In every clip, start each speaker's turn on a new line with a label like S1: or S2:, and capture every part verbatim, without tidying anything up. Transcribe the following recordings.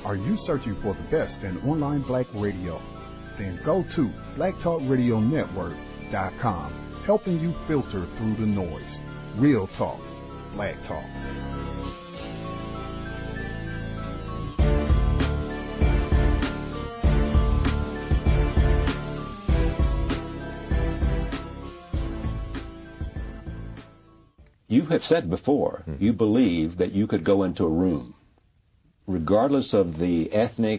S1: Are you searching for the best in online black radio? Then go to black talk radio network dot com, helping you filter through the noise. Real talk, black talk.
S2: You have said before, mm-hmm. you believe that you could go into a room, regardless of the ethnic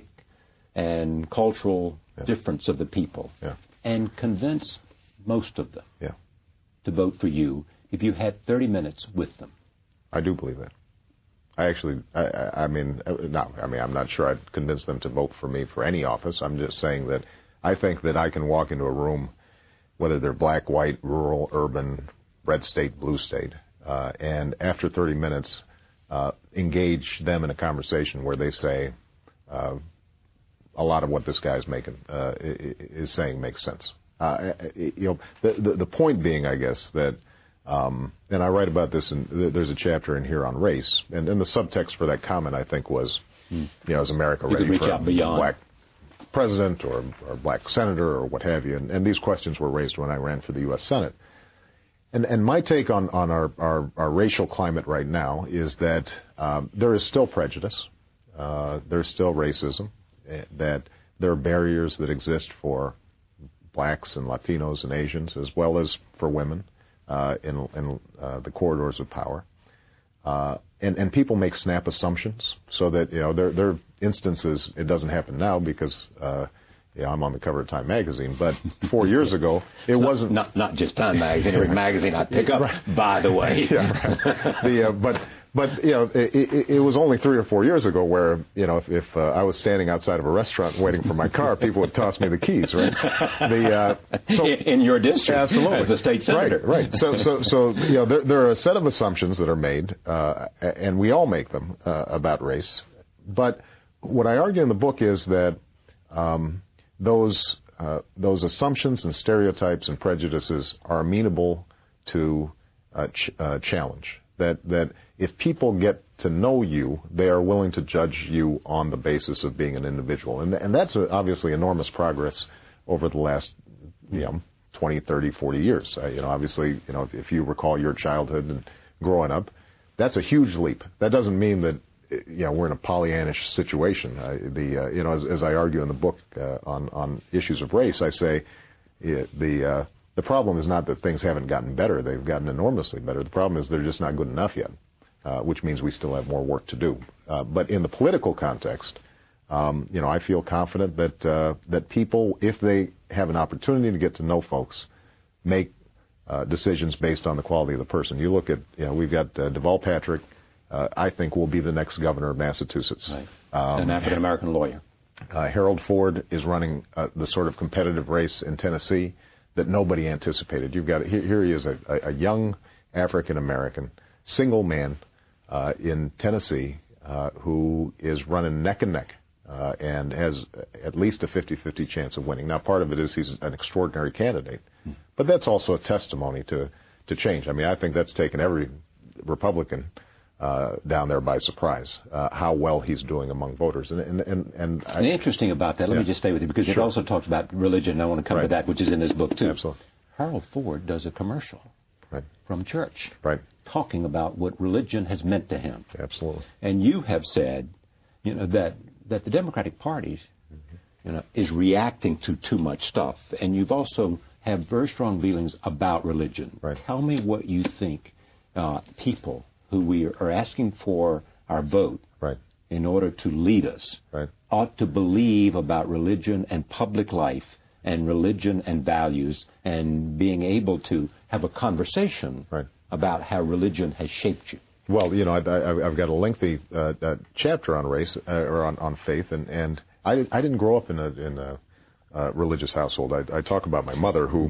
S2: and cultural yeah. difference of the people,
S3: yeah.
S2: and convince most of them
S3: yeah.
S2: to vote for you if you had thirty minutes with them.
S3: I do believe that. I actually, I, I, I mean, not, I mean, I'm not sure I'd convince them to vote for me for any office. I'm just saying that I think that I can walk into a room, whether they're black, white, rural, urban, red state, blue state, Uh, and after thirty minutes, uh, engage them in a conversation where they say, uh, a lot of what this guy's making, uh, is saying makes sense. Uh, you know, the, the, the point being, I guess, that, um, and I write about this, and there's a chapter in here on race, and, and the subtext for that comment, I think, was, hmm. you know, is America
S2: you
S3: ready for
S2: a
S3: black president or, or black senator or what have you? And, and these questions were raised when I ran for the U S Senate. And, and my take on, on our, our, our racial climate right now is that um, there is still prejudice, uh, there's still racism, uh, that there are barriers that exist for blacks and Latinos and Asians as well as for women uh, in, in uh, the corridors of power. Uh, and, and people make snap assumptions so that, you know, there, there are instances, it doesn't happen now because uh, Yeah, I'm on the cover of Time magazine, but four years ago, it
S2: not,
S3: wasn't
S2: not not just Time magazine, every magazine I pick up.
S3: Right.
S2: By the way,
S3: yeah, right. the, uh, but but you know, it, it, it was only three or four years ago where you know if, if uh, I was standing outside of a restaurant waiting for my car, people would toss me the keys, right? The uh, so,
S2: in your district,
S3: absolutely,
S2: as a state senator,
S3: right? Right. So so so you know, there, there are a set of assumptions that are made, uh, and we all make them uh, about race. But what I argue in the book is that um, those Uh, those assumptions and stereotypes and prejudices are amenable to uh, ch- uh, challenge. That that if people get to know you, they are willing to judge you on the basis of being an individual, and and that's a, obviously enormous progress over the last you know twenty, thirty, forty years. Uh, you know, obviously, you know if, if you recall your childhood and growing up, that's a huge leap. That doesn't mean that. You know, we're in a Pollyannish situation. Uh, the uh, you know, as, as I argue in the book uh, on on issues of race, I say uh, the uh, the problem is not that things haven't gotten better; they've gotten enormously better. The problem is they're just not good enough yet, uh, which means we still have more work to do. Uh, but in the political context, um, you know, I feel confident that uh, that people, if they have an opportunity to get to know folks, make uh, decisions based on the quality of the person. You look at, you know, we've got uh, Deval Patrick. Uh, I think will be the next governor of Massachusetts.
S2: Right. Um, An African-American lawyer.
S3: Uh, Harold Ford is running uh, the sort of competitive race in Tennessee that nobody anticipated. You've got here, here he is, a, a young African-American, single man uh, in Tennessee uh, who is running neck and neck uh, and has at least a fifty-fifty chance of winning. Now, part of it is he's an extraordinary candidate, hmm. but that's also a testimony to, to change. I mean, I think that's taken every Republican Uh, down there by surprise, uh, how well he's doing among voters. And and and, and, I,
S2: and interesting about that, let
S3: yeah.
S2: me just stay with you, because
S3: sure.
S2: it also talks about religion, and I want to come
S3: right.
S2: to that, which is in this book, too.
S3: Absolutely.
S2: Harold Ford does a commercial
S3: right.
S2: from church
S3: right.
S2: talking about what religion has meant to him.
S3: Absolutely.
S2: And you have said, you know, that, that the Democratic Party, mm-hmm. you know, is reacting to too much stuff. And you've also have very strong feelings about religion.
S3: Right.
S2: Tell me what you think uh, people who we are asking for our vote
S3: right.
S2: in order to lead us
S3: right.
S2: ought to believe about religion and public life and religion and values and being able to have a conversation
S3: right.
S2: about how religion has shaped you.
S3: Well, you know, I, I, I've got a lengthy uh, uh, chapter on race uh, or on, on faith, and, and I, I didn't grow up in a, in a uh, religious household. I, I talk about my mother, who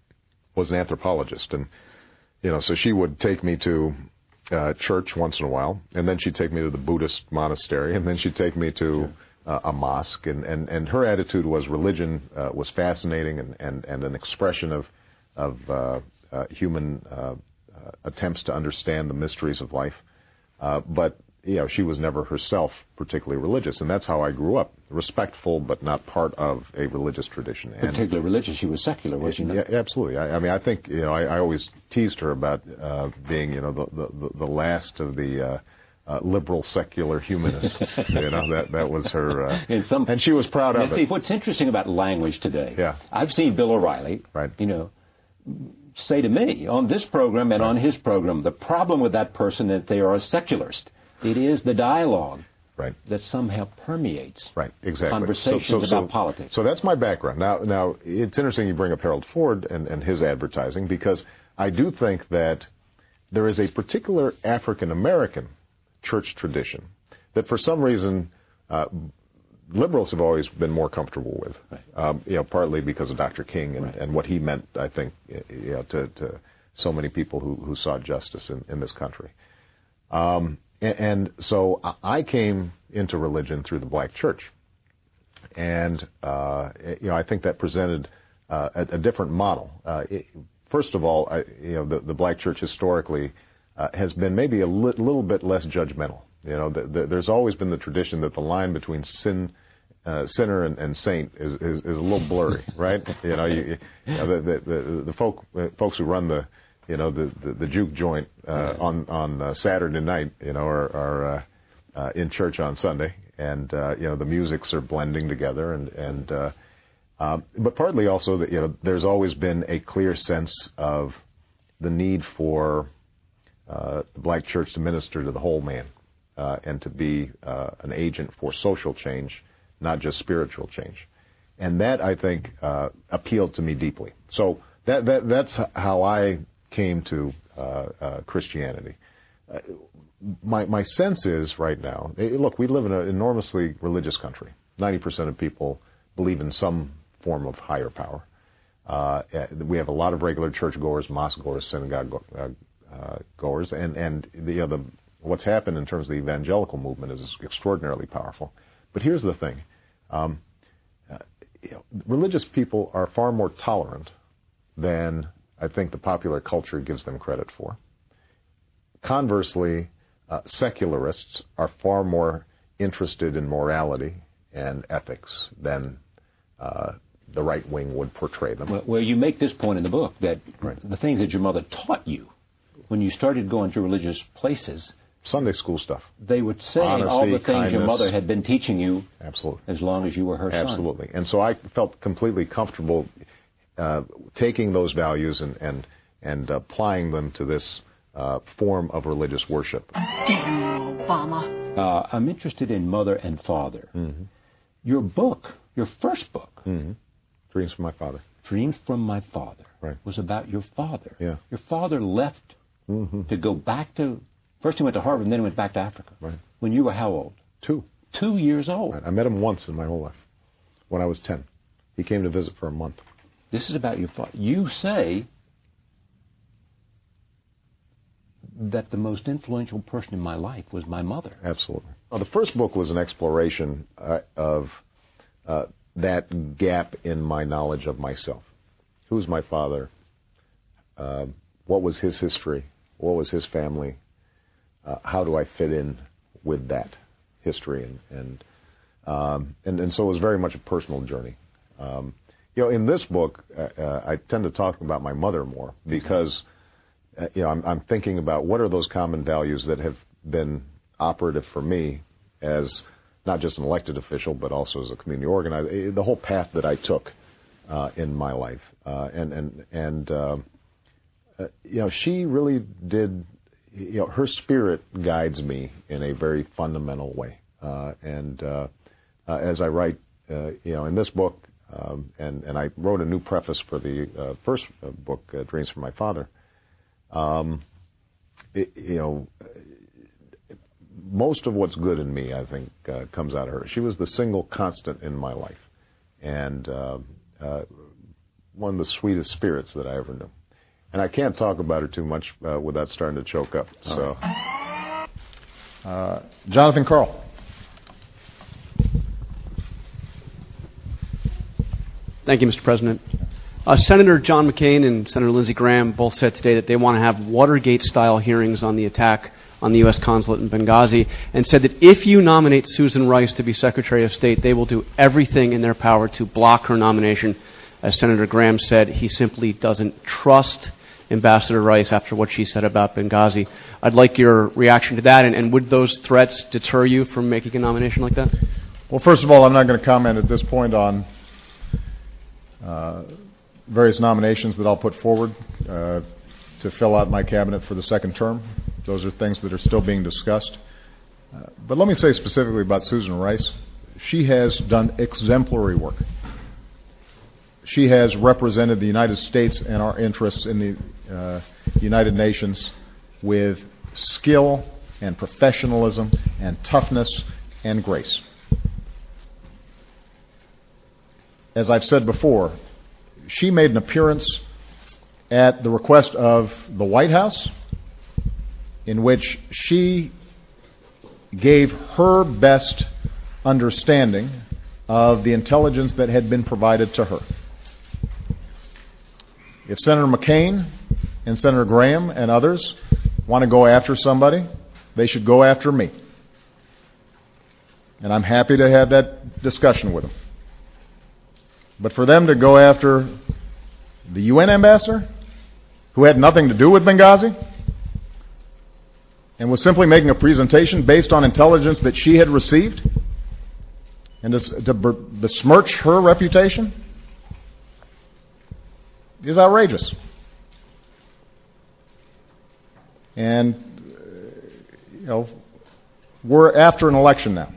S3: was an anthropologist, and you know, so she would take me to Uh, church once in a while, and then she'd take me to the Buddhist monastery, and then she'd take me to uh, a mosque, and, and, and her attitude was religion uh, was fascinating and, and, and an expression of, of uh, uh, human uh, uh, attempts to understand the mysteries of life. Uh, but you know, she was never herself particularly religious, and that's how I grew up, respectful but not part of a religious tradition. And
S2: particularly religious, she was secular, was she not?
S3: Yeah, absolutely. I, I mean, I think, you know, I, I always teased her about uh, being, you know, the, the, the last of the uh, uh, liberal secular humanists. You know, that that was her, uh,
S2: In some,
S3: and she was proud of
S2: see,
S3: it.
S2: What's interesting about language today,
S3: Yeah.
S2: I've seen Bill O'Reilly,
S3: Right.
S2: you know, say to me on this program and
S3: Right.
S2: on his program, the problem with that person is that they are a secularist. It is the dialogue
S3: Right.
S2: that somehow permeates
S3: Right, exactly.
S2: conversations
S3: So- so-
S2: about
S3: so-
S2: politics.
S3: So that's my background. Now, now it's interesting you bring up Harold Ford and, and his advertising, because I do think that there is a particular African American church tradition that, for some reason, uh, liberals have always been more comfortable with.
S2: Right.
S3: Um, you know, partly because of Doctor King and,
S2: Right.
S3: and what he meant, I think, you know, to, to so many people who, who sought justice in, in this country. Um, and, and so I came into religion through the black church. And, uh, you know, I think that presented uh, a, a different model. Uh, it, first of all, I, you know, the, the black church historically uh, has been maybe a li- little bit less judgmental. You know, the, the, there's always been the tradition that the line between sin, uh, sinner and, and saint is, is, is a little blurry, right? You know, you, you know the, the, the, the folk, uh, folks who run the, you know, the, the, the juke joint uh, on on uh, Saturday night, you know, are, are uh, uh, in church on Sunday, and uh, you know, the musics are blending together, and and uh, uh, but partly also that, you know, there's always been a clear sense of the need for uh, the black church to minister to the whole man. Uh, and to be uh, an agent for social change, not just spiritual change. And that, I think, uh, appealed to me deeply. So that, that that's how I came to uh, uh, Christianity. Uh, my, my sense is right now, look, we live in an enormously religious country. ninety percent of people believe in some form of higher power. Uh, we have a lot of regular churchgoers, mosque goers, synagogue go, uh, uh, goers, and, and the, you know, the what's happened in terms of the evangelical movement is extraordinarily powerful. But here's the thing. Um, uh, you know, religious people are far more tolerant than I think the popular culture gives them credit for. Conversely, uh, secularists are far more interested in morality and ethics than uh, the right wing would portray them.
S2: Well, well, you make this point in the book that
S3: Right.
S2: the things that your mother taught you when you started going to religious places,
S3: Sunday school stuff.
S2: they would say
S3: Honesty,
S2: all the things
S3: kindness.
S2: your mother had been teaching you
S3: Absolutely.
S2: as long as you were her son.
S3: Absolutely. And so I felt completely comfortable uh, taking those values and, and, and applying them to this uh, form of religious worship.
S4: Damn Obama.
S2: Uh, I'm interested in mother and father.
S3: Mm-hmm.
S2: Your book, your first book,
S3: Mm-hmm. Dreams from My Father.
S2: Dreams from My Father,
S3: Right.
S2: was about your father.
S3: Yeah.
S2: Your father left
S3: Mm-hmm.
S2: to go back to, first he went to Harvard and then he went back to Africa.
S3: Right.
S2: When you were how old?
S3: Two.
S2: Two years old.
S3: Right. I met him once in my whole life, when I was ten. He came to visit for a month.
S2: This is about your father. You say that the most influential person in my life was my mother.
S3: Absolutely. Well, the first book was an exploration uh, of uh, that gap in my knowledge of myself. Who's my father? Uh, what was his history? What was his family? Uh, how do I fit in with that history? And and, um, and and so it was very much a personal journey. Um, you know, in this book, uh, uh, I tend to talk about my mother more because, uh, you know, I'm, I'm thinking about what are those common values that have been operative for me as not just an elected official, but also as a community organizer. The whole path that I took uh, in my life, uh, and and and. Uh, Uh, you know, she really did, you know, her spirit guides me in a very fundamental way. Uh, and uh, uh, as I write, uh, you know, in this book, um, and, and I wrote a new preface for the uh, first book, uh, Dreams from My Father, um, it, you know, most of what's good in me, I think, uh, comes out of her. She was the single constant in my life, and uh, uh, one of the sweetest spirits that I ever knew. And I can't talk about her too much uh, without starting to choke up. So,
S1: uh, Jonathan Karl.
S5: Thank you, Mister President. Uh, Senator John McCain and Senator Lindsey Graham both said today that they want to have Watergate-style hearings on the attack on the U S consulate in Benghazi, and said that if you nominate Susan Rice to be Secretary of State, they will do everything in their power to block her nomination. As Senator Graham said, he simply doesn't trust Ambassador Rice after what she said about Benghazi. I'd like your reaction to that, and, and would those threats deter you from making a nomination like that?
S6: Well, first of all, I'm not going to comment at this point on uh, various nominations that I'll put forward uh, to fill out my cabinet for the second term. Those are things that are still being discussed. Uh, but let me say specifically about Susan Rice. She has done exemplary work. She has represented the United States and our interests in the uh, United Nations with skill and professionalism and toughness and grace. As I've said before, she made an appearance at the request of the White House in which she gave her best understanding of the intelligence that had been provided to her. If Senator McCain and Senator Graham and others want to go after somebody, they should go after me. And I'm happy to have that discussion with them. But for them to go after the U N ambassador, who had nothing to do with Benghazi, and was simply making a presentation based on intelligence that she had received, and to, to besmirch her reputation, is outrageous. And, you know, we're after an election now.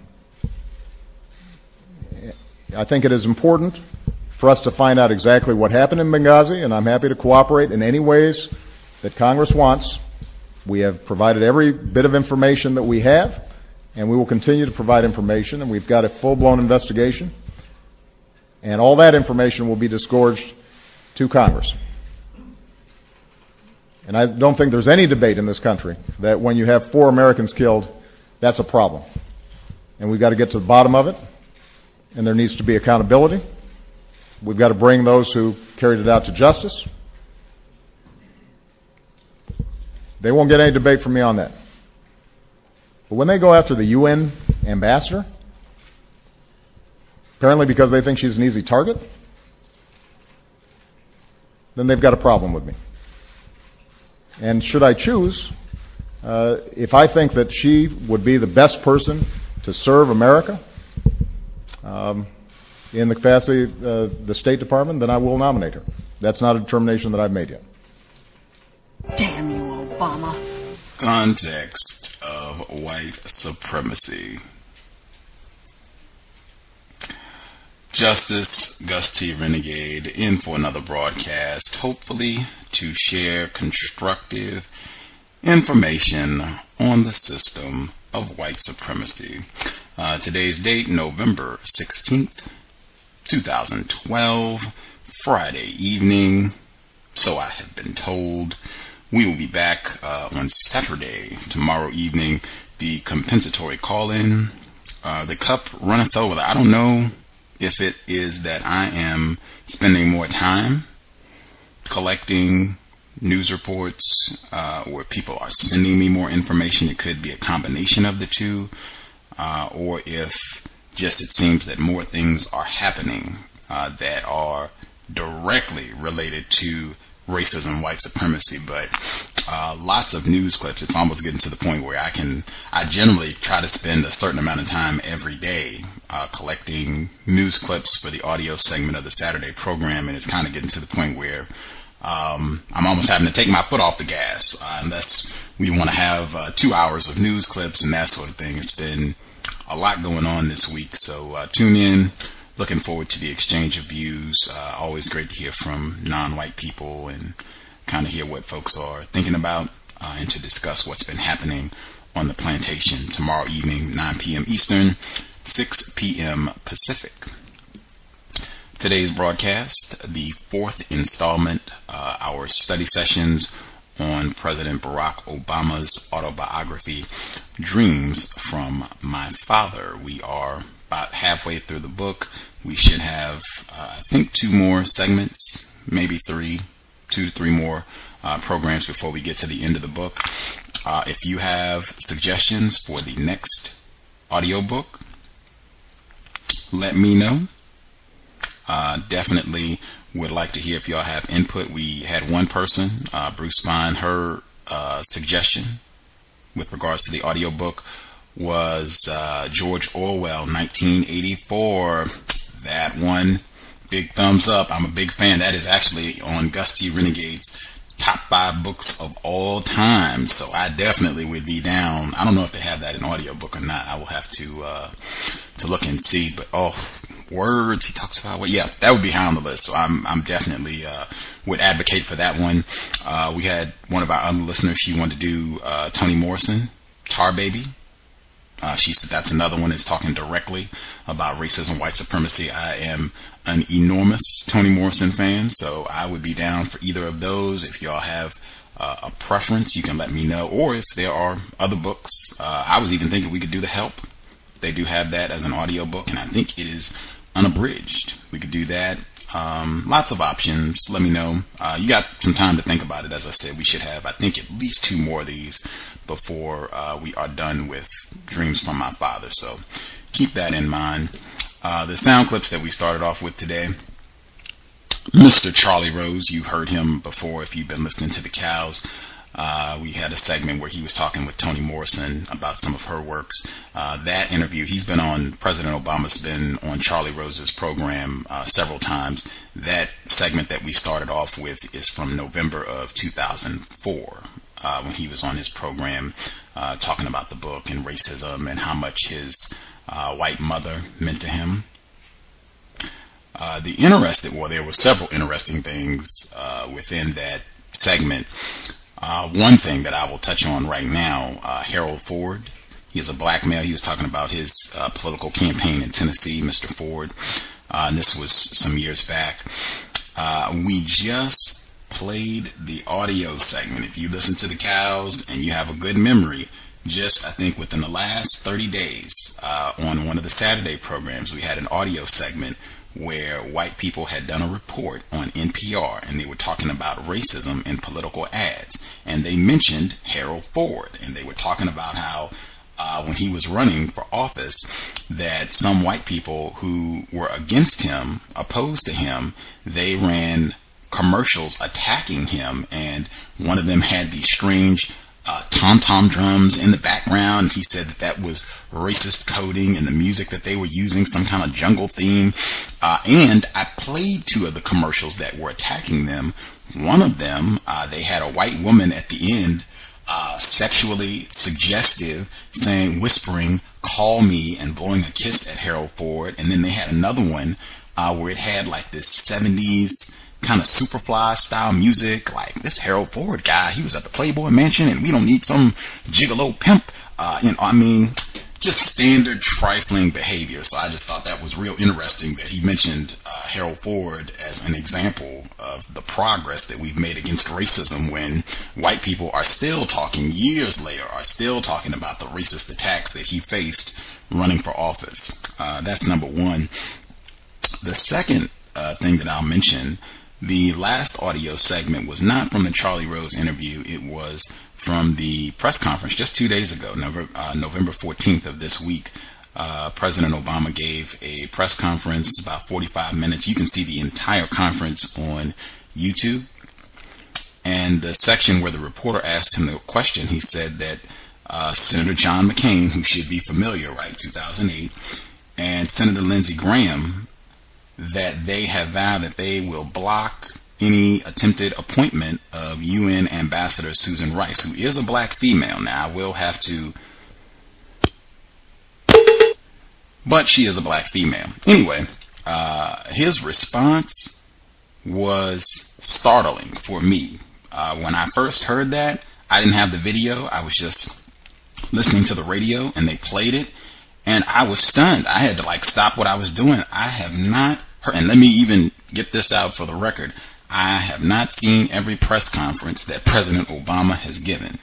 S6: I think it is important for us to find out exactly what happened in Benghazi, and I'm happy to cooperate in any ways that Congress wants. We have provided every bit of information that we have, and we will continue to provide information, and we've got a full-blown investigation, and all that information will be disgorged to Congress. And I don't think there's any debate in this country that when you have four Americans killed, that's a problem. And we've got to get to the bottom of it, and there needs to be accountability. We've got to bring those who carried it out to justice. They won't get any debate from me on that. But when they go after the U N ambassador, apparently because they think she's an easy target, then they've got a problem with me. And should I choose, uh, if I think that she would be the best person to serve America um, in the capacity of uh, the State Department, then I will nominate her. That's not a determination that I've made yet.
S4: Damn you, Obama.
S7: Context of white supremacy. Justice Gus T. Renegade in for another broadcast, hopefully to share constructive information on the system of white supremacy. Uh, today's date, November sixteenth, twenty twelve, Friday evening, so I have been told. We will be back uh, on Saturday, tomorrow evening, the compensatory call-in. Uh, the cup runneth over. I don't know if it is that I am spending more time collecting news reports uh, where people are sending me more information. It could be a combination of the two, uh, or if just it seems that more things are happening uh, that are directly related to racism, white supremacy, but uh, lots of news clips. It's almost getting to the point where I can, I generally try to spend a certain amount of time every day uh, collecting news clips for the audio segment of the Saturday program, and it's kind of getting to the point where um, I'm almost having to take my foot off the gas uh, unless we want to have uh, two hours of news clips and that sort of thing. It's been a lot going on this week, so uh, tune in. Looking forward to the exchange of views. Uh, always great to hear from non-white people and kind of hear what folks are thinking about uh, and to discuss what's been happening on the plantation tomorrow evening, nine p.m. Eastern, six p.m. Pacific. Today's broadcast, the fourth installment, uh, our study sessions on President Barack Obama's autobiography, Dreams from My Father. We are about halfway through the book. We should have, uh, I think, two more segments, maybe three, two to three more uh, programs before we get to the end of the book. Uh, if you have suggestions for the next audiobook, let me know. Uh, definitely would like to hear if y'all have input. We had one person, uh, Bruce Spine, her uh, suggestion with regards to the audiobook was uh, George Orwell, nineteen eighty-four. That one, big thumbs up. I'm a big fan. That is actually on Gus T. Renegade's top five books of all time. So I definitely would be down. I don't know if they have that in audiobook or not. I will have to uh, to look and see. But oh, words he talks about. Well, yeah, that would be high on the list. So I'm I'm definitely uh, would advocate for that one. Uh, we had one of our other listeners. She wanted to do uh, Toni Morrison, Tar Baby. Uh, she said that's another one that's talking directly about racism, white supremacy. I am an enormous Toni Morrison fan, so I would be down for either of those. If y'all have uh, a preference, you can let me know. Or if there are other books, uh, I was even thinking we could do The Help. They do have that as an audiobook, and I think it is unabridged. We could do that. Um, lots of options. Let me know. Uh, you got some time to think about it. As I said, we should have, I think, at least two more of these before uh, we are done with Dreams from My Father. So keep that in mind. Uh, the sound clips that we started off with today, Mister Charlie Rose, you heard him before if you've been listening to The Cows. Uh, we had a segment where he was talking with Toni Morrison about some of her works. Uh, that interview, he's been on, President Obama's been on Charlie Rose's program uh, several times. That segment that we started off with is from November of two thousand four, uh, when he was on his program uh, talking about the book and racism and how much his uh, white mother meant to him. Uh, the interesting, well, there were several interesting things uh, within that segment. Uh, one thing that I will touch on right now, uh, Harold Ford. He is a black male. He was talking about his uh, political campaign in Tennessee, Mister Ford. Uh, and this was some years back. Uh, we just played the audio segment. If you listen to The Cows and you have a good memory, just I think within the last thirty days, uh, on one of the Saturday programs, we had an audio segment where white people had done a report on N P R, and they were talking about racism in political ads. And they mentioned Harold Ford, and they were talking about how uh, when he was running for office, that some white people who were against him, opposed to him, they ran commercials attacking him, and one of them had these strange Uh, tom-tom drums in the background. He said that that was racist coding in the music that they were using, some kind of jungle theme. Uh, and I played two of the commercials that were attacking them. One of them, uh, they had a white woman at the end, uh, sexually suggestive, saying, whispering, "Call me," and blowing a kiss at Harold Ford. And then they had another one, uh, where it had like this seventies kind of Superfly style music, like this Harold Ford guy, he was at the Playboy Mansion and we don't need some gigolo pimp. Uh, you know, I mean, just standard trifling behavior. So I just thought that was real interesting that he mentioned uh, Harold Ford as an example of the progress that we've made against racism, when white people are still talking, years later, are still talking about the racist attacks that he faced running for office. Uh, that's number one. The second uh, thing that I'll mention, the last audio segment was not from the Charlie Rose interview. It was from the press conference just two days ago, November, uh, November fourteenth of this week. Uh, President Obama gave a press conference, about forty-five minutes. You can see the entire conference on YouTube. And the section where the reporter asked him the question, he said that uh, Senator John McCain, who should be familiar, right, two thousand eight, and Senator Lindsey Graham, that they have vowed that they will block any attempted appointment of U N Ambassador Susan Rice, who is a black female. Now, I will have to, but she is a black female. Anyway, uh, his response was startling for me. Uh, when I first heard that, I didn't have the video. I was just listening to the radio, and they played it. And I was stunned. I had to like stop what I was doing. I have not heard, and let me even get this out for the record, I have not seen every press conference that President Obama has given.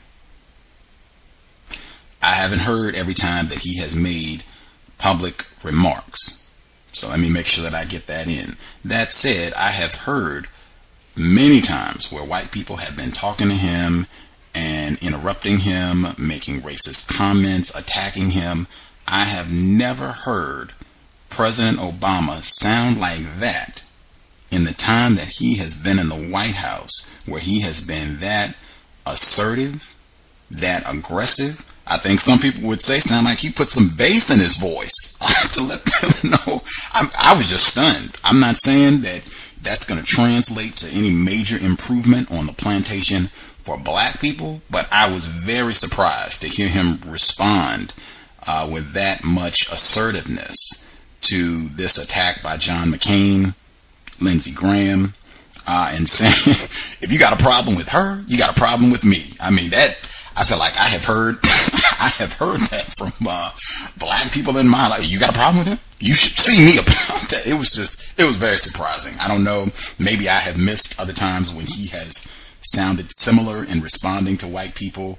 S7: I haven't heard every time that he has made public remarks. So let me make sure that I get that in. That said, I have heard many times where white people have been talking to him and interrupting him, making racist comments, attacking him. I have never heard President Obama sound like that in the time that he has been in the White House, where he has been that assertive, that aggressive. I think some people would say sound like he put some bass in his voice to let them know. I, I was just stunned. I'm not saying that that's going to translate to any major improvement on the plantation for black people, but I was very surprised to hear him respond uh, with that much assertiveness to this attack by John McCain, Lindsey Graham, uh, and saying, if you got a problem with her, you got a problem with me. I mean, that, I feel like I have heard, I have heard that from uh, black people in my life. You got a problem with him? You should see me about that. It was just, it was very surprising. I don't know. Maybe I have missed other times when he has sounded similar in responding to white people.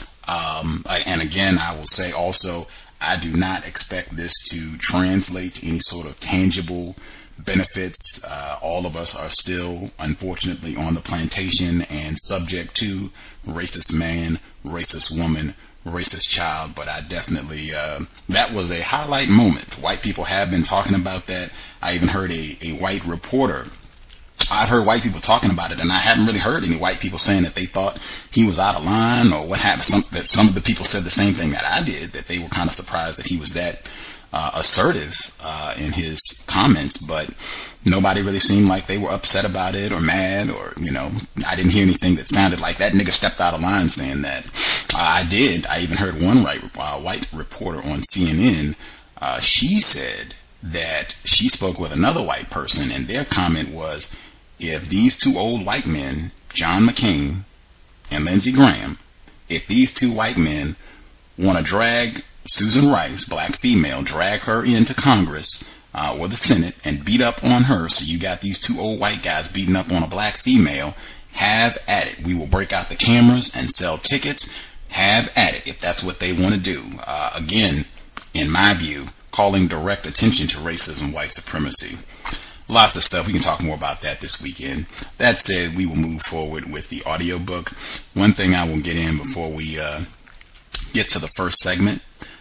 S7: Um, and again, I will say also, I do not expect this to translate to any sort of tangible benefits. Uh, all of us are still, unfortunately, on the plantation and subject to racist man, racist woman, racist child. But I definitely, uh, that was a highlight moment. White people have been talking about that. I even heard a, a white reporter. I've heard white people talking about it, and I haven't really heard any white people saying that they thought he was out of line or what happened. Some, that some of the people said the same thing that I did, that they were kind of surprised that he was that uh, assertive uh, in his comments, but nobody really seemed like they were upset about it or mad, or, you know, I didn't hear anything that sounded like that nigga stepped out of line saying that. Uh, I did. I even heard one white, uh, white reporter on C N N. Uh, she said that she spoke with another white person, and their comment was, if these two old white men, John McCain and Lindsey Graham, if these two white men want to drag Susan Rice, black female, drag her into Congress uh, or the Senate and beat up on her, so you got these two old white guys beating up on a black female, have at it. We will break out the cameras and sell tickets. Have at it if that's what they want to do. Uh, again, in my view, calling direct attention to racism, white supremacy. Lots of stuff. We can talk more about that this weekend. That said, we will move forward with the audiobook. One thing I will get in before we uh, get to the first segment.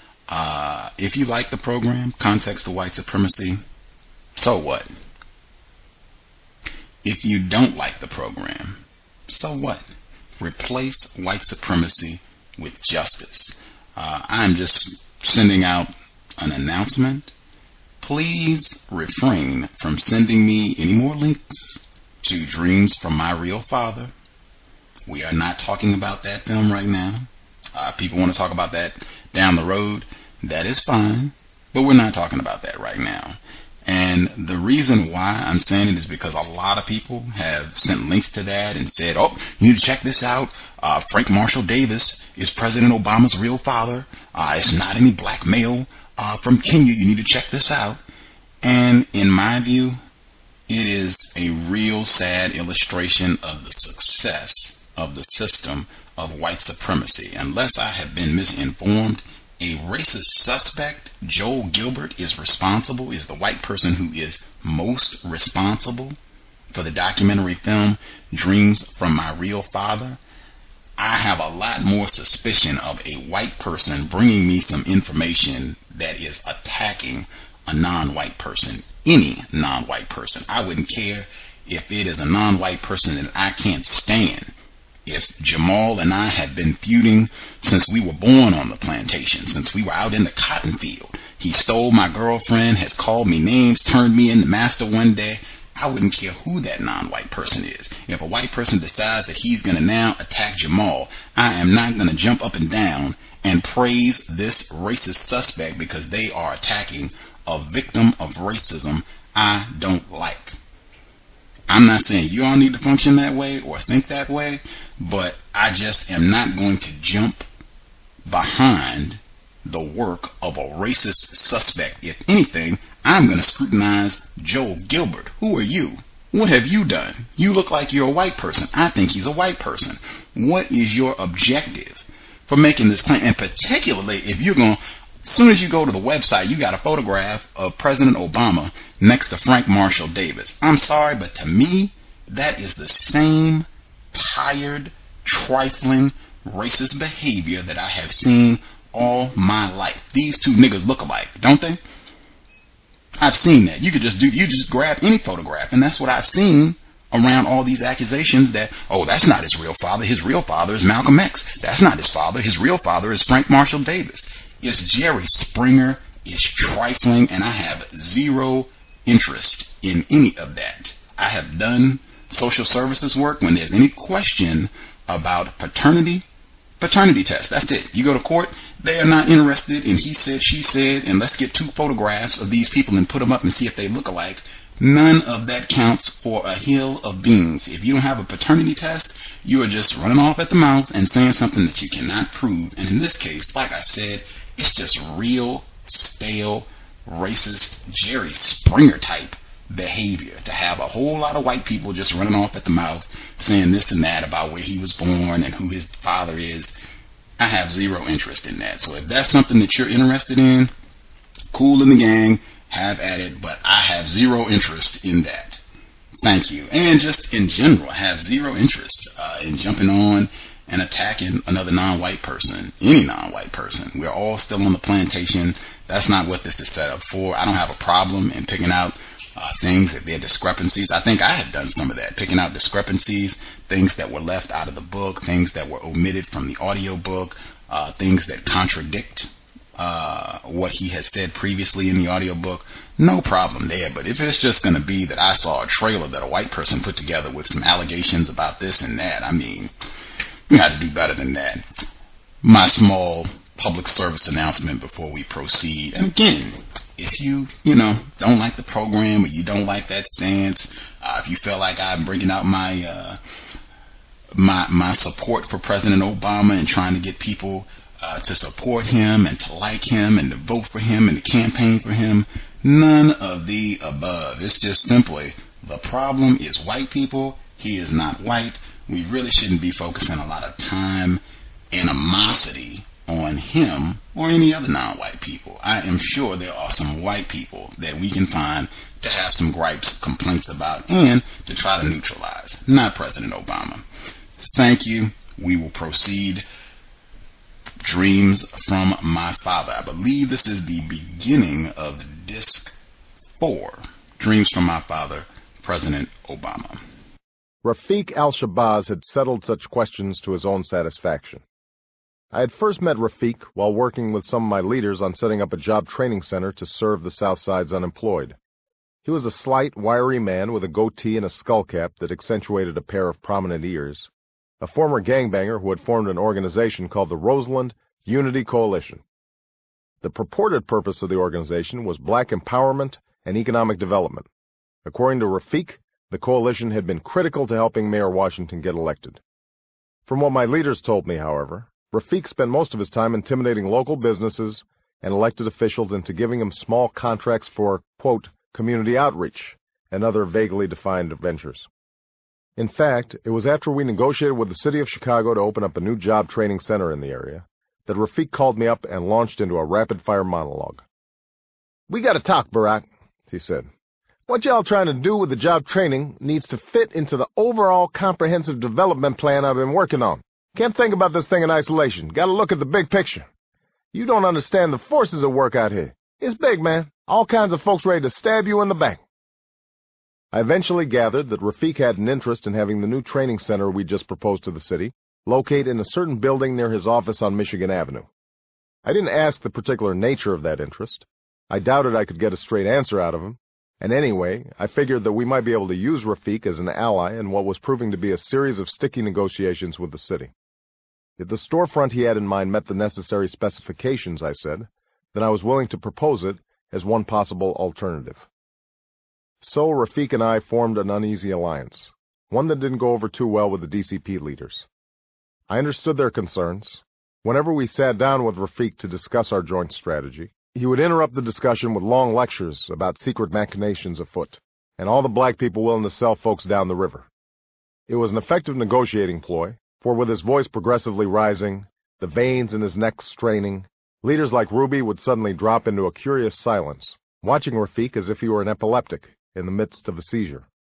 S7: Uh, if you like the program, Context of White Supremacy, so what? If you don't like the program, so what? Replace white supremacy with justice. Uh, I'm just sending out an announcement. Please refrain from sending me any more links to Dreams from My Real Father. We are not talking about that film right now. Uh, people want to talk about that down the road. That is fine, but we're not talking about that right now. And the reason why I'm saying it is because a lot of people have sent links to that and said, oh, you need to check this out. Uh, Frank Marshall Davis is President Obama's real father. Uh, it's not any black male uh, from Kenya. You need to check this out. And in my view, it is a real sad illustration of the success of the system of white supremacy. Unless I have been misinformed, a racist suspect, Joel Gilbert, is responsible, is the white person who is most responsible for the documentary film Dreams from My Real Father. I have a lot more suspicion of a white person bringing me some information that is attacking a non-white person, any non-white person. I wouldn't care if it is a non-white person that I can't stand. If Jamal and I had been feuding since we were born on the plantation, since we were out in the cotton field, he stole my girlfriend, has called me names, turned me into master one day, I wouldn't care who that non-white person is. If a white person decides that he's going to now attack Jamal, I am not going to jump up and down and praise this racist suspect because they are attacking a victim of racism I don't like. I'm not saying you all need to function that way or think that way, but I just am not going to jump behind the work of a racist suspect. If anything, I'm going to scrutinize Joel Gilbert. Who are you? What have you done? You look like you're a white person. I think he's a white person. What is your objective for making this claim? And particularly if you're going to, as soon as you go to the website, you got a photograph of President Obama next to Frank Marshall Davis. I'm sorry, but to me, That is the same tired, trifling, racist behavior that I have seen all my life. These two niggas look alike, don't they? I've seen that. You could just do, you just grab any photograph, and that's what I've seen around all these accusations that, oh, that's not his real father. His real father is Malcolm X. That's not his father. His real father is Frank Marshall Davis. It's Jerry Springer. It's trifling, and I have zero interest in any of that. I have done social services work. When there's any question about paternity, paternity test. That's it. You go to court, they are not interested in he said, she said, and let's get two photographs of these people and put them up and see if they look alike. None of that counts for a hill of beans. If you don't have a paternity test, you are just running off at the mouth and saying something that you cannot prove. And in this case, like I said, it's just real, stale, racist, Jerry Springer type behavior to have a whole lot of white people just running off at the mouth saying this and that about where he was born and who his father is. I have zero interest in that. So if that's something that you're interested in, cool in the gang, have at it, but I have zero interest in that. Thank you. And just in general, I have zero interest uh, in jumping on and attacking another non-white person, any non-white person. We're all still on the plantation. That's not what this is set up for. I don't have a problem in picking out uh, things, if there are discrepancies. I think I had done some of that, picking out discrepancies, things that were left out of the book, things that were omitted from the audio book, uh, things that contradict uh, what he has said previously in the audiobook. No problem there. But if it's just going to be that I saw a trailer that a white person put together with some allegations about this and that, I mean, you have to do better than that. My small public service announcement before we proceed. And again, if you, you know, don't like the program or you don't like that stance, uh, if you feel like I'm bringing out my, uh, my, my support for President Obama and trying to get people uh, to support him and to like him and to vote for him and to campaign for him, none of the above. It's just simply the problem is white people. He is not white. We really shouldn't be focusing a lot of time, animosity on him or any other non-white people. I am sure there are some white people that we can find to have some gripes, complaints about, and to try to neutralize, not President Obama. Thank you. We will proceed. Dreams from My Father. I believe this is the beginning of disc four. Dreams from My Father, President Obama.
S3: Rafiq al-Shabazz had settled such questions to his own satisfaction. I had first met Rafiq while working with some of my leaders on setting up a job training center to serve the South Side's unemployed. He was a slight, wiry man with a goatee and a skullcap that accentuated a pair of prominent ears, a former gangbanger who had formed an organization called the Roseland Unity Coalition. The purported purpose of the organization was black empowerment and economic development. According to Rafiq, the coalition had been critical to helping Mayor Washington get elected. From what my leaders told me, however, Rafiq spent most of his time intimidating local businesses and elected officials into giving him small contracts for, quote, community outreach and other vaguely defined ventures. In fact, it was after we negotiated with the city of Chicago to open up a new job training center in the area that Rafiq called me up and launched into a rapid-fire monologue. "We gotta talk, Barack," he said. "What y'all trying to do with the job training needs to fit into the overall comprehensive development plan I've been working on. Can't think about this thing in isolation. Gotta look at the big picture. You don't understand the forces at work out here. It's big, man. All kinds of folks ready to stab you in the back." I eventually gathered that Rafiq had an interest in having the new training center we just proposed to the city locate in a certain building near his office on Michigan Avenue. I didn't ask the particular nature of that interest. I doubted I could get a straight answer out of him, and anyway, I figured that we might be able to use Rafiq as an ally in what was proving to be a series of sticky negotiations with the city. If the storefront he had in mind met the necessary specifications, I said, then I was willing to propose it as one possible alternative. So Rafiq and I formed an uneasy alliance, one that didn't go over too well with the D C P leaders. I understood their concerns. Whenever we sat down with Rafiq to discuss our joint strategy, he would interrupt the discussion with long lectures about secret machinations afoot, and all the black people willing to sell folks down the river. It was an effective negotiating ploy, for with his voice progressively rising, the veins in his neck straining, leaders like Ruby would suddenly drop into a curious silence, watching Rafiq as if he were an epileptic in the midst of a seizure.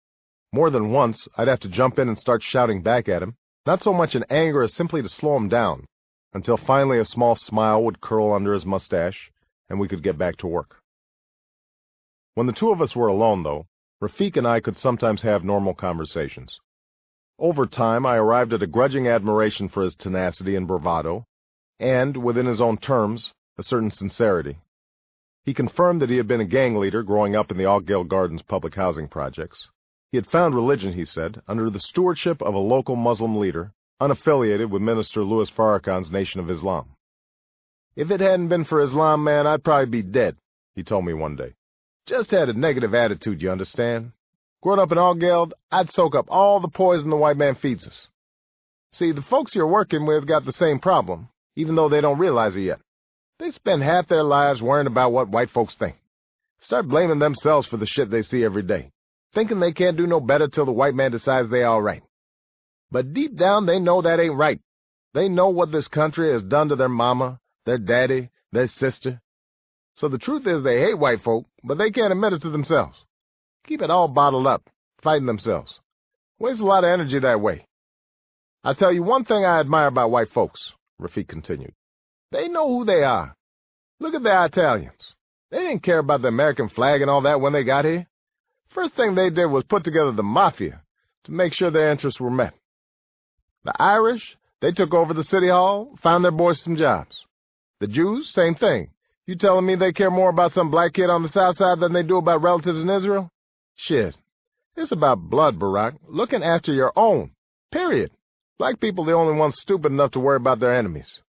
S3: More than once, I'd have to jump in and start shouting back at him, not so much in anger as simply to slow him down, until finally a small smile would curl under his mustache, and we could get back to work. When the two of us were alone, though, Rafiq and I could sometimes have normal conversations. Over time, I arrived at a grudging admiration for his tenacity and bravado, and, within his own terms, a certain sincerity. He confirmed that he had been a gang leader growing up in the Altgeld Gardens public housing projects. He had found religion, he said, under the stewardship of a local Muslim leader, unaffiliated with Minister Louis Farrakhan's Nation of Islam. "If it hadn't been for Islam, man, I'd probably be dead," he told me one day. "Just had a negative attitude, you understand? Growing up in Altgeld, I'd soak up all the poison the white man feeds us. See, the folks you're working with got the same problem, even though they don't realize it yet. They spend half their lives worrying about what white folks think. Start blaming themselves for the shit they see every day, thinking they can't do no better till the white man decides they all right. But deep down, they know that ain't right. They know what this country has done to their mama, their daddy, their sister. So the truth is they hate white folk, but they can't admit it to themselves. Keep it all bottled up, fighting themselves. Waste a lot of energy that way. I'll tell you one thing I admire about white folks," Rafiq continued. "They know who they are. Look at the Italians. They didn't care about the American flag and all that when they got here. First thing they did was put together the mafia to make sure their interests were met. The Irish, they took over the city hall, found their boys some jobs. The Jews, same thing. You telling me they care more about some black kid on the south side than they do about relatives in Israel? Shit. It's about blood, Barack, looking after your own. Period. Black people are the only ones stupid enough to worry about their enemies."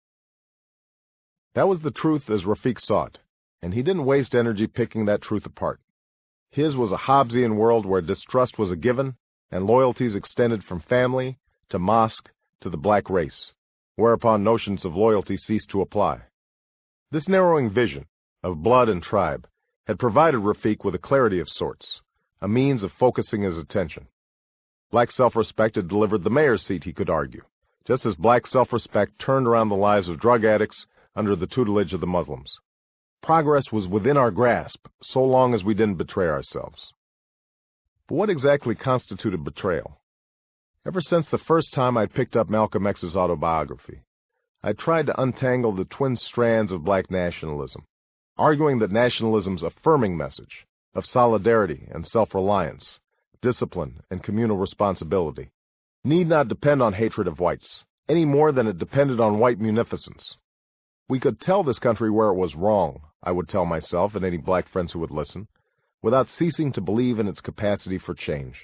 S3: That was the truth as Rafiq saw it, and he didn't waste energy picking that truth apart. His was a Hobbesian world where distrust was a given, and loyalties extended from family to mosque to the black race, whereupon notions of loyalty ceased to apply. This narrowing vision of blood and tribe had provided Rafiq with a clarity of sorts, a means of focusing his attention. Black self-respect had delivered the mayor's seat, he could argue, just as black self-respect turned around the lives of drug addicts under the tutelage of the Muslims. Progress was within our grasp, so long as we didn't betray ourselves. But what exactly constituted betrayal? Ever since the first time I'd picked up Malcolm X's autobiography, I tried to untangle the twin strands of black nationalism, arguing that nationalism's affirming message of solidarity and self-reliance, discipline and communal responsibility, need not depend on hatred of whites, any more than it depended on white munificence. We could tell this country where it was wrong, I would tell myself and any black friends who would listen, without ceasing to believe in its capacity for change.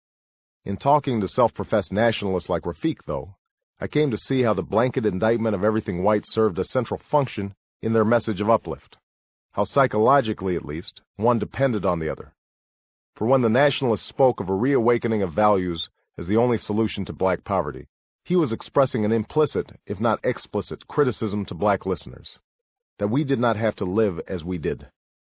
S3: In talking to self-professed nationalists like Rafiq, though, I came to see how the blanket indictment of everything white served a central function in their message of uplift, how psychologically, at least, one depended on the other. For when the nationalist spoke of a reawakening of values as the only solution to black poverty, he was expressing an implicit, if not explicit, criticism to black listeners, that we did not have to live as we did.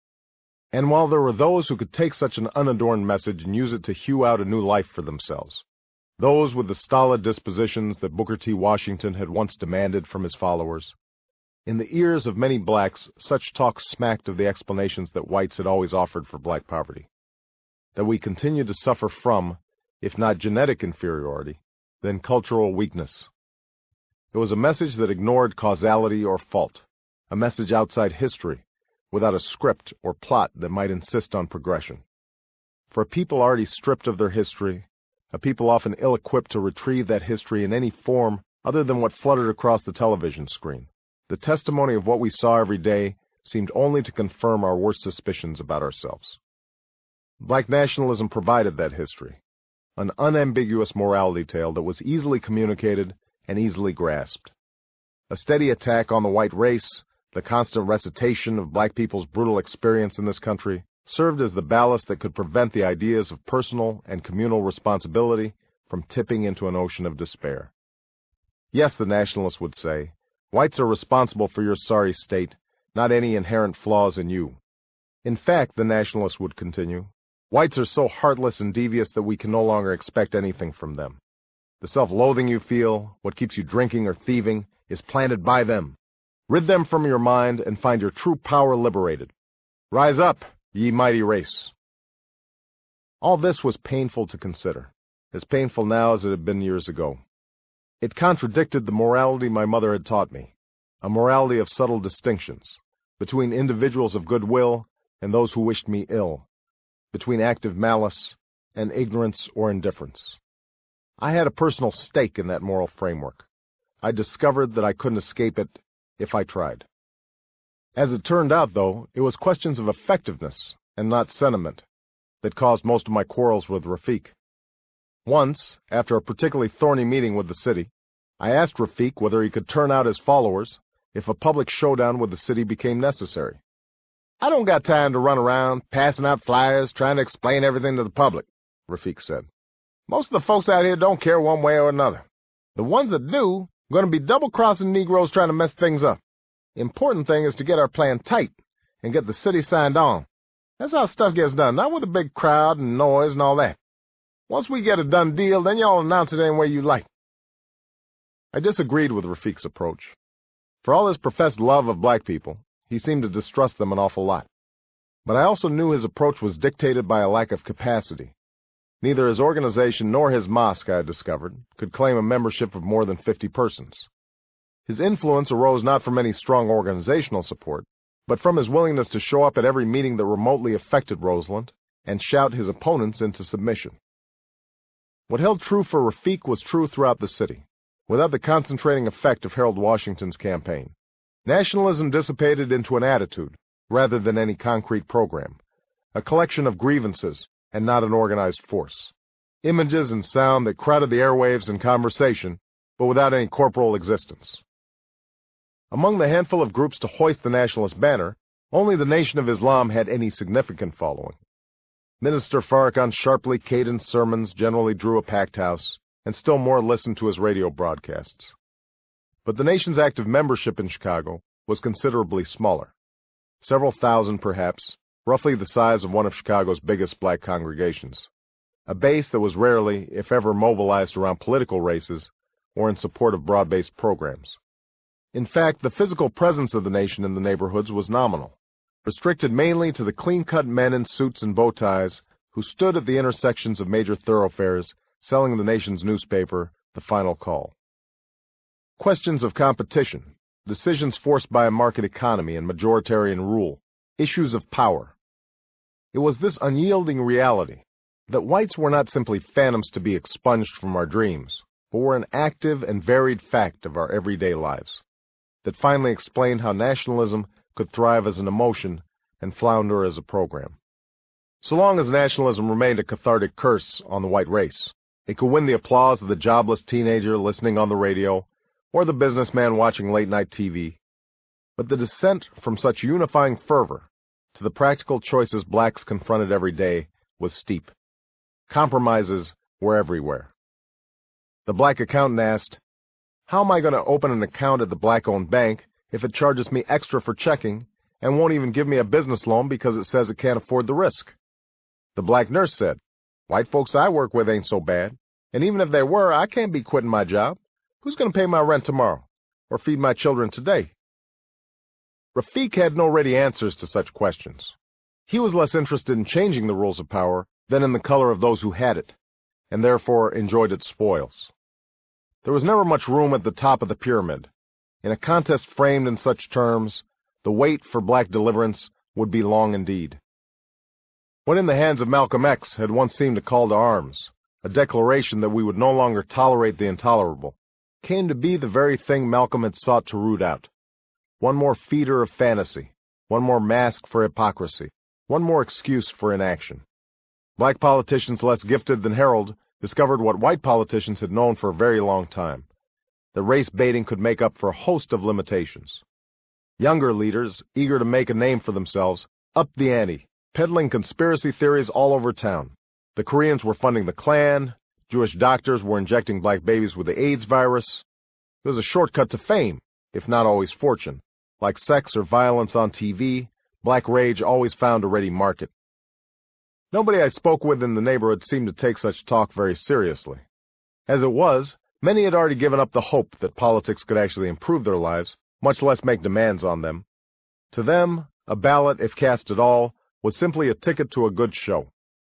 S3: And while there were those who could take such an unadorned message and use it to hew out a new life for themselves, those with the stolid dispositions that Booker T. Washington had once demanded from his followers, in the ears of many blacks, such talk smacked of the explanations that whites had always offered for black poverty, that we continued to suffer from, if not genetic inferiority, then cultural weakness. It was a message that ignored causality or fault, a message outside history, without a script or plot that might insist on progression. For a people already stripped of their history, a people often ill-equipped to retrieve that history in any form other than what fluttered across the television screen, the testimony of what we saw every day seemed only to confirm our worst suspicions about ourselves. Black nationalism provided that history, an unambiguous morality tale that was easily communicated and easily grasped. A steady attack on the white race, the constant recitation of black people's brutal experience in this country, served as the ballast that could prevent the ideas of personal and communal responsibility from tipping into an ocean of despair. Yes, the nationalists would say, whites are responsible for your sorry state, not any inherent flaws in you. In fact, the nationalists would continue, whites are so heartless and devious that we can no longer expect anything from them. The self-loathing you feel, what keeps you drinking or thieving, is planted by them. Rid them from your mind and find your true power liberated. Rise up, ye mighty race. All this was painful to consider, as painful now as it had been years ago. It contradicted the morality my mother had taught me, a morality of subtle distinctions, between individuals of goodwill and those who wished me ill, between active malice and ignorance or indifference. I had a personal stake in that moral framework. I discovered that I couldn't escape it if I tried. As it turned out, though, it was questions of effectiveness and not sentiment that caused most of my quarrels with Rafiq. Once, after a particularly thorny meeting with the city, I asked Rafiq whether he could turn out his followers if a public showdown with the city became necessary. "I don't got time to run around passing out flyers trying to explain everything to the public," Rafiq said. "Most of the folks out here don't care one way or another. The ones that do are going to be double-crossing Negroes trying to mess things up. Important thing is to get our plan tight and get the city signed on. That's how stuff gets done, not with a big crowd and noise and all that. Once we get a done deal, then y'all announce it any way you like." I disagreed with Rafiq's approach. For all his professed love of black people, he seemed to distrust them an awful lot. But I also knew his approach was dictated by a lack of capacity. Neither his organization nor his mosque, I had discovered, could claim a membership of more than fifty persons. His influence arose not from any strong organizational support, but from his willingness to show up at every meeting that remotely affected Roseland and shout his opponents into submission. What held true for Rafiq was true throughout the city, without the concentrating effect of Harold Washington's campaign. Nationalism dissipated into an attitude, rather than any concrete program, a collection of grievances and not an organized force, images and sound that crowded the airwaves in conversation, but without any corporal existence. Among the handful of groups to hoist the nationalist banner, only the Nation of Islam had any significant following. Minister Farrakhan's sharply cadenced sermons generally drew a packed house, and still more listened to his radio broadcasts. But the Nation's active membership in Chicago was considerably smaller. Several thousand, perhaps, roughly the size of one of Chicago's biggest black congregations. A base that was rarely, if ever, mobilized around political races or in support of broad-based programs. In fact, the physical presence of the Nation in the neighborhoods was nominal, restricted mainly to the clean-cut men in suits and bow ties who stood at the intersections of major thoroughfares selling the Nation's newspaper, The Final Call. Questions of competition, decisions forced by a market economy and majoritarian rule, issues of power. It was this unyielding reality that whites were not simply phantoms to be expunged from our dreams, but were an active and varied fact of our everyday lives, that finally explained how nationalism could thrive as an emotion and flounder as a program. So long as nationalism remained a cathartic curse on the white race, it could win the applause of the jobless teenager listening on the radio or the businessman watching late-night T V. But the descent from such unifying fervor to the practical choices blacks confronted every day was steep. Compromises were everywhere. The black accountant asked, "How am I going to open an account at the black-owned bank if it charges me extra for checking and won't even give me a business loan because it says it can't afford the risk?" The black nurse said, "White folks I work with ain't so bad, and even if they were, I can't be quitting my job. Who's going to pay my rent tomorrow or feed my children today?" Rafiq had no ready answers to such questions. He was less interested in changing the rules of power than in the color of those who had it, and therefore enjoyed its spoils. There was never much room at the top of the pyramid. In a contest framed in such terms, the wait for black deliverance would be long indeed. What in the hands of Malcolm X had once seemed a call to arms, a declaration that we would no longer tolerate the intolerable, came to be the very thing Malcolm had sought to root out. One more feeder of fantasy, one more mask for hypocrisy, one more excuse for inaction. Black politicians less gifted than Harold discovered what white politicians had known for a very long time, that race baiting could make up for a host of limitations. Younger leaders, eager to make a name for themselves, upped the ante, peddling conspiracy theories all over town. The Koreans were funding the Klan, Jewish doctors were injecting black babies with the AIDS virus. It was a shortcut to fame, if not always fortune. Like sex or violence on T V, black rage always found a ready market. Nobody I spoke with in the neighborhood seemed to take such talk very seriously. As it was, many had already given up the hope that politics could actually improve their lives, much less make demands on them. To them, a ballot, if cast at all, was simply a ticket to a good show.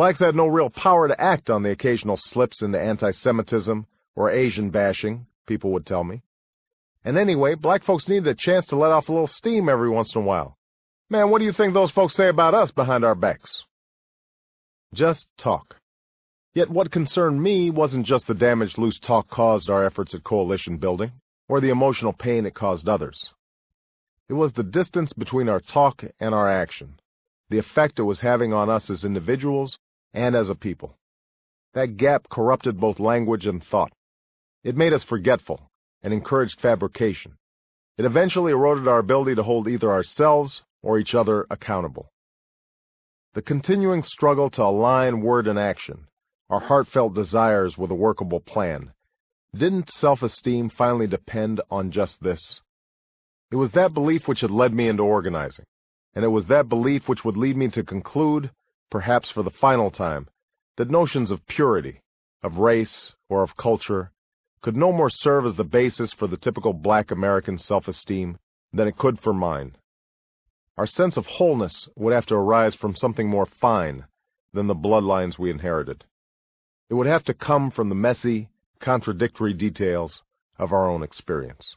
S3: Blacks had no real power to act on the occasional slips into anti-Semitism or Asian bashing, people would tell me. And anyway, black folks needed a chance to let off a little steam every once in a while. Man, what do you think those folks say about us behind our backs? Just talk. Yet what concerned me wasn't just the damage loose talk caused our efforts at coalition building, or the emotional pain it caused others. It was the distance between our talk and our action, the effect it was having on us as individuals and as a people. That gap corrupted both language and thought. It made us forgetful and encouraged fabrication. It eventually eroded our ability to hold either ourselves or each other accountable. The continuing struggle to align word and action, our heartfelt desires with a workable plan, didn't self-esteem finally depend on just this? It was that belief which had led me into organizing, and it was that belief which would lead me to conclude, perhaps for the final time, that notions of purity, of race, or of culture could no more serve as the basis for the typical black American self-esteem than it could for mine. Our sense of wholeness would have to arise from something more fine than the bloodlines we inherited. It would have to come from the messy, contradictory details of our own experience.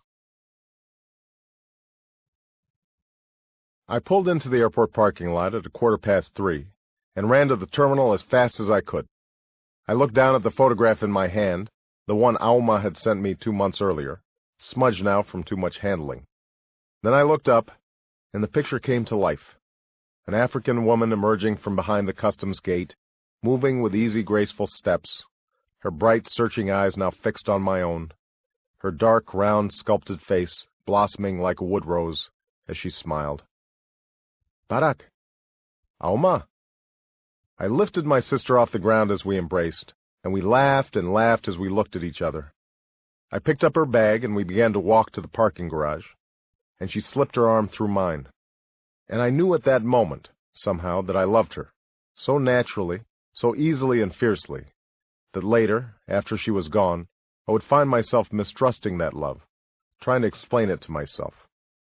S3: I pulled into the airport parking lot at a quarter past three and ran to the terminal as fast as I could. I looked down at the photograph in my hand, the one Alma had sent me two months earlier, smudged now from too much handling. Then I looked up, and the picture came to life. An African woman emerging from behind the customs gate, moving with easy, graceful steps, her bright, searching eyes now fixed on my own, her dark, round, sculpted face blossoming like a wood rose as she smiled. Barak! Alma! I lifted my sister off the ground as we embraced, and we laughed and laughed as we looked at each other. I picked up her bag, and we began to walk to the parking garage, and she slipped her arm through mine. And I knew at that moment, somehow, that I loved her, so naturally, so easily and fiercely, that later, after she was gone, I would find myself mistrusting that love, trying to explain it to myself.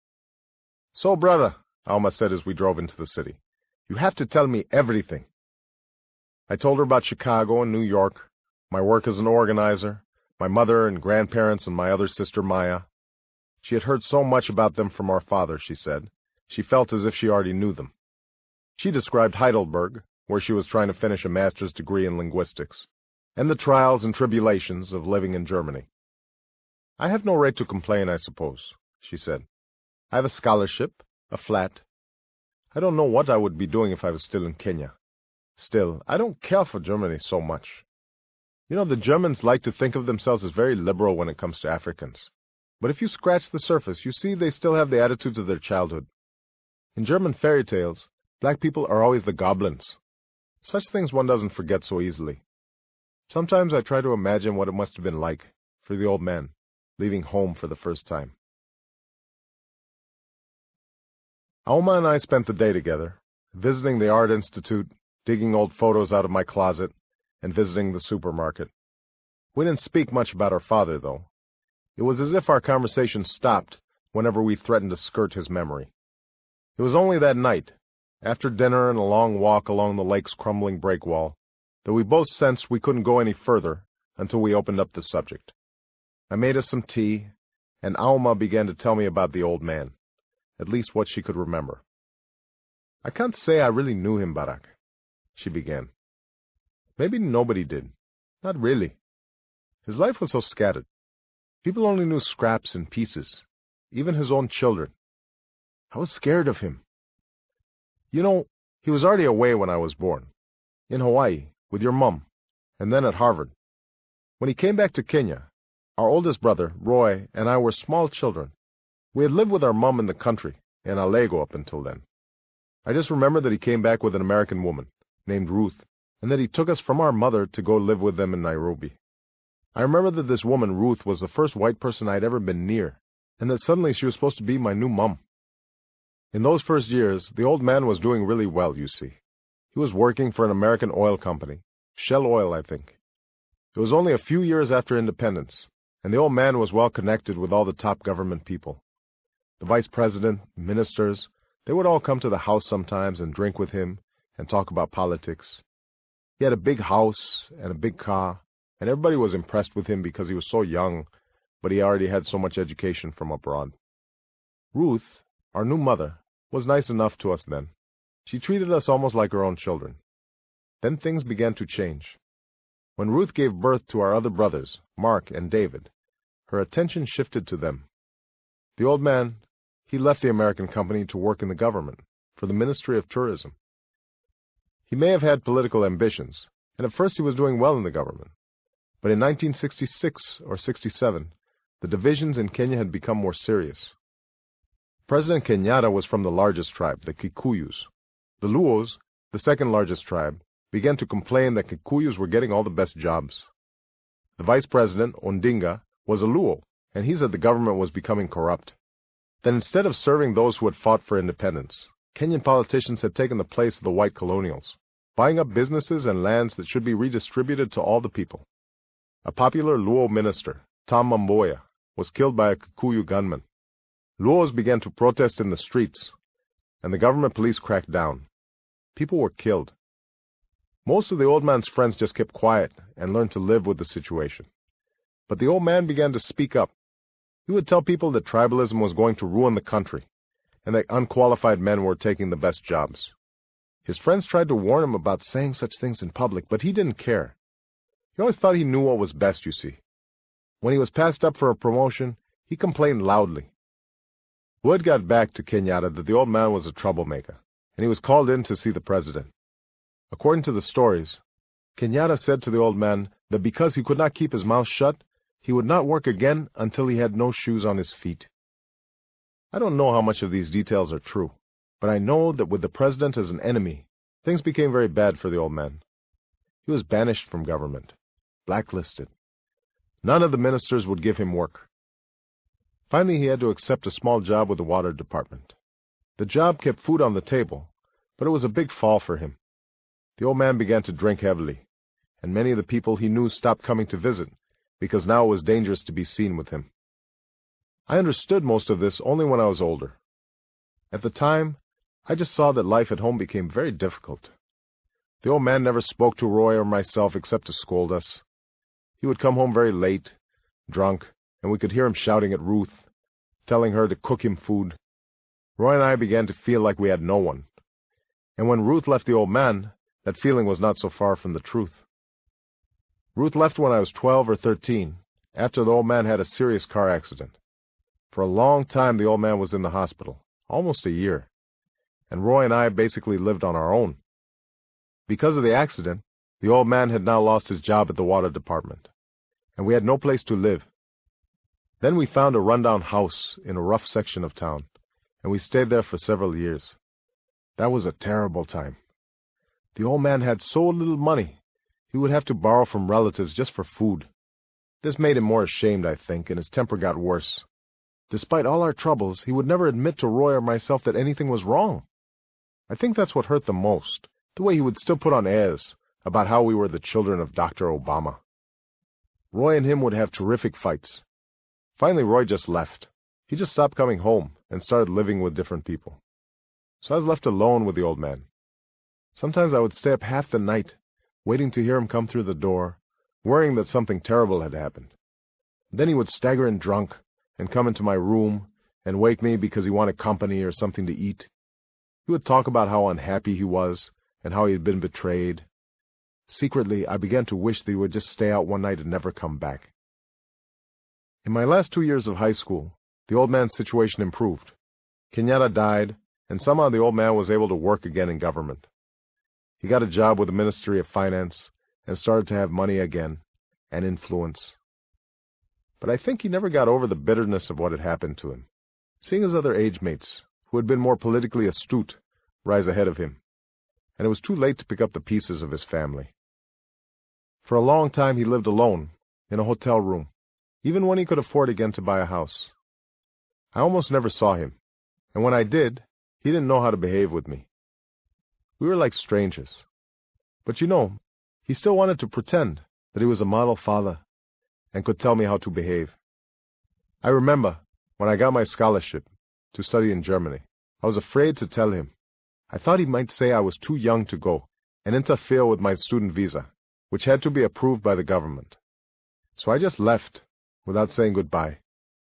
S3: So, brother, Alma said as we drove into the city, you have to tell me everything. I told her about Chicago and New York, my work as an organizer, my mother and grandparents and my other sister Maya. She had heard so much about them from our father, she said. She felt as if she already knew them. She described Heidelberg, where she was trying to finish a master's degree in linguistics, and the trials and tribulations of living in Germany. I have no right to complain, I suppose, she said. I have a scholarship, a flat. I don't know what I would be doing if I was still in Kenya. Still, I don't care for Germany so much. You know, the Germans like to think of themselves as very liberal when it comes to Africans. But if you scratch the surface, you see they still have the attitudes of their childhood. In German fairy tales, black people are always the goblins. Such things one doesn't forget so easily. Sometimes I try to imagine what it must have been like for the old man, leaving home for the first time. Alma and I spent the day together, visiting the Art Institute, digging old photos out of my closet, and visiting the supermarket. We didn't speak much about our father, though. It was as if our conversation stopped whenever we threatened to skirt his memory. It was only that night, after dinner and a long walk along the lake's crumbling break wall, that we both sensed we couldn't go any further until we opened up the subject. I made us some tea, and Alma began to tell me about the old man, at least what she could remember. I can't say I really knew him, Barak, she began. Maybe nobody did. Not really. His life was so scattered. People only knew scraps and pieces, even his own children. I was scared of him. You know, he was already away when I was born, in Hawaii, with your mum, and then at Harvard. When he came back to Kenya, our oldest brother, Roy, and I were small children. We had lived with our mum in the country, in Alego up until then. I just remember that he came back with an American woman, named Ruth, and that he took us from our mother to go live with them in Nairobi. I remember that this woman, Ruth, was the first white person I'd ever been near, and that suddenly she was supposed to be my new mum. In those first years, the old man was doing really well, you see. He was working for an American oil company, Shell Oil, I think. It was only a few years after independence, and the old man was well connected with all the top government people. The vice president, ministers, they would all come to the house sometimes and drink with him and talk about politics. He had a big house and a big car, and everybody was impressed with him because he was so young, but he already had so much education from abroad. Ruth, our new mother, was nice enough to us then. She treated us almost like her own children. Then things began to change. When Ruth gave birth to our other brothers, Mark and David, her attention shifted to them. The old man, he left the American company to work in the government, for the Ministry of Tourism. He may have had political ambitions, and at first he was doing well in the government. But in nineteen sixty-six or sixty-seven, the divisions in Kenya had become more serious. President Kenyatta was from the largest tribe, the Kikuyus. The Luos, the second largest tribe, began to complain that Kikuyus were getting all the best jobs. The vice president, Ondinga, was a Luo, and he said the government was becoming corrupt. Then instead of serving those who had fought for independence, Kenyan politicians had taken the place of the white colonials, buying up businesses and lands that should be redistributed to all the people. A popular Luo minister, Tom Mamboya, was killed by a Kikuyu gunman. Luos began to protest in the streets, and the government police cracked down. People were killed. Most of the old man's friends just kept quiet and learned to live with the situation. But the old man began to speak up. He would tell people that tribalism was going to ruin the country, and that unqualified men were taking the best jobs. His friends tried to warn him about saying such things in public, but he didn't care. He always thought he knew what was best, you see. When he was passed up for a promotion, he complained loudly. Word got back to Kenyatta that the old man was a troublemaker, and he was called in to see the president. According to the stories, Kenyatta said to the old man that because he could not keep his mouth shut, he would not work again until he had no shoes on his feet. I don't know how much of these details are true, but I know that with the president as an enemy, things became very bad for the old man. He was banished from government, blacklisted. None of the ministers would give him work. Finally, he had to accept a small job with the water department. The job kept food on the table, but it was a big fall for him. The old man began to drink heavily, and many of the people he knew stopped coming to visit, because now it was dangerous to be seen with him. I understood most of this only when I was older. At the time, I just saw that life at home became very difficult. The old man never spoke to Roy or myself except to scold us. He would come home very late, drunk, and we could hear him shouting at Ruth, telling her to cook him food. Roy and I began to feel like we had no one. And when Ruth left the old man, that feeling was not so far from the truth. Ruth left when I was twelve or thirteen, after the old man had a serious car accident. For a long time the old man was in the hospital, almost a year, and Roy and I basically lived on our own. Because of the accident, the old man had now lost his job at the water department, and we had no place to live. Then we found a rundown house in a rough section of town, and we stayed there for several years. That was a terrible time. The old man had so little money, he would have to borrow from relatives just for food. This made him more ashamed, I think, and his temper got worse. Despite all our troubles, he would never admit to Roy or myself that anything was wrong. I think that's what hurt the most, the way he would still put on airs about how we were the children of Doctor Obama. Roy and him would have terrific fights. Finally, Roy just left. He just stopped coming home and started living with different people. So I was left alone with the old man. Sometimes I would stay up half the night, waiting to hear him come through the door, worrying that something terrible had happened. Then he would stagger in drunk and come into my room and wake me because he wanted company or something to eat. He would talk about how unhappy he was and how he had been betrayed. Secretly, I began to wish that he would just stay out one night and never come back. In my last two years of high school, the old man's situation improved. Kenyatta died, and somehow the old man was able to work again in government. He got a job with the Ministry of Finance and started to have money again and influence. But I think he never got over the bitterness of what had happened to him, seeing his other age-mates, who had been more politically astute, rise ahead of him, and it was too late to pick up the pieces of his family. For a long time he lived alone, in a hotel room, even when he could afford again to buy a house. I almost never saw him, and when I did, he didn't know how to behave with me. We were like strangers. But you know, he still wanted to pretend that he was a model father and could tell me how to behave. I remember when I got my scholarship to study in Germany, I was afraid to tell him. I thought he might say I was too young to go, and interfere with my student visa, which had to be approved by the government. So I just left without saying goodbye.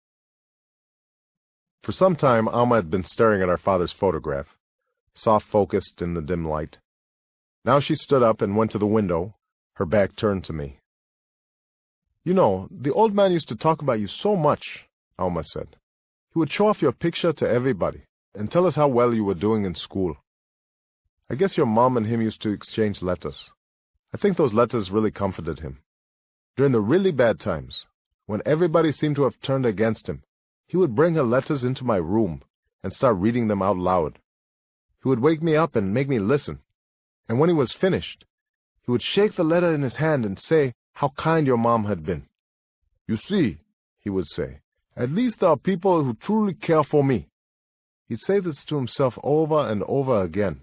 S3: For some time, Alma had been staring at our father's photograph, soft-focused in the dim light. Now she stood up and went to the window, her back turned to me. "You know, the old man used to talk about you so much," Alma said. "He would show off your picture to everybody and tell us how well you were doing in school. I guess your mom and him used to exchange letters. I think those letters really comforted him. During the really bad times, when everybody seemed to have turned against him, he would bring her letters into my room and start reading them out loud. He would wake me up and make me listen, and when he was finished, he would shake the letter in his hand and say how kind your mom had been. 'You see,' he would say, 'at least there are people who truly care for me.' He'd say this to himself over and over again."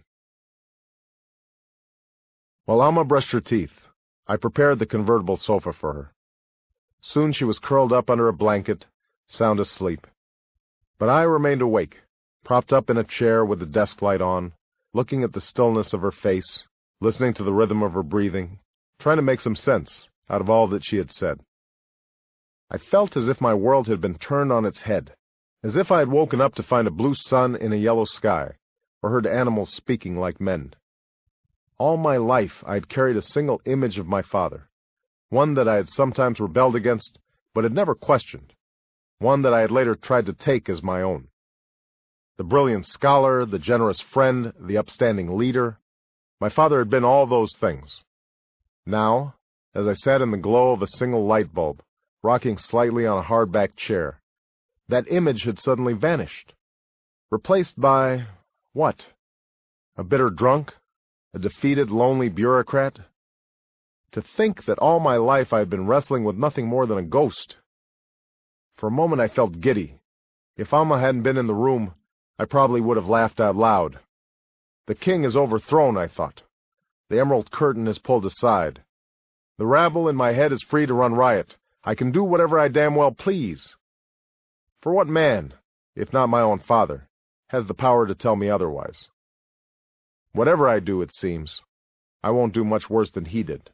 S3: While Alma brushed her teeth, I prepared the convertible sofa for her. Soon she was curled up under a blanket, sound asleep. But I remained awake, propped up in a chair with the desk light on, looking at the stillness of her face, listening to the rhythm of her breathing, trying to make some sense out of all that she had said. I felt as if my world had been turned on its head, as if I had woken up to find a blue sun in a yellow sky, or heard animals speaking like men. All my life I had carried a single image of my father, one that I had sometimes rebelled against, but had never questioned, one that I had later tried to take as my own. The brilliant scholar, the generous friend, the upstanding leader, my father had been all those things. Now, as I sat in the glow of a single light bulb, rocking slightly on a hard-backed chair, that image had suddenly vanished, replaced by, what? A bitter drunk? A defeated, lonely bureaucrat? To think that all my life I had been wrestling with nothing more than a ghost. For a moment I felt giddy. If Alma hadn't been in the room, I probably would have laughed out loud. The king is overthrown, I thought. The emerald curtain is pulled aside. The rabble in my head is free to run riot. I can do whatever I damn well please. For what man, if not my own father, has the power to tell me otherwise? Whatever I do, it seems, I won't do much worse than he did.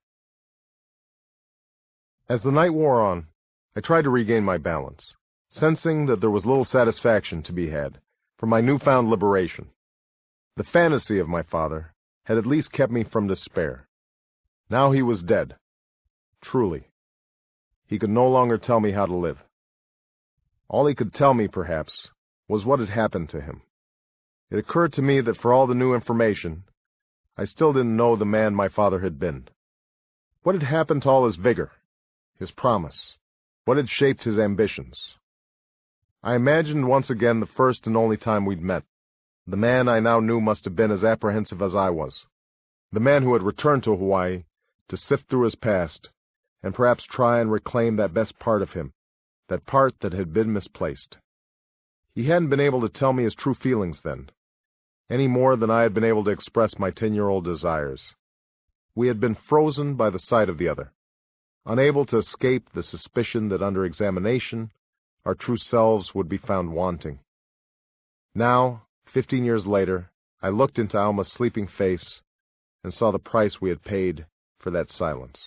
S3: As the night wore on, I tried to regain my balance, sensing that there was little satisfaction to be had from my newfound liberation. The fantasy of my father had at least kept me from despair. Now he was dead. Truly. He could no longer tell me how to live. All he could tell me, perhaps, was what had happened to him. It occurred to me that for all the new information, I still didn't know the man my father had been. What had happened to all his vigor, his promise? What had shaped his ambitions? I imagined once again the first and only time we'd met. The man I now knew must have been as apprehensive as I was. The man who had returned to Hawaii to sift through his past and perhaps try and reclaim that best part of him, that part that had been misplaced. He hadn't been able to tell me his true feelings then, any more than I had been able to express my ten-year-old desires. We had been frozen by the sight of the other, unable to escape the suspicion that under examination our true selves would be found wanting. Now, fifteen years later, I looked into Alma's sleeping face and saw the price we had paid for that silence.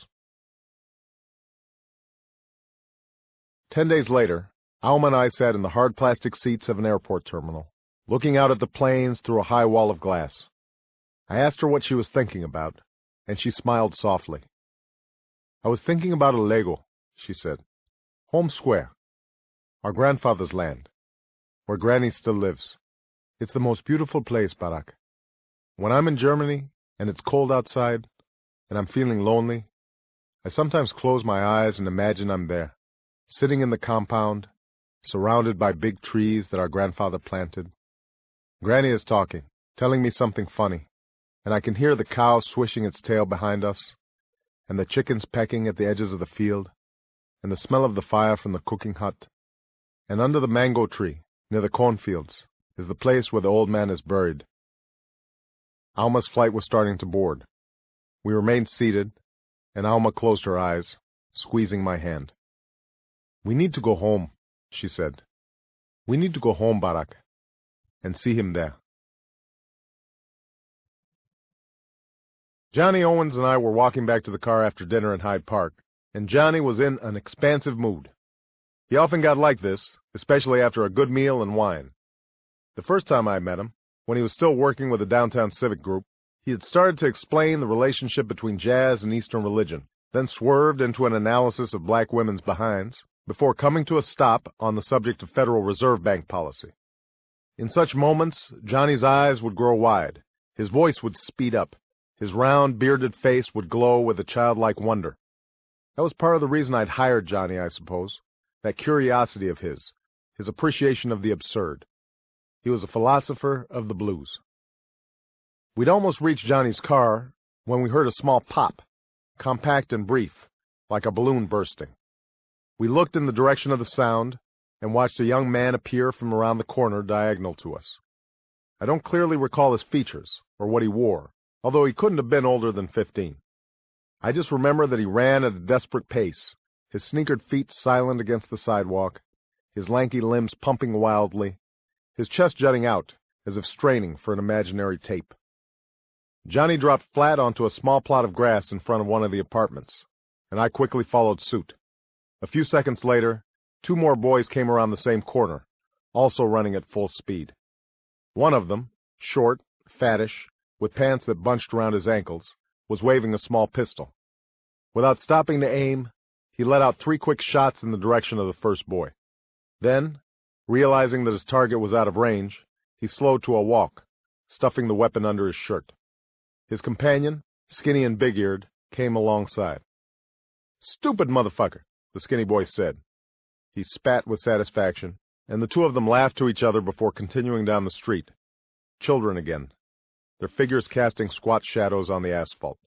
S3: Ten days later, Alma and I sat in the hard plastic seats of an airport terminal, looking out at the planes through a high wall of glass. I asked her what she was thinking about, and she smiled softly. "I was thinking about Alego," she said. "Home Square, our grandfather's land, where Granny still lives. It's the most beautiful place, Barak. When I'm in Germany, and it's cold outside, and I'm feeling lonely, I sometimes close my eyes and imagine I'm there, sitting in the compound, surrounded by big trees that our grandfather planted. Granny is talking, telling me something funny, and I can hear the cow swishing its tail behind us, and the chickens pecking at the edges of the field, and the smell of the fire from the cooking hut. And under the mango tree, near the cornfields, is the place where the old man is buried." Alma's flight was starting to board. We remained seated, and Alma closed her eyes, squeezing my hand. "We need to go home," she said. "We need to go home, Barak, and see him there." Johnny Owens and I were walking back to the car after dinner in Hyde Park, and Johnny was in an expansive mood. He often got like this, especially after a good meal and wine. The first time I met him, when he was still working with the Downtown Civic Group, he had started to explain the relationship between jazz and Eastern religion, then swerved into an analysis of black women's behinds, before coming to a stop on the subject of Federal Reserve Bank policy. In such moments, Johnny's eyes would grow wide, his voice would speed up, his round, bearded face would glow with a childlike wonder. That was part of the reason I'd hired Johnny, I suppose, that curiosity of his, his appreciation of the absurd. He was a philosopher of the blues. We'd almost reached Johnny's car when we heard a small pop, compact and brief, like a balloon bursting. We looked in the direction of the sound and watched a young man appear from around the corner diagonal to us. I don't clearly recall his features or what he wore, although he couldn't have been older than fifteen. I just remember that he ran at a desperate pace, his sneakered feet silent against the sidewalk, his lanky limbs pumping wildly, his chest jutting out as if straining for an imaginary tape. Johnny dropped flat onto a small plot of grass in front of one of the apartments, and I quickly followed suit. A few seconds later, two more boys came around the same corner, also running at full speed. One of them, short, fattish, with pants that bunched around his ankles, was waving a small pistol. Without stopping to aim, he let out three quick shots in the direction of the first boy. Then, realizing that his target was out of range, he slowed to a walk, stuffing the weapon under his shirt. His companion, skinny and big-eared, came alongside. "Stupid motherfucker," the skinny boy said. He spat with satisfaction, and the two of them laughed to each other before continuing down the street. Children again, their figures casting squat shadows on the asphalt.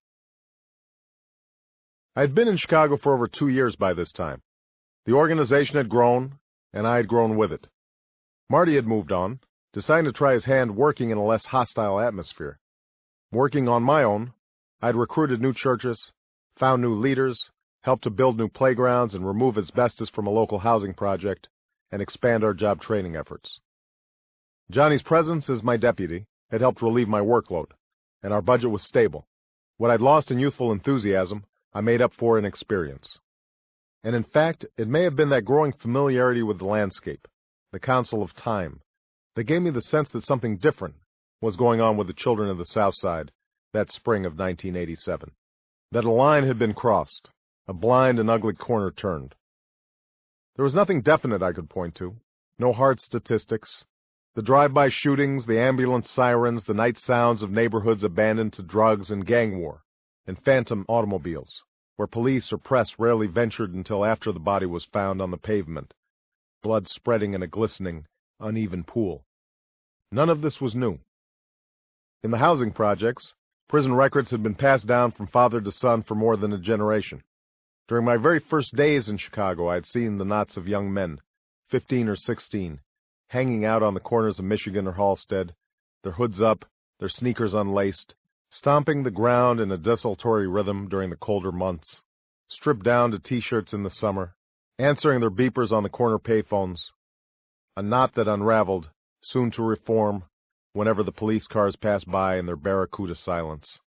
S3: I had been in Chicago for over two years by this time. The organization had grown, and I had grown with it. Marty had moved on, deciding to try his hand working in a less hostile atmosphere. Working on my own, I'd recruited new churches, found new leaders, helped to build new playgrounds and remove asbestos from a local housing project, and expand our job training efforts. Johnny's presence as my deputy had helped relieve my workload, and our budget was stable. What I'd lost in youthful enthusiasm, I made up for in experience. And in fact, it may have been that growing familiarity with the landscape, the counsel of time, that gave me the sense that something different was going on with the children of the South Side that spring of nineteen eighty-seven. That a line had been crossed, a blind and ugly corner turned. There was nothing definite I could point to, no hard statistics. The drive-by shootings, the ambulance sirens, the night sounds of neighborhoods abandoned to drugs and gang war, and phantom automobiles, where police or press rarely ventured until after the body was found on the pavement, blood spreading in a glistening, uneven pool. None of this was new. In the housing projects, prison records had been passed down from father to son for more than a generation. During my very first days in Chicago, I had seen the knots of young men, fifteen or sixteen, hanging out on the corners of Michigan or Halstead, their hoods up, their sneakers unlaced, stomping the ground in a desultory rhythm during the colder months, stripped down to T-shirts in the summer, answering their beepers on the corner payphones, a knot that unraveled, soon to reform, whenever the police cars passed by in their barracuda silence.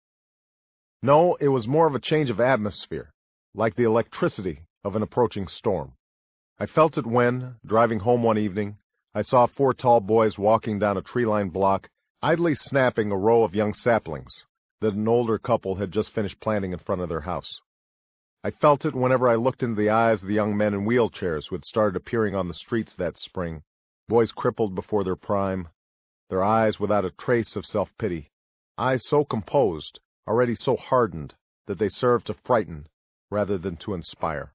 S3: No, it was more of a change of atmosphere, like the electricity of an approaching storm. I felt it when, driving home one evening, I saw four tall boys walking down a tree-lined block, idly snapping a row of young saplings that an older couple had just finished planting in front of their house. I felt it whenever I looked into the eyes of the young men in wheelchairs who had started appearing on the streets that spring, boys crippled before their prime, their eyes without a trace of self-pity, eyes so composed, already so hardened, that they served to frighten rather than to inspire.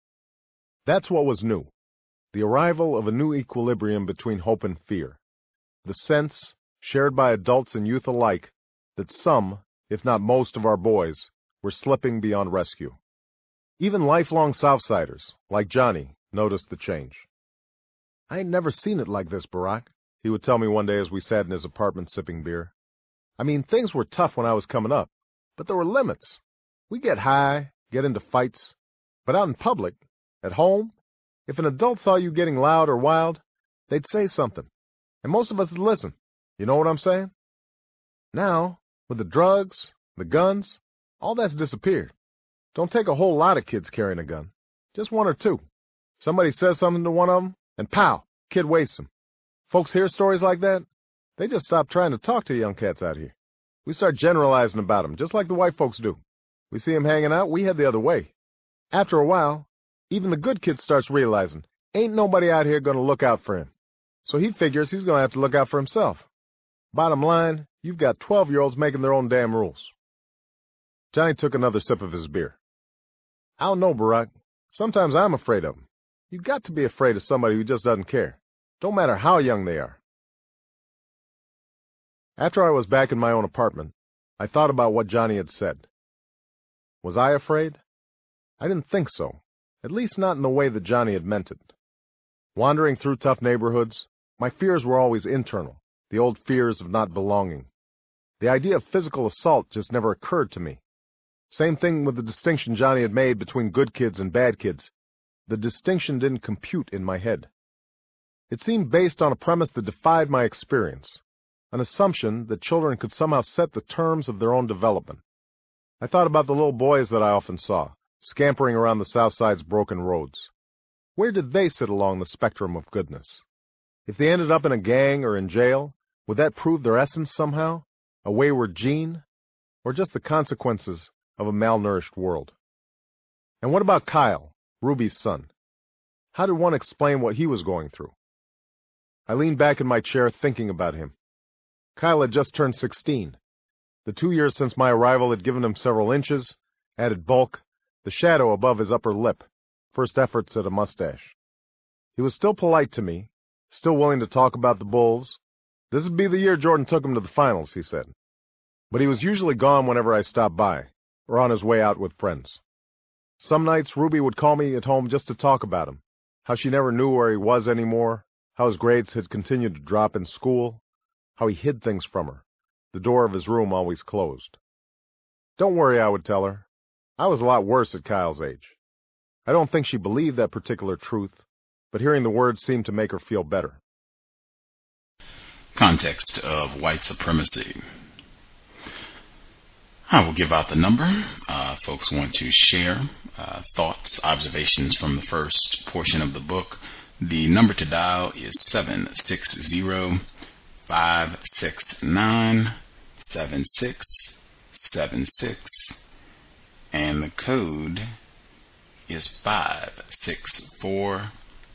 S3: That's what was new, the arrival of a new equilibrium between hope and fear, the sense, shared by adults and youth alike, that some, if not most of our boys, were slipping beyond rescue. Even lifelong Southsiders, like Johnny, noticed the change. "I ain't never seen it like this, Barack," he would tell me one day as we sat in his apartment sipping beer. "I mean, things were tough when I was coming up, but there were limits. We get high, get into fights, but out in public, at home, if an adult saw you getting loud or wild, they'd say something, and most of us would listen. You know what I'm saying? Now, with the drugs, the guns, All that's disappeared. Don't take a whole lot of kids carrying a gun. Just one or two. Somebody says something to one of them, and pow, kid wastes them. Folks hear stories like that, they just stop trying to talk to young cats out here. We start generalizing about them, just like the white folks do. We see them hanging out, we head the other way. After a while, even the good kid starts realizing, ain't nobody out here going to look out for him. So he figures he's going to have to look out for himself. Bottom line, you've got twelve-year-olds making their own damn rules. Johnny took another sip of his beer. I don't know, Barack. Sometimes I'm afraid of them. You've got to be afraid of somebody who just doesn't care. Don't matter how young they are. After I was back in my own apartment, I thought about what Johnny had said. Was I afraid? I didn't think so, at least not in the way that Johnny had meant it. Wandering through tough neighborhoods, my fears were always internal, the old fears of not belonging. The idea of physical assault just never occurred to me. Same thing with the distinction Johnny had made between good kids and bad kids. The distinction didn't compute in my head. It seemed based on a premise that defied my experience, an assumption that children could somehow set the terms of their own development. I thought about the little boys that I often saw, scampering around the South Side's broken roads. Where did they sit along the spectrum of goodness? If they ended up in a gang or in jail, would that prove their essence somehow? A wayward gene? Or just the consequences of a malnourished world? And what about Kyle, Ruby's son? How did one explain what he was going through? I leaned back in my chair thinking about him. Kyle had just turned sixteen. The two years since my arrival had given him several inches, added bulk, the shadow above his upper lip, first efforts at a mustache. He was still polite to me, still willing to talk about the Bulls. This would be the year Jordan took him to the finals, he said. But he was usually gone whenever I stopped by, or on his way out with friends. Some nights Ruby would call me at home just to talk about him, how she never knew where he was anymore, how his grades had continued to drop in school, how he hid things from her, the door of his room always closed. Don't worry, I would tell her. I was a lot worse at Kyle's age. I don't think she believed that particular truth, but hearing the words seemed to make her feel better.
S7: Context of white supremacy. I will give out the number. Uh, folks want to share uh, thoughts, observations from the first portion of the book. The number to dial is seven six zero, five six nine, seven six seven six, and the code is five six four,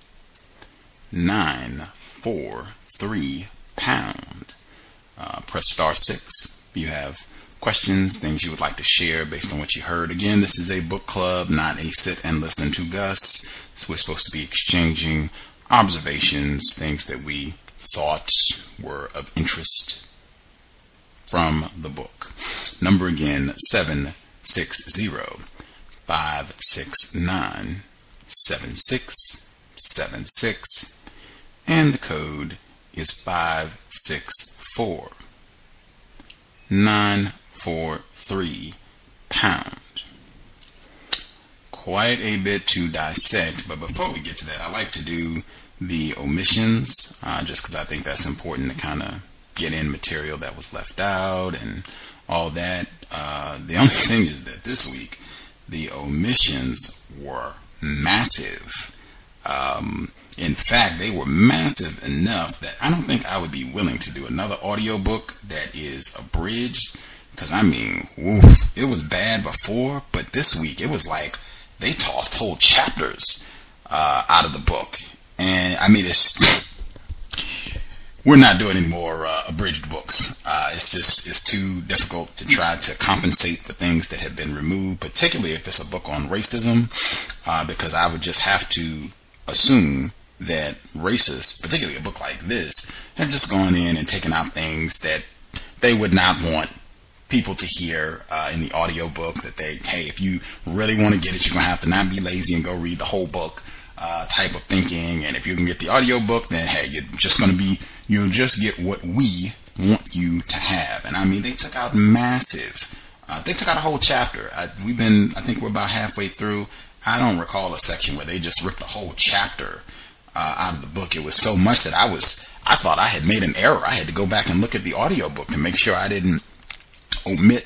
S7: nine four three pound. Uh, press star six if you have questions, things you would like to share based on what you heard. Again, this is a book club, not a sit and listen to Gus. So we're supposed to be exchanging observations, things that we thought were of interest from the book. Number again, seven six zero, five six nine, seven six seven six, and the code is five six four, nine four three pound. Quite a bit to dissect, but before we get to that, I like to do the omissions, uh, just because I think that's important to kind of get in material that was left out and all that. Uh, the only thing is that this week, the omissions were massive. Um, in fact, they were massive enough that I don't think I would be willing to do another audiobook that is abridged. Because, I mean, oof, it was bad before, but this week it was like they tossed whole chapters uh, out of the book. And, I mean, it's we're not doing any more uh, abridged books. Uh, it's just it's too difficult to try to compensate for things that have been removed, particularly if it's a book on racism, uh, because I would just have to assume that racists, particularly a book like this, have just gone in and taken out things that they would not want people to hear uh, in the audio book, that they, hey, if you really want to get it, you're going to have to not be lazy and go read the whole book uh, type of thinking. And if you can get the audio book, then hey, you're just going to be, you'll just get what we want you to have. And I mean, they took out massive, uh, they took out a whole chapter. I, we've been, I think we're about halfway through. I don't recall a section where they just ripped a whole chapter uh, out of the book. It was so much that I was, I thought I had made an error. I had to go back and look at the audio book to make sure I didn't omit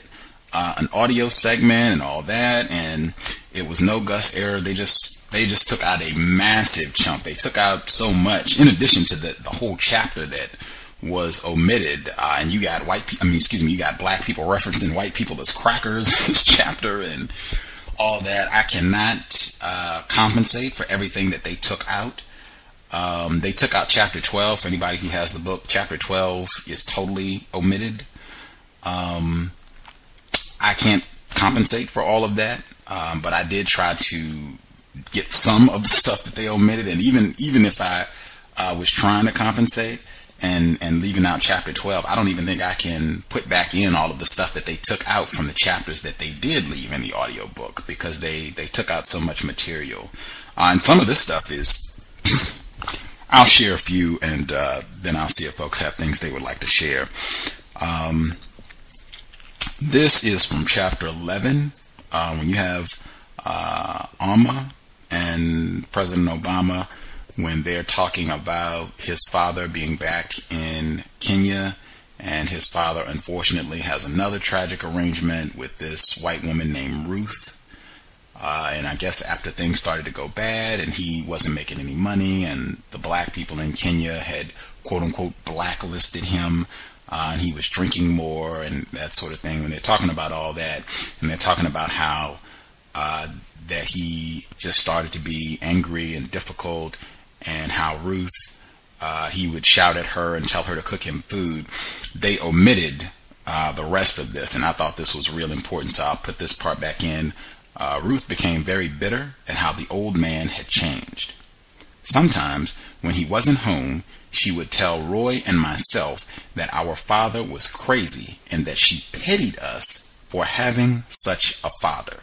S7: uh, an audio segment and all that, and it was no Gus error. They just they just took out a massive chunk. They took out so much, in addition to the the whole chapter that was omitted. Uh, and you got white, pe- I mean, excuse me, you got black people referencing white people as crackers in this chapter and all that. I cannot uh, compensate for everything that they took out. Um, they took out chapter twelve. For anybody who has the book, chapter twelve is totally omitted. Um, I can't compensate for all of that, um, but I did try to get some of the stuff that they omitted. And even even if I uh, was trying to compensate and and leaving out chapter twelve, I don't even think I can put back in all of the stuff that they took out from the chapters that they did leave in the audiobook, because they they took out so much material. Uh, and some of this stuff is I'll share a few, and uh, then I'll see if folks have things they would like to share. Um, this is from chapter eleven, uh, when you have uh, Alma and President Obama, when they're talking about his father being back in Kenya, and his father unfortunately has another tragic arrangement with this white woman named Ruth. Uh, and I guess after things started to go bad and he wasn't making any money, and the black people in Kenya had quote unquote blacklisted him, uh, and he was drinking more and that sort of thing. When they're talking about all that, and they're talking about how uh, that he just started to be angry and difficult, and how Ruth, uh, he would shout at her and tell her to cook him food, they omitted uh, the rest of this, and I thought this was real important, so I'll put this part back in. Uh, Ruth became very bitter at how the old man had changed. Sometimes, when he wasn't home, she would tell Roy and myself that our father was crazy and that she pitied us for having such a father.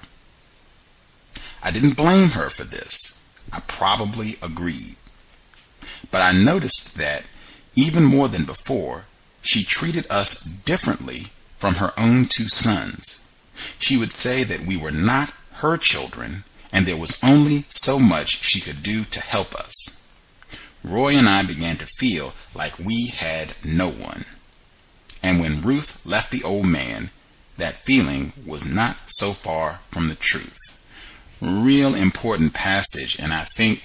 S7: I didn't blame her for this. I probably agreed. But I noticed that, even more than before, she treated us differently from her own two sons. She would say that we were not her children, and there was only so much she could do to help us. Roy and I began to feel like we had no one. And when Ruth left the old man, that feeling was not so far from the truth. Real important passage, and I think,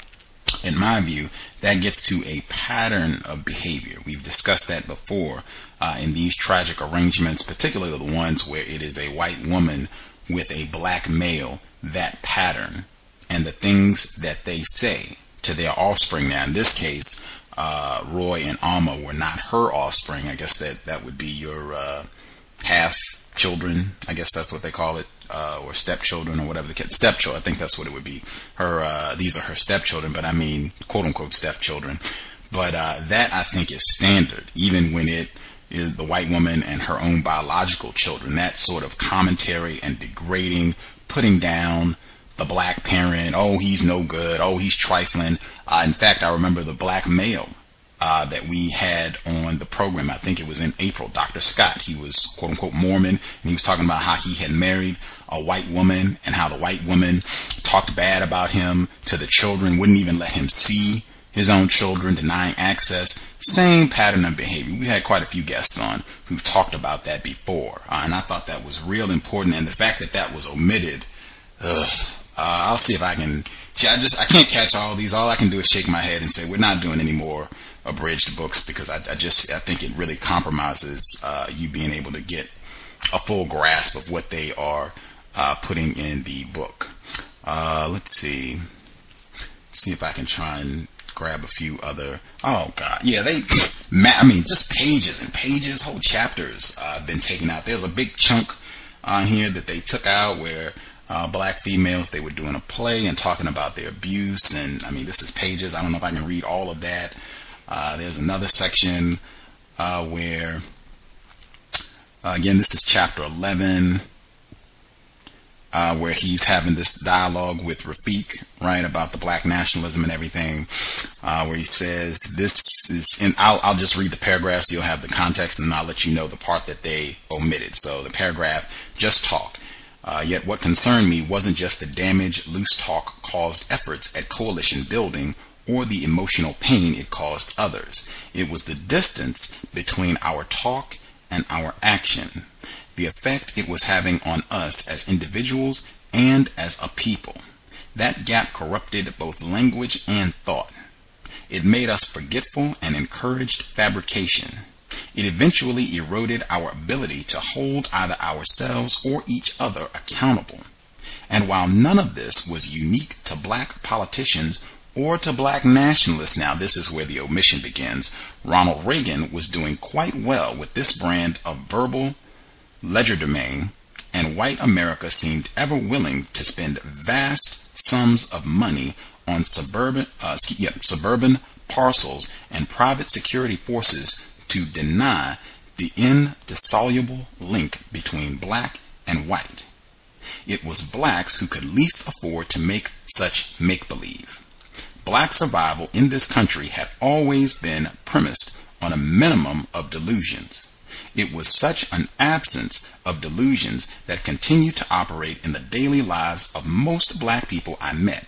S7: in my view, that gets to a pattern of behavior. We've discussed that before uh, in these tragic arrangements, particularly the ones where it is a white woman with a black male, that pattern and the things that they say to their offspring. Now, in this case, uh, Roy and Alma were not her offspring. I guess that, that would be your uh, half children. I guess that's what they call it, uh, or stepchildren or whatever the kid. Stepchildren, I think that's what it would be. Her, uh, these are her stepchildren, but I mean, quote unquote stepchildren. But uh, that I think is standard, even when it is the white woman and her own biological children. That sort of commentary and degrading, putting down the black parent. Oh, he's no good. Oh, he's trifling. Uh, in fact, I remember the black male uh, that we had on the program. I think it was in April. Doctor Scott. He was quote unquote Mormon, and he was talking about how he had married a white woman and how the white woman talked bad about him to the children, wouldn't even let him see his own children, denying access. Same pattern of behavior. We had quite a few guests on who've talked about that before, uh, and I thought that was real important. And the fact that that was omitted, ugh, uh, I'll see if I can. See, I just I can't catch all these. All I can do is shake my head and say we're not doing any more abridged books, because I, I just I think it really compromises uh, you being able to get a full grasp of what they are uh, putting in the book. Uh, let's see. See if I can try and grab a few other. Oh God, yeah, they. I mean, just pages and pages, whole chapters uh, have been taken out. There's a big chunk on here that they took out where uh, black females, they were doing a play and talking about their abuse, and I mean, this is pages. I don't know if I can read all of that. Uh, there's another section uh, where, uh, again, this is chapter eleven. Uh, where he's having this dialogue with Rafiq, right, about the black nationalism and everything, uh, where he says, this is, and I'll, I'll just read the paragraph so you'll have the context, and I'll let you know the part that they omitted. So the paragraph, just talk. Uh, yet what concerned me wasn't just the damage loose talk caused efforts at coalition building or the emotional pain it caused others. It was the distance between our talk and our action, the effect it was having on us as individuals and as a people. That gap corrupted both language and thought. It made us forgetful and encouraged fabrication. It eventually eroded our ability to hold either ourselves or each other accountable. And while none of this was unique to black politicians or to black nationalists, now this is where the omission begins, Ronald Reagan was doing quite well with this brand of verbal legerdemain, and white America seemed ever willing to spend vast sums of money on suburban, uh, yeah, suburban parcels and private security forces to deny the indissoluble link between black and white. It was blacks who could least afford to make such make-believe. Black survival in this country had always been premised on a minimum of delusions. It was such an absence of delusions that continued to operate in the daily lives of most black people I met.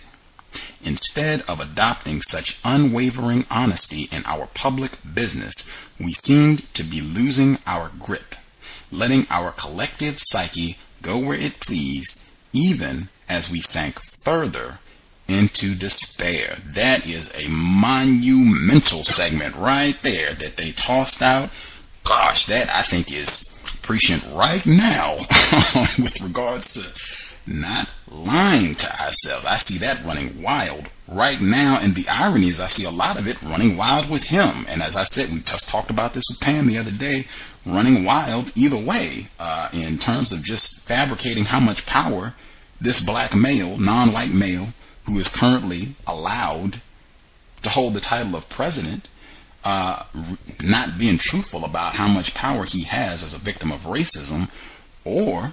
S7: Instead of adopting such unwavering honesty in our public business, we seemed to be losing our grip, letting our collective psyche go where it pleased, even as we sank further into despair. That is a monumental segment right there that they tossed out. Gosh, that I think is prescient right now with regards to not lying to ourselves. I see that running wild right now, and the irony is I see a lot of it running wild with him. And as I said, we just talked about this with Pam the other day, running wild either way, uh, in terms of just fabricating how much power this black male, non-white male, who is currently allowed to hold the title of president, uh, not being truthful about how much power he has as a victim of racism, or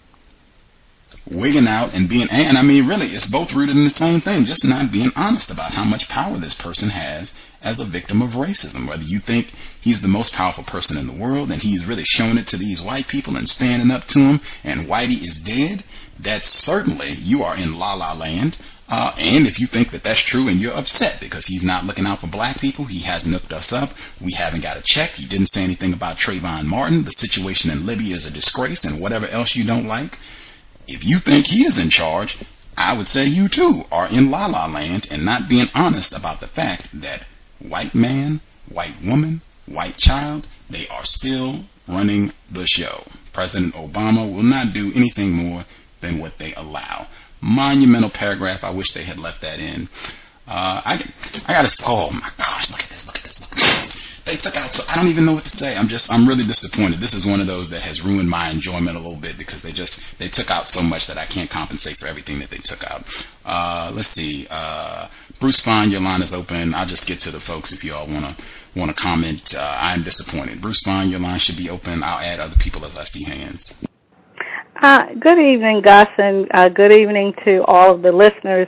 S7: wigging out and being, and I mean really it's both rooted in the same thing, just not being honest about how much power this person has as a victim of racism. Whether you think he's the most powerful person in the world and he's really shown it to these white people and standing up to him, and Whitey is dead, that's certainly, you are in la la land. Uh, and if you think that that's true and you're upset because he's not looking out for black people, he hasn't hooked us up, we haven't got a check, he didn't say anything about Trayvon Martin, the situation in Libya is a disgrace, and whatever else you don't like, if you think he is in charge, I would say you too are in la la land and not being honest about the fact that white man, white woman, white child, they are still running the show. President Obama will not do anything more than what they allow. Monumental paragraph. I wish they had left that in. Uh, I, I gotta, oh my gosh, look at this, look at this, look at this. They took out, so I don't even know what to say. I'm just, I'm really disappointed. This is one of those that has ruined my enjoyment a little bit because they just, they took out so much that I can't compensate for everything that they took out. Uh, let's see, uh, Bruce Fine, your line is open. I'll just get to the folks if you all want to, want to comment. Uh, I'm disappointed. Bruce Fine, your line should be open. I'll add other people as I see hands.
S8: Uh, good evening, Gus, and uh, good evening to all of the listeners.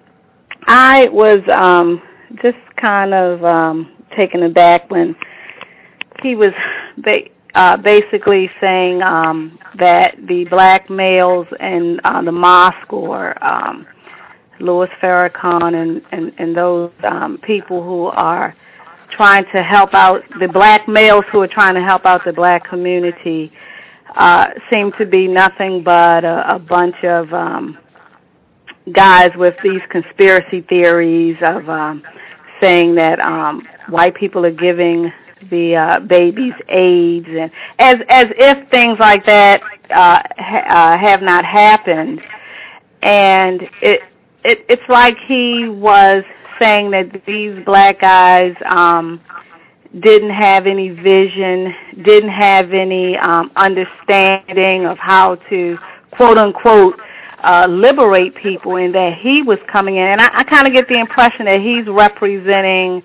S8: I was um, just kind of um, taken aback when he was ba- uh, basically saying um, that the black males in uh, the mosque, or um, Louis Farrakhan and, and, and those um, people who are trying to help out, the black males who are trying to help out the black community, Uh, seem to be nothing but a, a bunch of um, guys with these conspiracy theories of um, saying that um, white people are giving the uh, babies AIDS, and as as if things like that uh, ha- uh, have not happened. And it, it it's like he was saying that these black guys um, didn't have any vision, didn't have any um, understanding of how to, quote unquote, uh, liberate people, and that he was coming in. And I, I kind of get the impression that he's representing,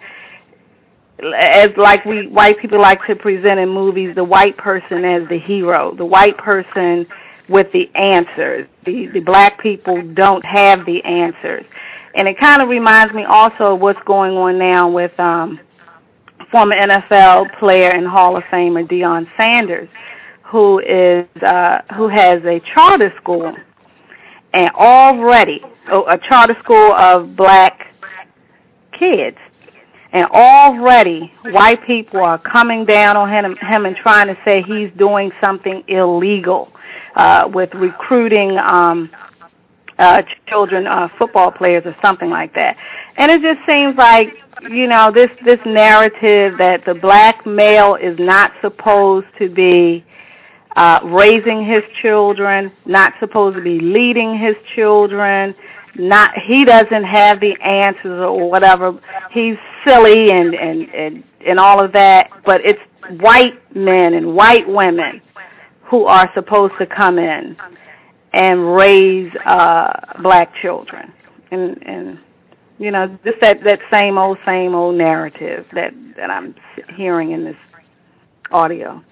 S8: as like we white people like to present in movies, the white person as the hero, the white person with the answers. The, the black people don't have the answers. And it kind of reminds me also of what's going on now with um, former N F L player and Hall of Famer Deion Sanders, who is uh, who has a charter school, and already oh, a charter school of black kids, And already white people are coming down on him, him and trying to say he's doing something illegal uh, with recruiting um, uh, children, uh, football players or something like that. And it just seems like, you know, this, this narrative that the black male is not supposed to be uh, raising his children, not supposed to be leading his children, not he doesn't have the answers or whatever. He's silly and, and, and, and all of that, but it's white men and white women who are supposed to come in and raise uh, black children. And, and you know, just that, that same old, same old narrative that, that I'm hearing in this audio.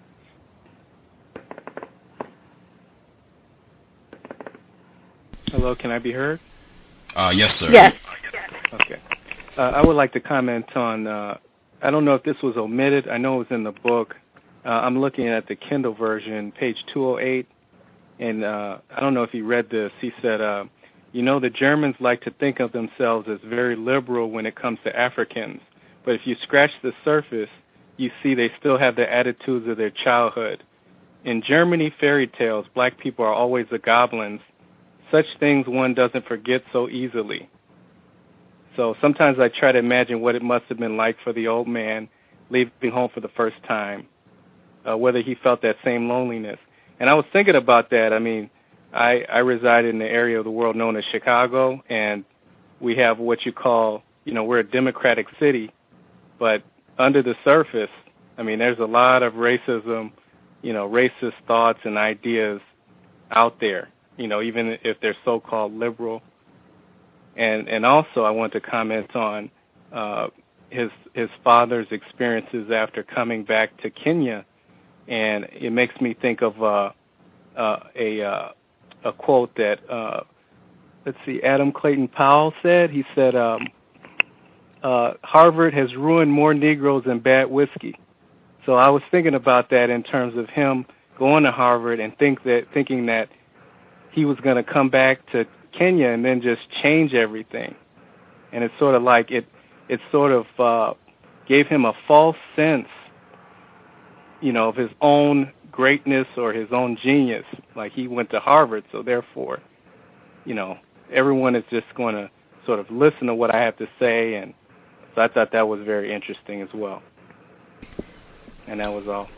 S9: Hello, can I be heard?
S7: Uh, yes, sir.
S8: Yes.
S9: Okay. Uh, I would like to comment on, uh, I don't know if this was omitted. I know it was in the book. Uh, I'm looking at the Kindle version, page two oh eight, and uh, I don't know if you read this. He said, uh, you know, the Germans like to think of themselves as very liberal when it comes to Africans, but if you scratch the surface, you see they still have the attitudes of their childhood. In Germany fairy tales, black people are always the goblins. Such things one doesn't forget so easily. So sometimes I try to imagine what it must have been like for the old man leaving home for the first time, uh, whether he felt that same loneliness. And I was thinking about that. I mean, I, I reside in the area of the world known as Chicago, and we have what you call, you know, we're a democratic city, but under the surface, I mean, there's a lot of racism, you know, racist thoughts and ideas out there. You know, even if they're so-called liberal. And and also I want to comment on uh, his his father's experiences after coming back to Kenya, and it makes me think of uh, uh, a uh, a quote that uh, let's see, Adam Clayton Powell said. He said, um, uh, "Harvard has ruined more Negroes than bad whiskey." So I was thinking about that in terms of him going to Harvard and think that thinking that he was going to come back to Kenya and then just change everything. And it's sort of like it it sort of uh, gave him a false sense, you know, of his own greatness or his own genius. Like he went to Harvard, so therefore, you know, everyone is just going to sort of listen to what I have to say. And so I thought that was very interesting as well. And that was all.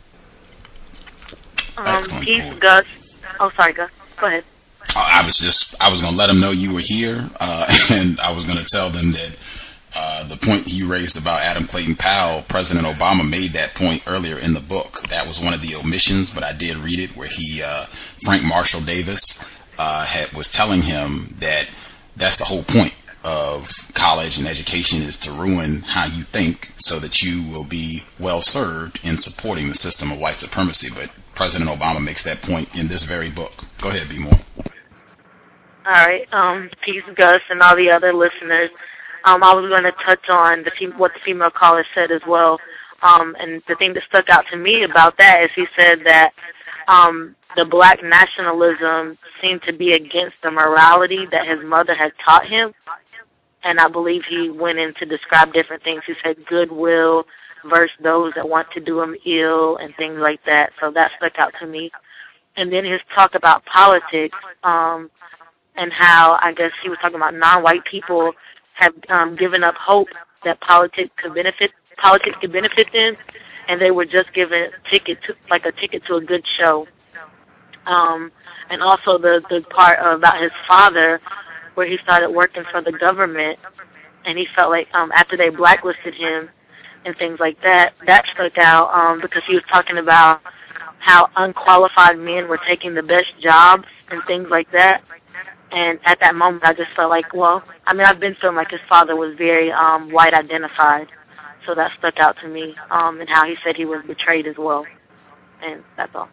S10: Um, peace, Gus. Oh, sorry, Gus. Go ahead.
S7: I was just, I was going to let them know you were here, uh, and I was going to tell them that uh, the point you raised about Adam Clayton Powell, President Obama made that point earlier in the book. That was one of the omissions, but I did read it where he, uh, Frank Marshall Davis, uh, had, was telling him that that's the whole point of college and education is to ruin how you think so that you will be well served in supporting the system of white supremacy. But President Obama makes that point in this very book. Go ahead, B. Moore.
S10: All right. Um, peace, Gus, and all the other listeners. Um, I was going to touch on the fem- what the female caller said as well. Um, and the thing that stuck out to me about that is he said that um, the black nationalism seemed to be against the morality that his mother had taught him. And I believe he went in to describe different things. He said goodwill versus those that want to do him ill and things like that. So that stuck out to me. And then his talk about politics um, and how I guess he was talking about non-white people have um, given up hope that politics could benefit politics could benefit them, and they were just given a ticket to like a ticket to a good show. Um, and also the the part about his father, where he started working for the government, and he felt like um, after they blacklisted him and things like that, that stuck out um, because he was talking about how unqualified men were taking the best jobs and things like that. And at that moment, I just felt like, well, I mean, I've been feeling like his father was very um, white identified, so that stuck out to me, um, and how he said he was betrayed as well. And that's all.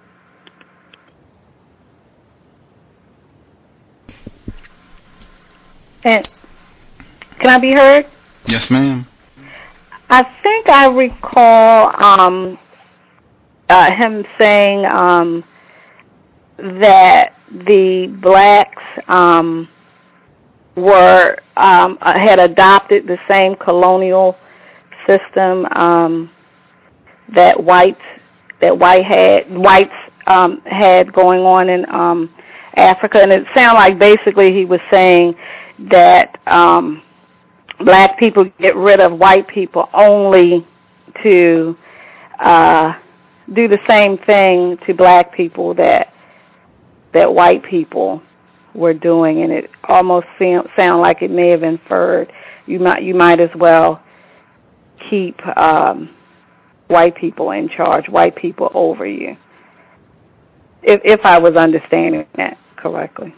S8: And can I be heard?
S7: Yes, ma'am.
S8: I think I recall um, uh, him saying um, that the blacks um, were um, had adopted the same colonial system um, that whites that white had whites um, had going on in um, Africa, and it sounded like basically he was saying that um, black people get rid of white people only to uh, do the same thing to black people that that white people were doing, and it almost sound, sound like it may have inferred you might you might as well keep um, white people in charge, white people over you. If if I was understanding that correctly.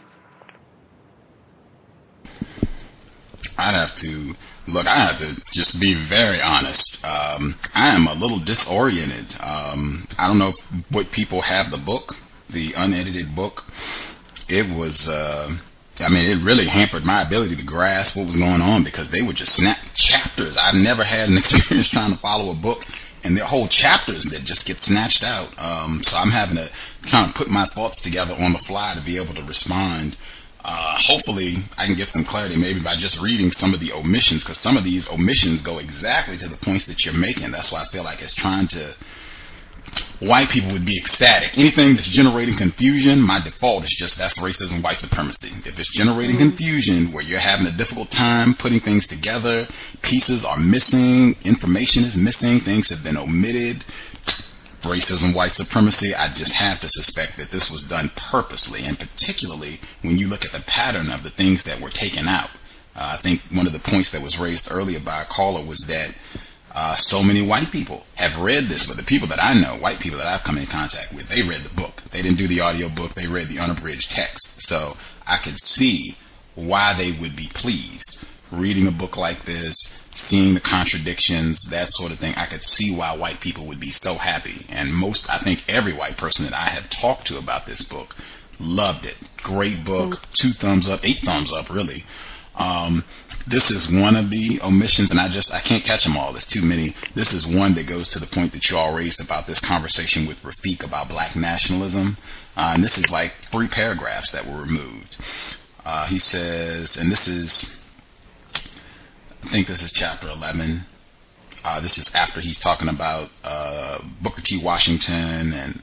S7: I'd have to look. I have to just be very honest. Um, I am a little disoriented. Um, I don't know if, what people have the book, the unedited book. It was. Uh, I mean, it really hampered my ability to grasp what was going on because they would just snap chapters. I've never had an experience trying to follow a book, and there are whole chapters that just get snatched out. Um, so I'm having to kind of put my thoughts together on the fly to be able to respond. Uh, hopefully I can get some clarity maybe by just reading some of the omissions, because some of these omissions go exactly to the points that you're making. That's why I feel like it's trying to, white people would be ecstatic. Anything that's generating confusion, my default is just that's racism, white supremacy. If it's generating mm-hmm. confusion where you're having a difficult time putting things together, pieces are missing, information is missing, things have been omitted, racism, white supremacy, I just have to suspect that this was done purposely, and particularly when you look at the pattern of the things that were taken out. Uh, I think one of the points that was raised earlier by a caller was that uh, so many white people have read this, but the people that I know, white people that I've come in contact with, they read the book. They didn't do the audio book, they read the unabridged text. So I could see why they would be pleased. Reading a book like this, seeing the contradictions, that sort of thing, I could see why white people would be so happy. And most, I think every white person that I have talked to about this book loved it. Great book, mm-hmm. two thumbs up, eight thumbs up, really. Um, this is one of the omissions, and I just, I can't catch them all. There's too many. This is one that goes to the point that you all raised about this conversation with Rafiq about black nationalism. Uh, and this is like three paragraphs that were removed. Uh, he says, and this is, I think this is chapter eleven. Uh, this is after he's talking about uh, Booker T. Washington and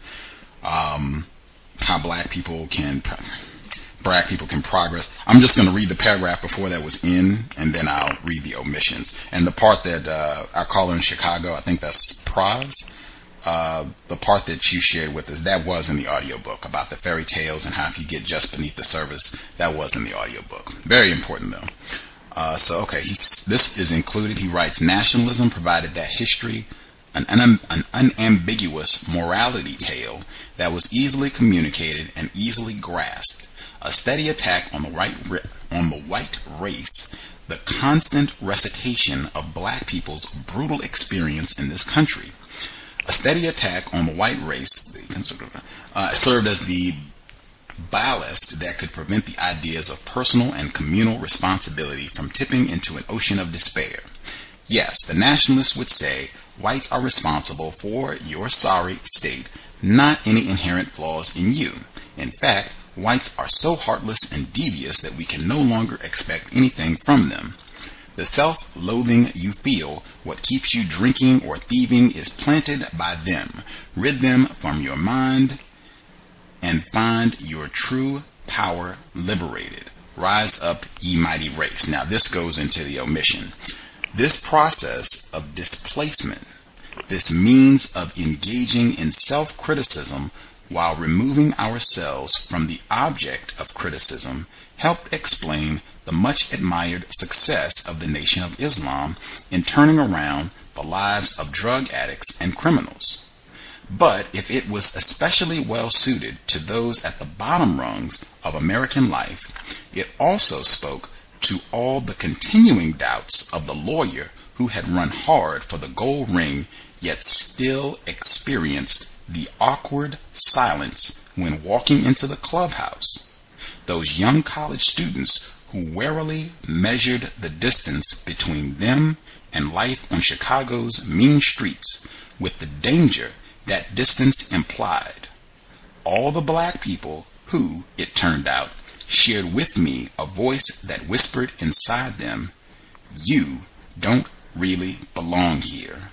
S7: um, how black people can black people can progress. I'm just going to read the paragraph before that was in, and then I'll read the omissions. And the part that uh, our caller in Chicago, I think that's Praz, uh, the part that you shared with us, that was in the audiobook about the fairy tales and how if you get just beneath the surface, that was in the audiobook. Very important, though. Uh, so, okay, he's, this is included. He writes, nationalism provided that history, an, un, an unambiguous morality tale that was easily communicated and easily grasped, a steady attack on the, right, on the white race, the constant recitation of black people's brutal experience in this country. A steady attack on the white race uh, served as the ballast that could prevent the ideas of personal and communal responsibility from tipping into an ocean of despair. Yes, the nationalists would say whites are responsible for your sorry state, not any inherent flaws in you. In fact, whites are so heartless and devious that we can no longer expect anything from them. The self-loathing you feel, what keeps you drinking or thieving, is planted by them. Rid them from your mind and find your true power liberated. Rise up, ye mighty race. Now this goes into the omission. This process of displacement, this means of engaging in self-criticism while removing ourselves from the object of criticism, helped explain the much admired success of the Nation of Islam in turning around the lives of drug addicts and criminals. But if it was especially well suited to those at the bottom rungs of American life, it also spoke to all the continuing doubts of the lawyer who had run hard for the gold ring, yet still experienced the awkward silence when walking into the clubhouse. Those young college students who warily measured the distance between them and life on Chicago's mean streets with the danger that distance implied. All the black people who, it turned out, shared with me a voice that whispered inside them, "You don't really belong here."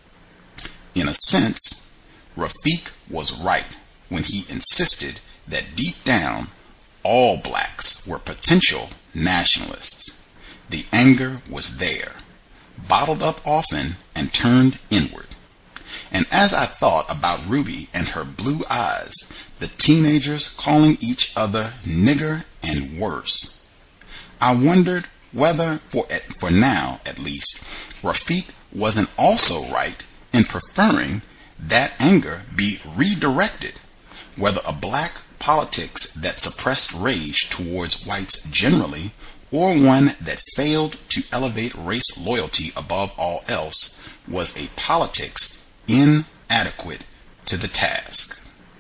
S7: In a sense, Rafiq was right when he insisted that deep down, all blacks were potential nationalists. The anger was there, bottled up often and turned inward. And as I thought about Ruby and her blue eyes, the teenagers calling each other nigger and worse, I wondered whether, for, for now at least, Rafiq wasn't also right in preferring that anger be redirected, whether a black politics that suppressed rage towards whites generally, or one that failed to elevate race loyalty above all else, was a politics inadequate to the task.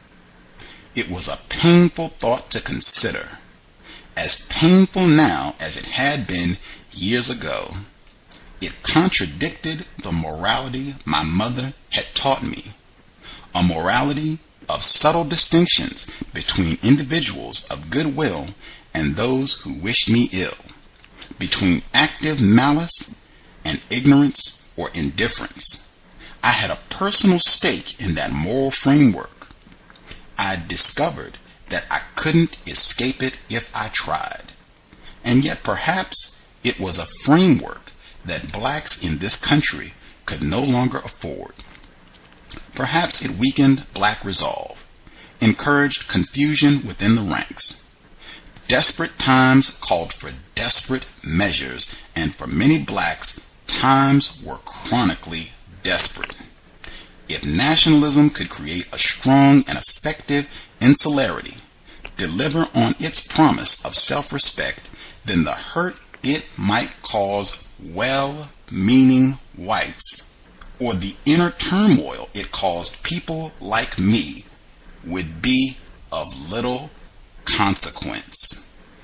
S7: It was a painful thought to consider, as painful now as it had been years ago. It contradicted the morality my mother had taught me, a morality of subtle distinctions between individuals of goodwill and those who wished me ill, between active malice and ignorance or indifference. I had a personal stake in that moral framework. I discovered that I couldn't escape it if I tried. And yet perhaps it was a framework that blacks in this country could no longer afford. Perhaps it weakened black resolve, encouraged confusion within the ranks. Desperate times called for desperate measures, and for many blacks, times were chronically desperate. If nationalism could create a strong and effective insularity, deliver on its promise of self-respect, then the hurt it might cause well-meaning whites, or the inner turmoil it caused people like me, would be of little consequence.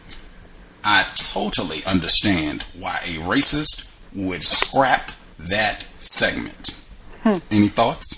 S7: I totally understand why a racist would scrap that segment. Hmm. Any thoughts?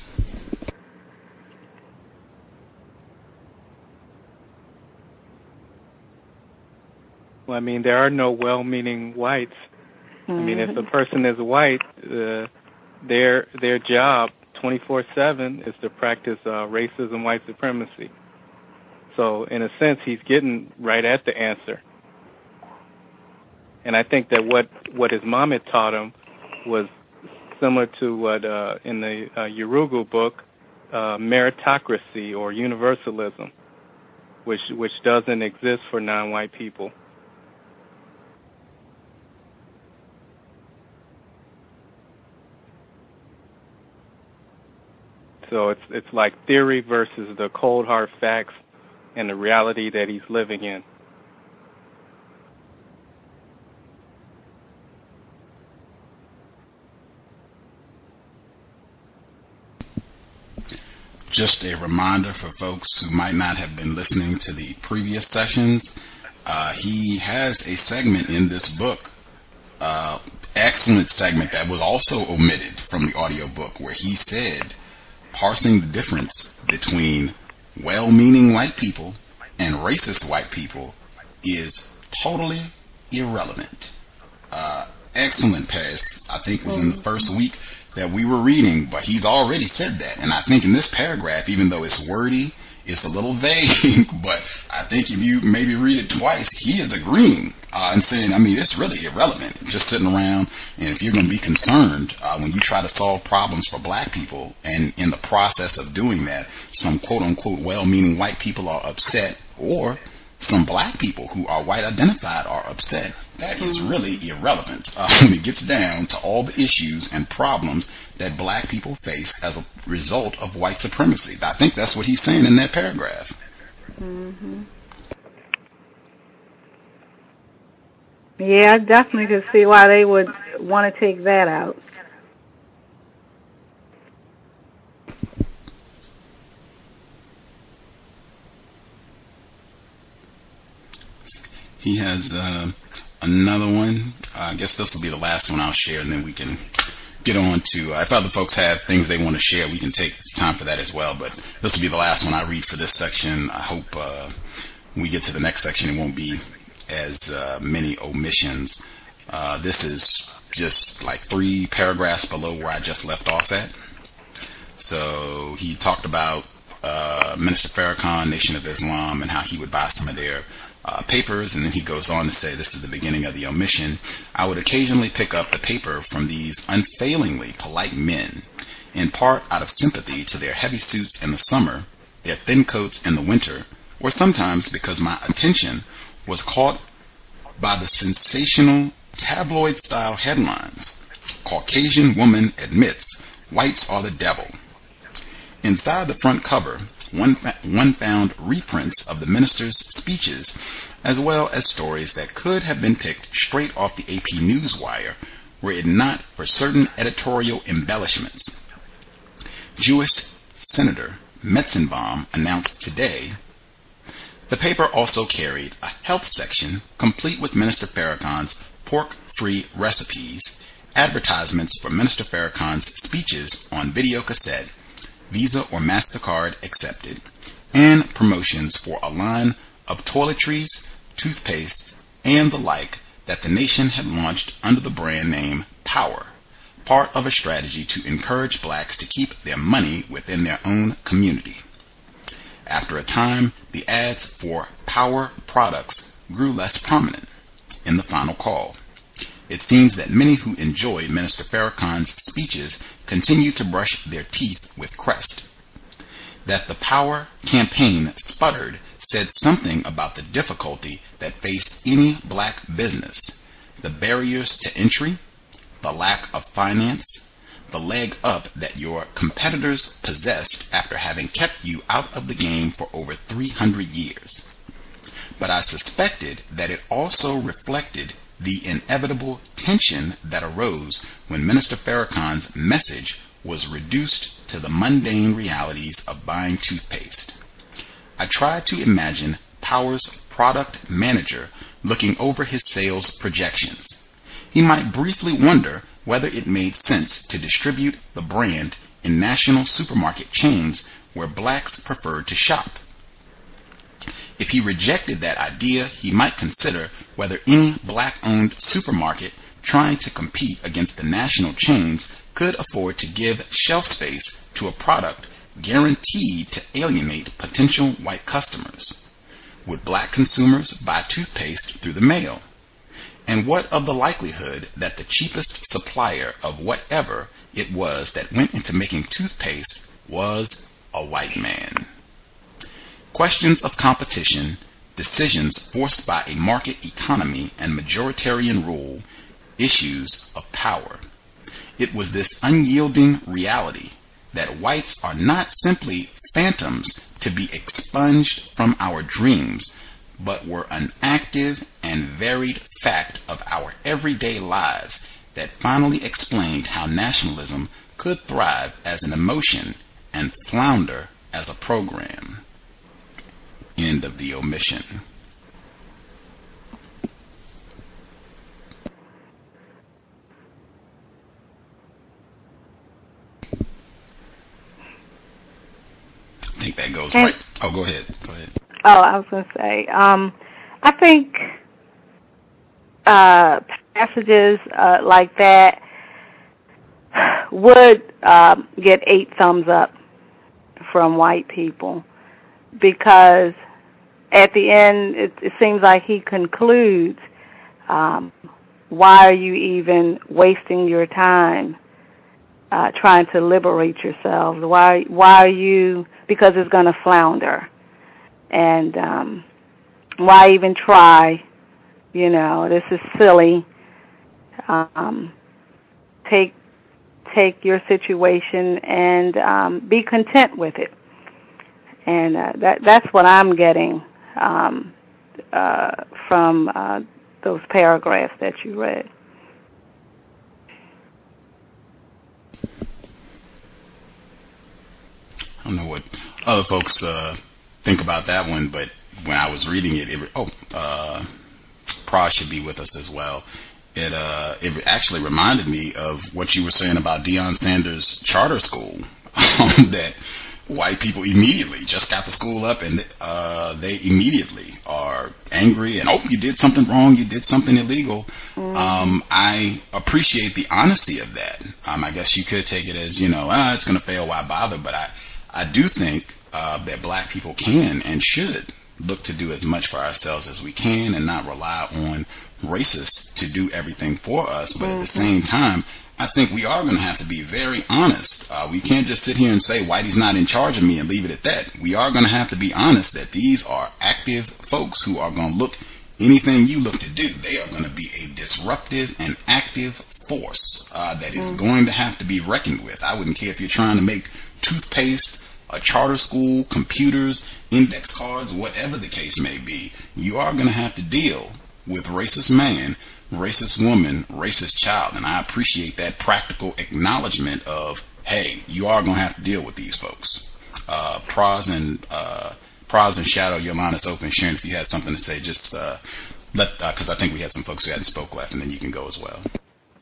S9: Well, I mean, there are no well-meaning whites. Mm-hmm. I mean, if a person is white, uh, their their job twenty-four seven is to practice uh, racism, white supremacy. So, in a sense, he's getting right at the answer. And I think that what, what his mom had taught him was similar to what uh, in the uh, Yurugu book, uh, meritocracy or universalism, which which doesn't exist for non-white people. So it's it's like theory versus the cold hard facts and the reality that he's living in.
S7: Just a reminder for folks who might not have been listening to the previous sessions, uh, he has a segment in this book, uh, excellent segment that was also omitted from the audiobook, where he said, parsing the difference between well-meaning white people and racist white people is totally irrelevant. Uh, excellent pass, I think was in the first week that we were reading, but he's already said that. And I think in this paragraph, even though it's wordy, it's a little vague, but I think if you maybe read it twice, he is agreeing uh, and saying, I mean, it's really irrelevant just sitting around. And if you're going to be concerned uh, when you try to solve problems for black people, and in the process of doing that, some quote-unquote well-meaning white people are upset, or some black people who are white identified are upset, that is really irrelevant uh, when it gets down to all the issues and problems that black people face as a result of white supremacy. I think that's what he's saying in that paragraph.
S8: Mm-hmm. Yeah, I definitely could see why they would want to take that out.
S7: He has uh, another one. Uh, I guess this will be the last one I'll share, and then we can get on to, uh, if other folks have things they want to share, we can take time for that as well. But this will be the last one I read for this section. I hope uh, when we get to the next section, it won't be as uh, many omissions. Uh, this is just like three paragraphs below where I just left off at. So he talked about uh, Minister Farrakhan, Nation of Islam, and how he would buy some of their uh, papers, and then he goes on to say, this is the beginning of the omission. I would occasionally pick up the paper from these unfailingly polite men, in part out of sympathy to their heavy suits in the summer, their thin coats in the winter, or sometimes because my attention was caught by the sensational tabloid-style headlines. Caucasian woman admits whites are the devil. Inside the front cover, one, one found reprints of the minister's speeches, as well as stories that could have been picked straight off the A P Newswire, were it not for certain editorial embellishments. Jewish Senator Metzenbaum announced today. The paper also carried a health section complete with Minister Farrakhan's pork-free recipes, advertisements for Minister Farrakhan's speeches on video cassette, Visa or MasterCard accepted, and promotions for a line of toiletries, toothpaste, and the like that the nation had launched under the brand name Power, part of a strategy to encourage blacks to keep their money within their own community. After a time, the ads for Power products grew less prominent. In the final call, it seems that many who enjoyed Minister Farrakhan's speeches continued to brush their teeth with Crest. That the Power campaign sputtered said something about the difficulty that faced any black business, the barriers to entry, the lack of finance, the leg up that your competitors possessed after having kept you out of the game for over three hundred years. But I suspected that it also reflected the inevitable tension that arose when Minister Farrakhan's message was reduced to the mundane realities of buying toothpaste. I tried to imagine Power's product manager looking over his sales projections. He might briefly wonder whether it made sense to distribute the brand in national supermarket chains where blacks preferred to shop. If he rejected that idea, he might consider whether any black-owned supermarket trying to compete against the national chains could afford to give shelf space to a product guaranteed to alienate potential white customers. Would black consumers buy toothpaste through the mail? And what of the likelihood that the cheapest supplier of whatever it was that went into making toothpaste was a white man? Questions of competition, decisions forced by a market economy and majoritarian rule, issues of power. It was this unyielding reality that whites are not simply phantoms to be expunged from our dreams, but were an active and varied fact of our everyday lives that finally explained how nationalism could thrive as an emotion and flounder as a program. End of the omission. I think that goes and, right. Oh, go ahead. Go ahead.
S8: Oh, I was going to say, um, I think uh, passages uh, like that would uh, get eight thumbs up from white people, because at the end it, it seems like he concludes, um, why are you even wasting your time uh, trying to liberate yourselves? Why, why are you, because it's going to flounder. And um, why even try? You know, this is silly. Um, take take your situation and um, be content with it. And uh, that that's what I'm getting um, uh, from uh, those paragraphs that you read.
S7: I don't know what other folks uh, think about that one, but when I was reading it, it oh, uh, Pra should be with us as well. It uh, it actually reminded me of what you were saying about Deion Sanders' charter school. that white people immediately just got the school up, and uh, they immediately are angry and, oh, you did something wrong, you did something illegal. Mm-hmm. Um, I appreciate the honesty of that. Um, I guess you could take it as, you know, ah, it's going to fail, why bother? But I, I do think uh, that black people can and should look to do as much for ourselves as we can and not rely on racists to do everything for us. But mm-hmm. at the same time, I think we are going to have to be very honest. Uh, we can't just sit here and say Whitey's not in charge of me and leave it at that. We are going to have to be honest that these are active folks who are going to look anything you look to do. They are going to be a disruptive and active force uh, that is mm-hmm. going to have to be reckoned with. I wouldn't care if you're trying to make toothpaste, a charter school, computers, index cards, whatever the case may be. You are going to have to deal with racist man, racist woman, racist child. And I appreciate that practical acknowledgement of, hey, you are going to have to deal with these folks. Uh, Praz and, uh, Praz and Shadow, your line is open. Sharon, if you had something to say, just, uh, let, uh, cause I think we had some folks who hadn't spoke left, and then you can go as well.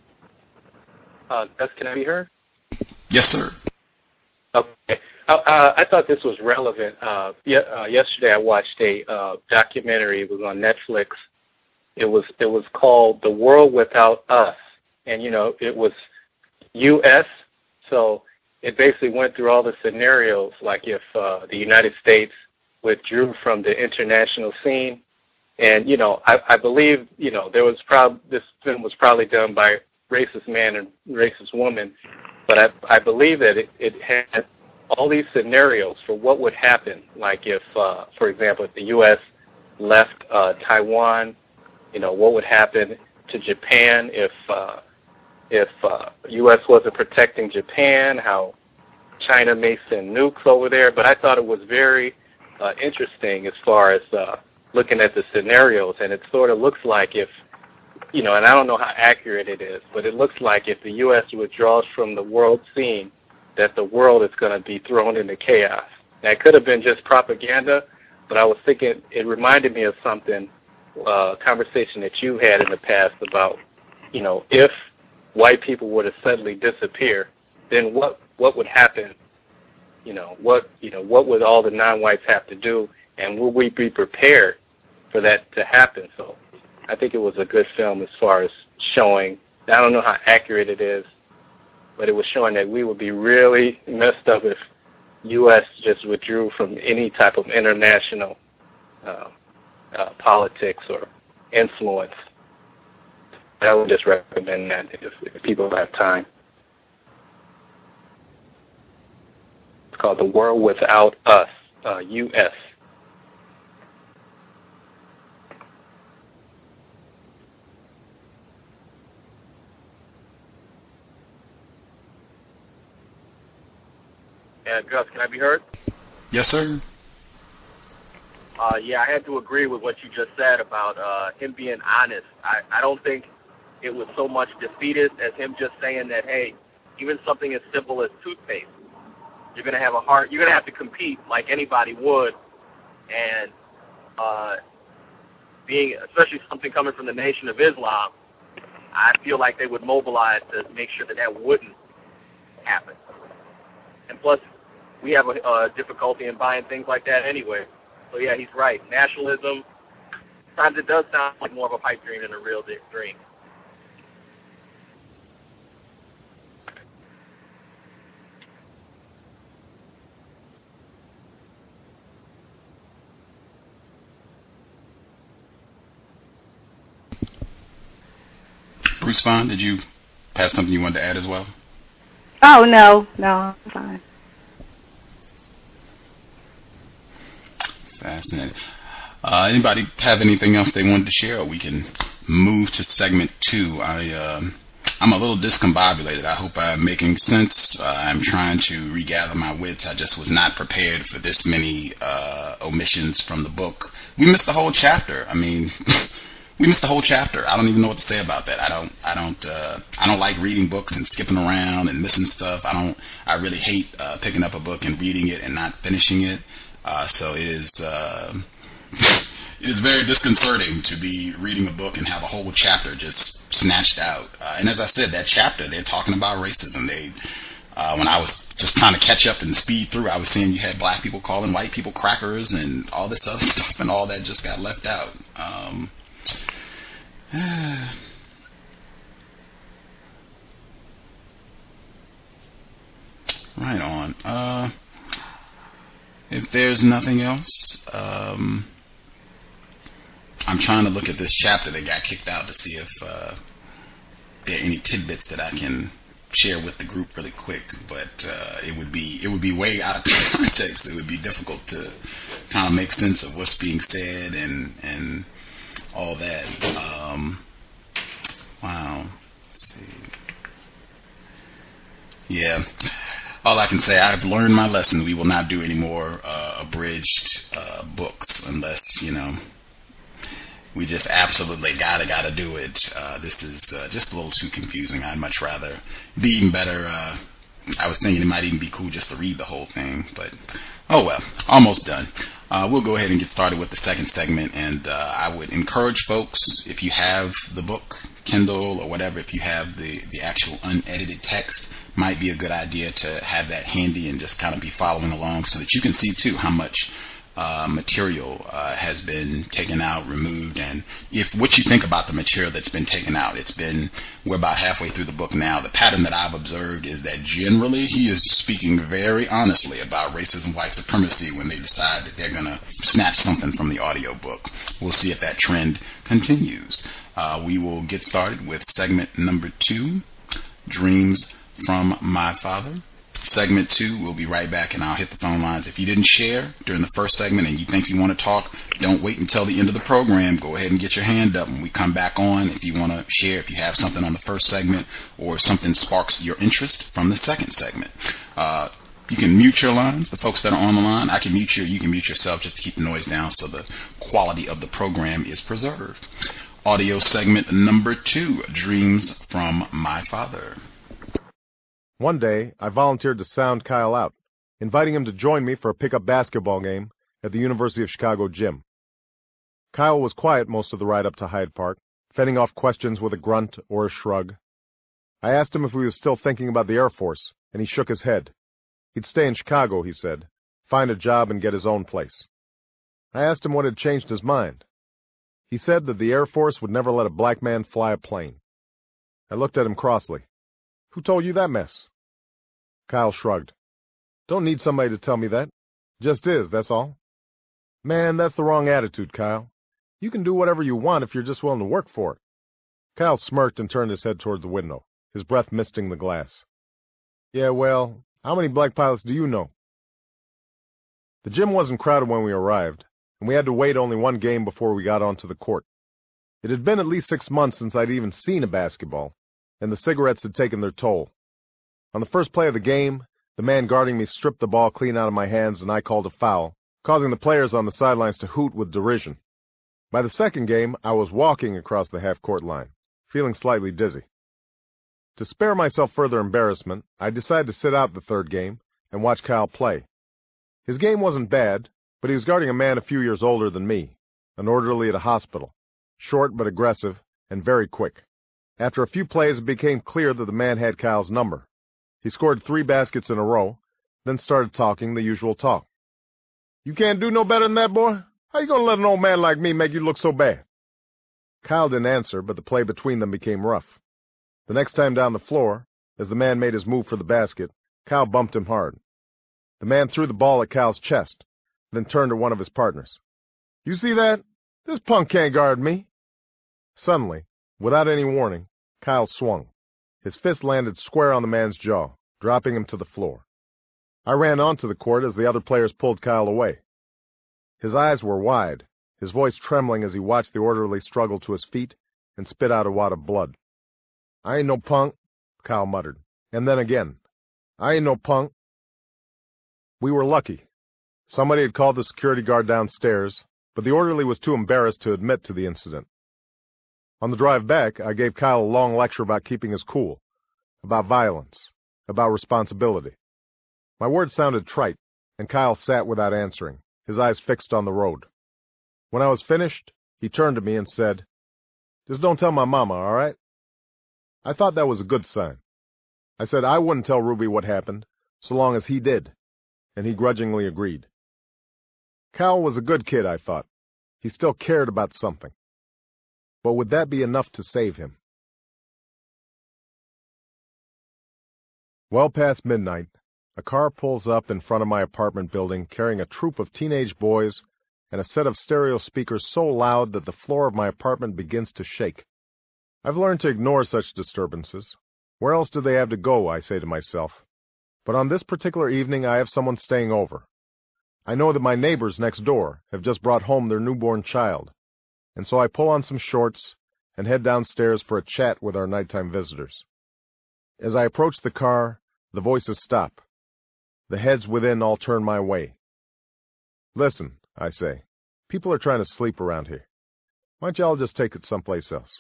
S9: Uh, Gus, can I be heard?
S7: Yes, sir.
S9: Okay. Uh, I thought this was relevant. Uh, ye- uh, yesterday I watched a, uh, documentary. It was on Netflix. It was it was called The World Without Us, and you know it was U S So it basically went through all the scenarios, like if uh, the United States withdrew from the international scene, and you know I, I believe you know there was prob this film was probably done by racist man and racist woman, but I I believe that it, it had all these scenarios for what would happen, like if uh, for example if the U S left uh, Taiwan. You know, what would happen to Japan if uh, if uh, U S wasn't protecting Japan, how China may send nukes over there. But I thought it was very uh, interesting as far as uh, looking at the scenarios. And it sort of looks like if, you know, and I don't know how accurate it is, but it looks like if the U S withdraws from the world scene, that the world is going to be thrown into chaos. Now, it could have been just propaganda, but I was thinking, it reminded me of something, uh, conversation that you had in the past about, you know, if white people were to suddenly disappear, then what what would happen? You know, what you know, what would all the non-whites have to do, and will we be prepared for that to happen? So I think it was a good film as far as showing, I don't know how accurate it is, but it was showing that we would be really messed up if U S just withdrew from any type of international uh, uh, politics or influence. I would just recommend that if, if people have time. It's called The World Without Us, uh, U S
S11: Yeah, Gus, can I be heard?
S7: Yes, sir.
S11: Uh, yeah, I had to agree with what you just said about uh, him being honest. I, I don't think it was so much defeatist as him just saying that, hey, even something as simple as toothpaste, you're gonna have a hard, you're gonna have to compete like anybody would, and uh, being, especially something coming from the Nation of Islam, I feel like they would mobilize to make sure that that wouldn't happen. And plus, we have a uh, difficulty in buying things like that anyway. So yeah, he's right. Nationalism, sometimes it does sound like more of a pipe dream than a real dream.
S7: Bruce Vaughn, did you have something you wanted to add as well?
S8: Oh, no, no, I'm fine.
S7: Fascinating. Uh, anybody have anything else they wanted to share, or we can move to segment two? I, uh, I'm a little discombobulated. I hope I'm making sense. Uh, I'm trying to regather my wits. I just was not prepared for this many uh, omissions from the book. We missed the whole chapter. I mean, we missed the whole chapter. I don't even know what to say about that. I don't, I don't, uh, I don't like reading books and skipping around and missing stuff. I don't, I really hate uh, picking up a book and reading it and not finishing it. Uh, so it is, uh, it is very disconcerting to be reading a book and have a whole chapter just snatched out. Uh, and as I said, that chapter, they're talking about racism. They, uh, when I was just trying to catch up and speed through, I was seeing you had black people calling white people crackers and all this other stuff, and all that just got left out. Um, right on. Uh, if there's nothing else, um, I'm trying to look at this chapter that got kicked out to see if uh, there are any tidbits that I can share with the group really quick, but uh, it would be it would be way out of context. It would be difficult to kind of make sense of what's being said and and all that. Um, wow. Let's see. Yeah. All I can say, I've learned my lesson. We will not do any more uh, abridged uh, books unless, you know, we just absolutely gotta gotta do it. Uh, this is uh, just a little too confusing. I'd much rather be even better. Uh, I was thinking it might even be cool just to read the whole thing, but oh well, almost done. Uh, we'll go ahead and get started with the second segment, and uh, I would encourage folks, if you have the book, Kindle or whatever, if you have the, the actual unedited text, might be a good idea to have that handy and just kind of be following along so that you can see too how much Uh, material uh, has been taken out, removed, and if what you think about the material that's been taken out, it's been, we're about halfway through the book now. The pattern that I've observed is that generally he is speaking very honestly about racism, white supremacy when they decide that they're going to snatch something from the audio book. We'll see if that trend continues. Uh, we will get started with segment number two, Dreams from My Father. Segment two, we'll be right back, and I'll hit the phone lines. If you didn't share during the first segment and you think you want to talk, don't wait until the end of the program. Go ahead and get your hand up when we come back on. If you want to share, if you have something on the first segment or something sparks your interest from the second segment. Uh, you can mute your lines, the folks that are on the line. I can mute you, you can mute yourself just to keep the noise down so the quality of the program is preserved. Audio segment number two, Dreams from My Father.
S3: One day, I volunteered to sound Kyle out, inviting him to join me for a pickup basketball game at the University of Chicago gym. Kyle was quiet most of the ride up to Hyde Park, fending off questions with a grunt or a shrug. I asked him if he was still thinking about the Air Force, and he shook his head. He'd stay in Chicago, he said, find a job and get his own place. I asked him what had changed his mind. He said that the Air Force would never let a black man fly a plane. I looked at him crossly. Who told you that mess? Kyle shrugged. Don't need somebody to tell me that. Just is, that's all. Man, that's the wrong attitude, Kyle. You can do whatever you want if you're just willing to work for it. Kyle smirked and turned his head toward the window, his breath misting the glass. Yeah, well, how many black pilots do you know? The gym wasn't crowded when we arrived, and we had to wait only one game before we got onto the court. It had been at least six months since I'd even seen a basketball, and the cigarettes had taken their toll. On the first play of the game, the man guarding me stripped the ball clean out of my hands, and I called a foul, causing the players on the sidelines to hoot with derision. By the second game, I was walking across the half-court line, feeling slightly dizzy. To spare myself further embarrassment, I decided to sit out the third game and watch Kyle play. His game wasn't bad, but he was guarding a man a few years older than me, an orderly at a hospital, short but aggressive and very quick. After a few plays, it became clear that the man had Kyle's number. He scored three baskets in a row, then started talking the usual talk. You can't do no better than that, boy? How you gonna let an old man like me make you look so bad? Kyle didn't answer, but the play between them became rough. The next time down the floor, as the man made his move for the basket, Kyle bumped him hard. The man threw the ball at Kyle's chest, then turned to one of his partners. You see that? This punk can't guard me. Suddenly, without any warning, Kyle swung. His fist landed square on the man's jaw, dropping him to the floor. I ran onto the court as the other players pulled Kyle away. His eyes were wide, his voice trembling as he watched the orderly struggle to his feet and spit out a wad of blood. I ain't no punk, Kyle muttered, and then again, I ain't no punk. We were lucky. Somebody had called the security guard downstairs, but the orderly was too embarrassed to admit to the incident. On the drive back, I gave Kyle a long lecture about keeping his cool, about violence, about responsibility. My words sounded trite, and Kyle sat without answering, his eyes fixed on the road. When I was finished, he turned to me and said, Just don't tell my mama, all right? I thought that was a good sign. I said I wouldn't tell Ruby what happened,
S12: so long as he did, and he grudgingly agreed. Cal was a good kid, I thought. He still cared about something. But would that be enough to save him? Well past midnight, a car pulls up in front of my apartment building carrying a troop of teenage boys and a set of stereo speakers so loud that the floor of my apartment begins to shake. I've learned to ignore such disturbances. Where else do they have to go, I say to myself. But on this particular evening I have someone staying over. I know that my neighbors next door have just brought home their newborn child, and so I pull on some shorts and head downstairs for a chat with our nighttime visitors. As I approach the car, the voices stop. The heads within all turn my way. Listen, I say, people are trying to sleep around here. Why don't you all just take it someplace else?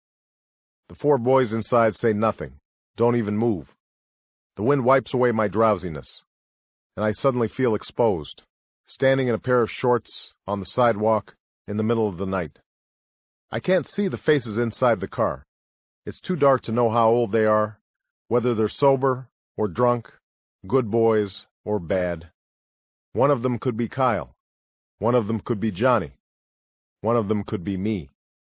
S12: The four boys inside say nothing, don't even move. The wind wipes away my drowsiness, and I suddenly feel exposed, standing in a pair of shorts on the sidewalk in the middle of the night. I can't see the faces inside the car. It's too dark to know how old they are, whether they're sober or drunk, good boys or bad. One of them could be Kyle. One of them could be Johnny. One of them could be me.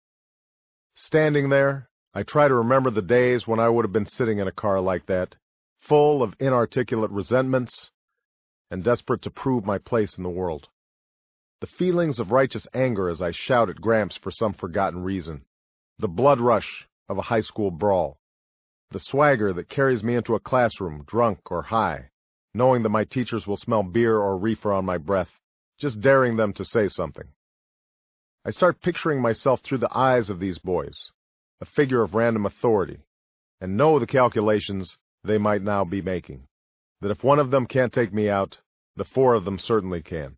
S12: Standing there, I try to remember the days when I would have been sitting in a car like that, full of inarticulate resentments and desperate to prove my place in the world. The feelings of righteous anger as I shout at Gramps for some forgotten reason. The blood rush of a high school brawl. The swagger that carries me into a classroom, drunk or high, knowing that my teachers will smell beer or reefer on my breath, just daring them to say something. I start picturing myself through the eyes of these boys, a figure of random authority, and know the calculations they might now be making, that if one of them can't take me out, the four of them certainly can.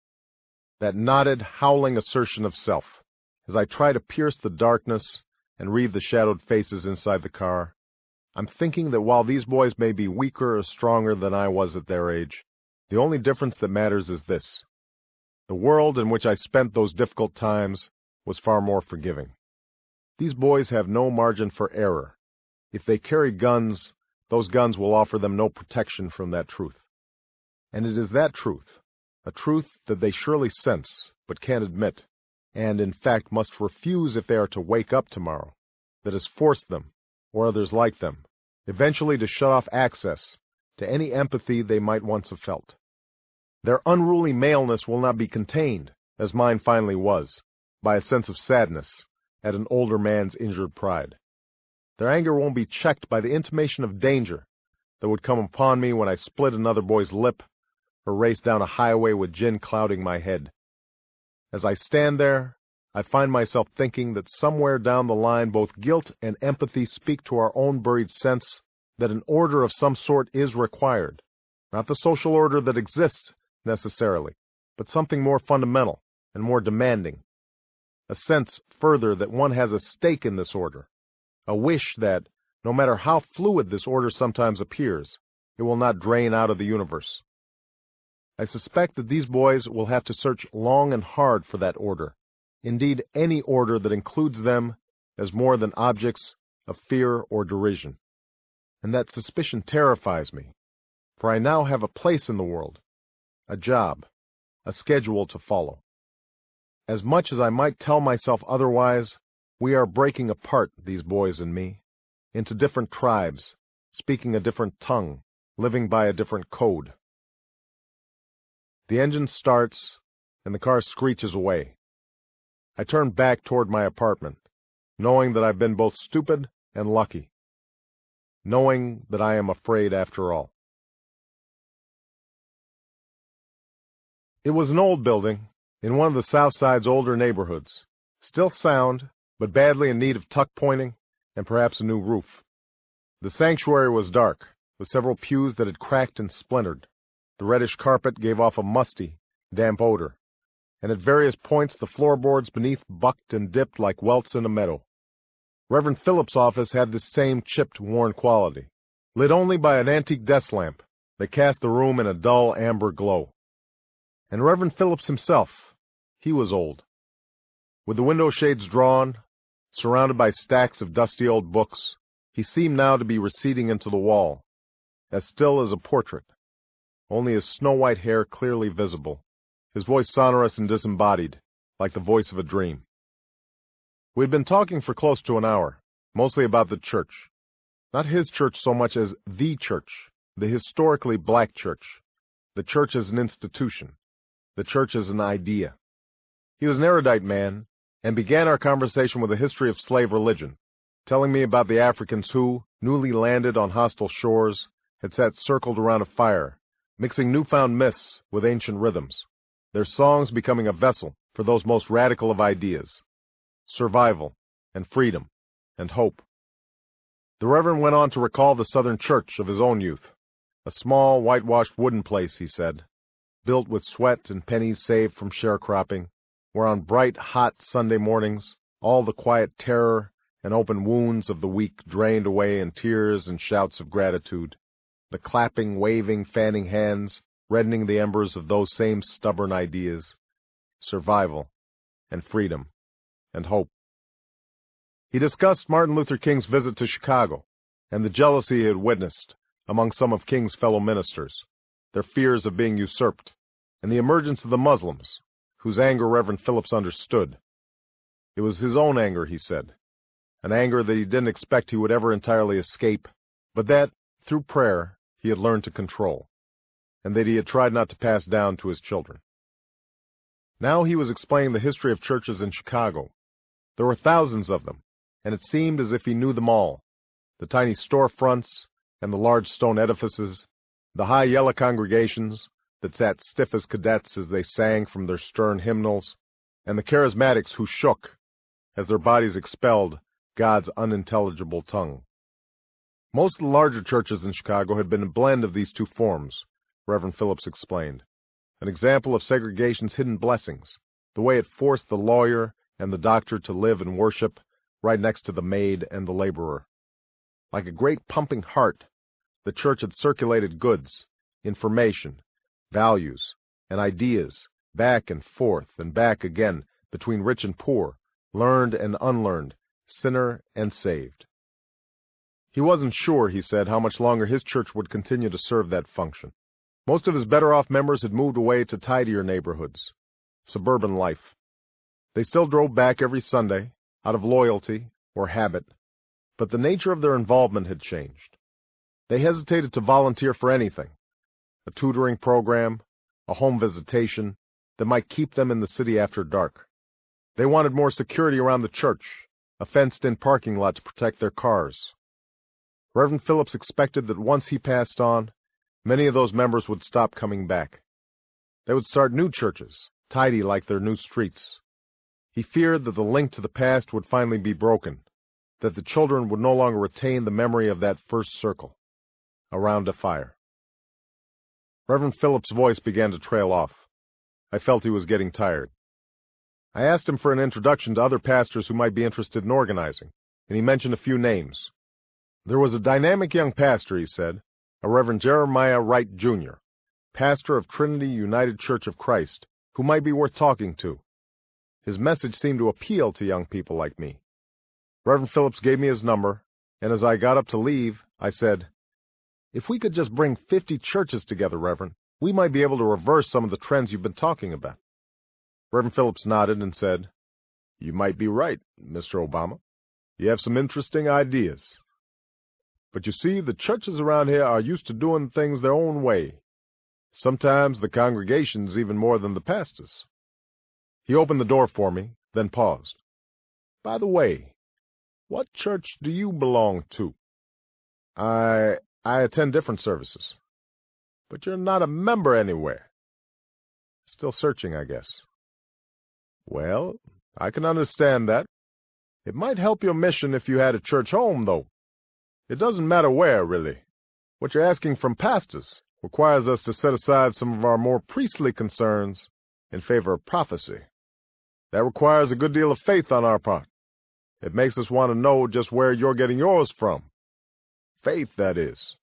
S12: That knotted, howling assertion of self, as I try to pierce the darkness and read the shadowed faces inside the car, I'm thinking that while these boys may be weaker or stronger than I was at their age, the only difference that matters is this. The world in which I spent those difficult times was far more forgiving. These boys have no margin for error. If they carry guns, those guns will offer them no protection from that truth. And it is that truth, a truth that they surely sense, but can't admit, and in fact must refuse if they are to wake up tomorrow, that has forced them, or others like them, eventually to shut off access to any empathy they might once have felt. Their unruly maleness will not be contained, as mine finally was, by a sense of sadness at an older man's injured pride. Their anger won't be checked by the intimation of danger that would come upon me when I split another boy's lip or race down a highway with gin clouding my head. As I stand there, I find myself thinking that somewhere down the line both guilt and empathy speak to our own buried sense that an order of some sort is required, not the social order that exists necessarily, but something more fundamental and more demanding. A sense, further, that one has a stake in this order, a wish that, no matter how fluid this order sometimes appears, it will not drain out of the universe. I suspect that these boys will have to search long and hard for that order, indeed any order that includes them as more than objects of fear or derision. And that suspicion terrifies me, for I now have a place in the world, a job, a schedule to follow. As much as I might tell myself otherwise, we are breaking apart, these boys and me, into different tribes, speaking a different tongue, living by a different code. The engine starts, and the car screeches away. I turn back toward my apartment, knowing that I've been both stupid and lucky, knowing that I am afraid after all. It was an old building in one of the South Side's older neighborhoods, still sound, but badly in need of tuck pointing and perhaps a new roof. The sanctuary was dark, with several pews that had cracked and splintered. The reddish carpet gave off a musty, damp odor, and at various points the floorboards beneath bucked and dipped like welts in a meadow. Reverend Phillips' office had this same chipped, worn quality, lit only by an antique desk lamp that cast the room in a dull amber glow. And Reverend Phillips himself, he was old. With the window shades drawn, surrounded by stacks of dusty old books, he seemed now to be receding into the wall, as still as a portrait, only his snow-white hair clearly visible, his voice sonorous and disembodied, like the voice of a dream. We had been talking for close to an hour, mostly about the church. Not his church so much as the church, the historically black church, the church as an institution, the church as an idea. He was an erudite man, and began our conversation with a history of slave religion, telling me about the Africans who, newly landed on hostile shores, had sat circled around a fire, mixing newfound myths with ancient rhythms, their songs becoming a vessel for those most radical of ideas, survival and freedom and hope. The Reverend went on to recall the Southern church of his own youth, a small, whitewashed wooden place, he said, built with sweat and pennies saved from sharecropping, where on bright, hot Sunday mornings all the quiet terror and open wounds of the week drained away in tears and shouts of gratitude, the clapping, waving, fanning hands reddening the embers of those same stubborn ideas, survival and freedom and hope. He discussed Martin Luther King's visit to Chicago and the jealousy he had witnessed among some of King's fellow ministers, their fears of being usurped, and the emergence of the Muslims, whose anger Reverend Phillips understood. It was his own anger, he said, an anger that he didn't expect he would ever entirely escape, but that, through prayer, he had learned to control, and that he had tried not to pass down to his children. Now he was explaining the history of churches in Chicago. There were thousands of them, and it seemed as if he knew them all, the tiny storefronts and the large stone edifices, the high yellow congregations that sat stiff as cadets as they sang from their stern hymnals, and the charismatics who shook as their bodies expelled God's unintelligible tongue. Most of the larger churches in Chicago had been a blend of these two forms, Reverend Phillips explained, an example of segregation's hidden blessings, the way it forced the lawyer and the doctor to live and worship right next to the maid and the laborer. Like a great pumping heart, the church had circulated goods, information, values, and ideas back and forth and back again between rich and poor, learned and unlearned, sinner and saved. He wasn't sure, he said, how much longer his church would continue to serve that function. Most of his better-off members had moved away to tidier neighborhoods, suburban life. They still drove back every Sunday, out of loyalty or habit, but the nature of their involvement had changed. They hesitated to volunteer for anything, a tutoring program, a home visitation, that might keep them in the city after dark. They wanted more security around the church, a fenced-in parking lot to protect their cars. Reverend Phillips expected that once he passed on, many of those members would stop coming back. They would start new churches, tidy like their new streets. He feared that the link to the past would finally be broken, that the children would no longer retain the memory of that first circle, around a fire. Reverend Phillips' voice began to trail off. I felt he was getting tired. I asked him for an introduction to other pastors who might be interested in organizing, and he mentioned a few names. There was a dynamic young pastor, he said, a Reverend Jeremiah Wright, Junior, pastor of Trinity United Church of Christ, who might be worth talking to. His message seemed to appeal to young people like me. Reverend Phillips gave me his number, and as I got up to leave, I said, "If we could just bring fifty churches together, Reverend, we might be able to reverse some of the trends you've been talking about." Reverend Phillips nodded and said, "You might be right, Mister Obama. You have some interesting ideas. But you see, the churches around here are used to doing things their own way. Sometimes the congregations even more than the pastors." He opened the door for me, then paused. "By the way, what church do you belong to?" I I attend different services. "But you're not a member anywhere." "Still searching, I guess." "Well, I can understand that. It might help your mission if you had a church home, though. It doesn't matter where, really. What you're asking from pastors requires us to set aside some of our more priestly concerns in favor of prophecy. That requires a good deal of faith on our part. It makes us want to know just where you're getting yours from. Faith, that is."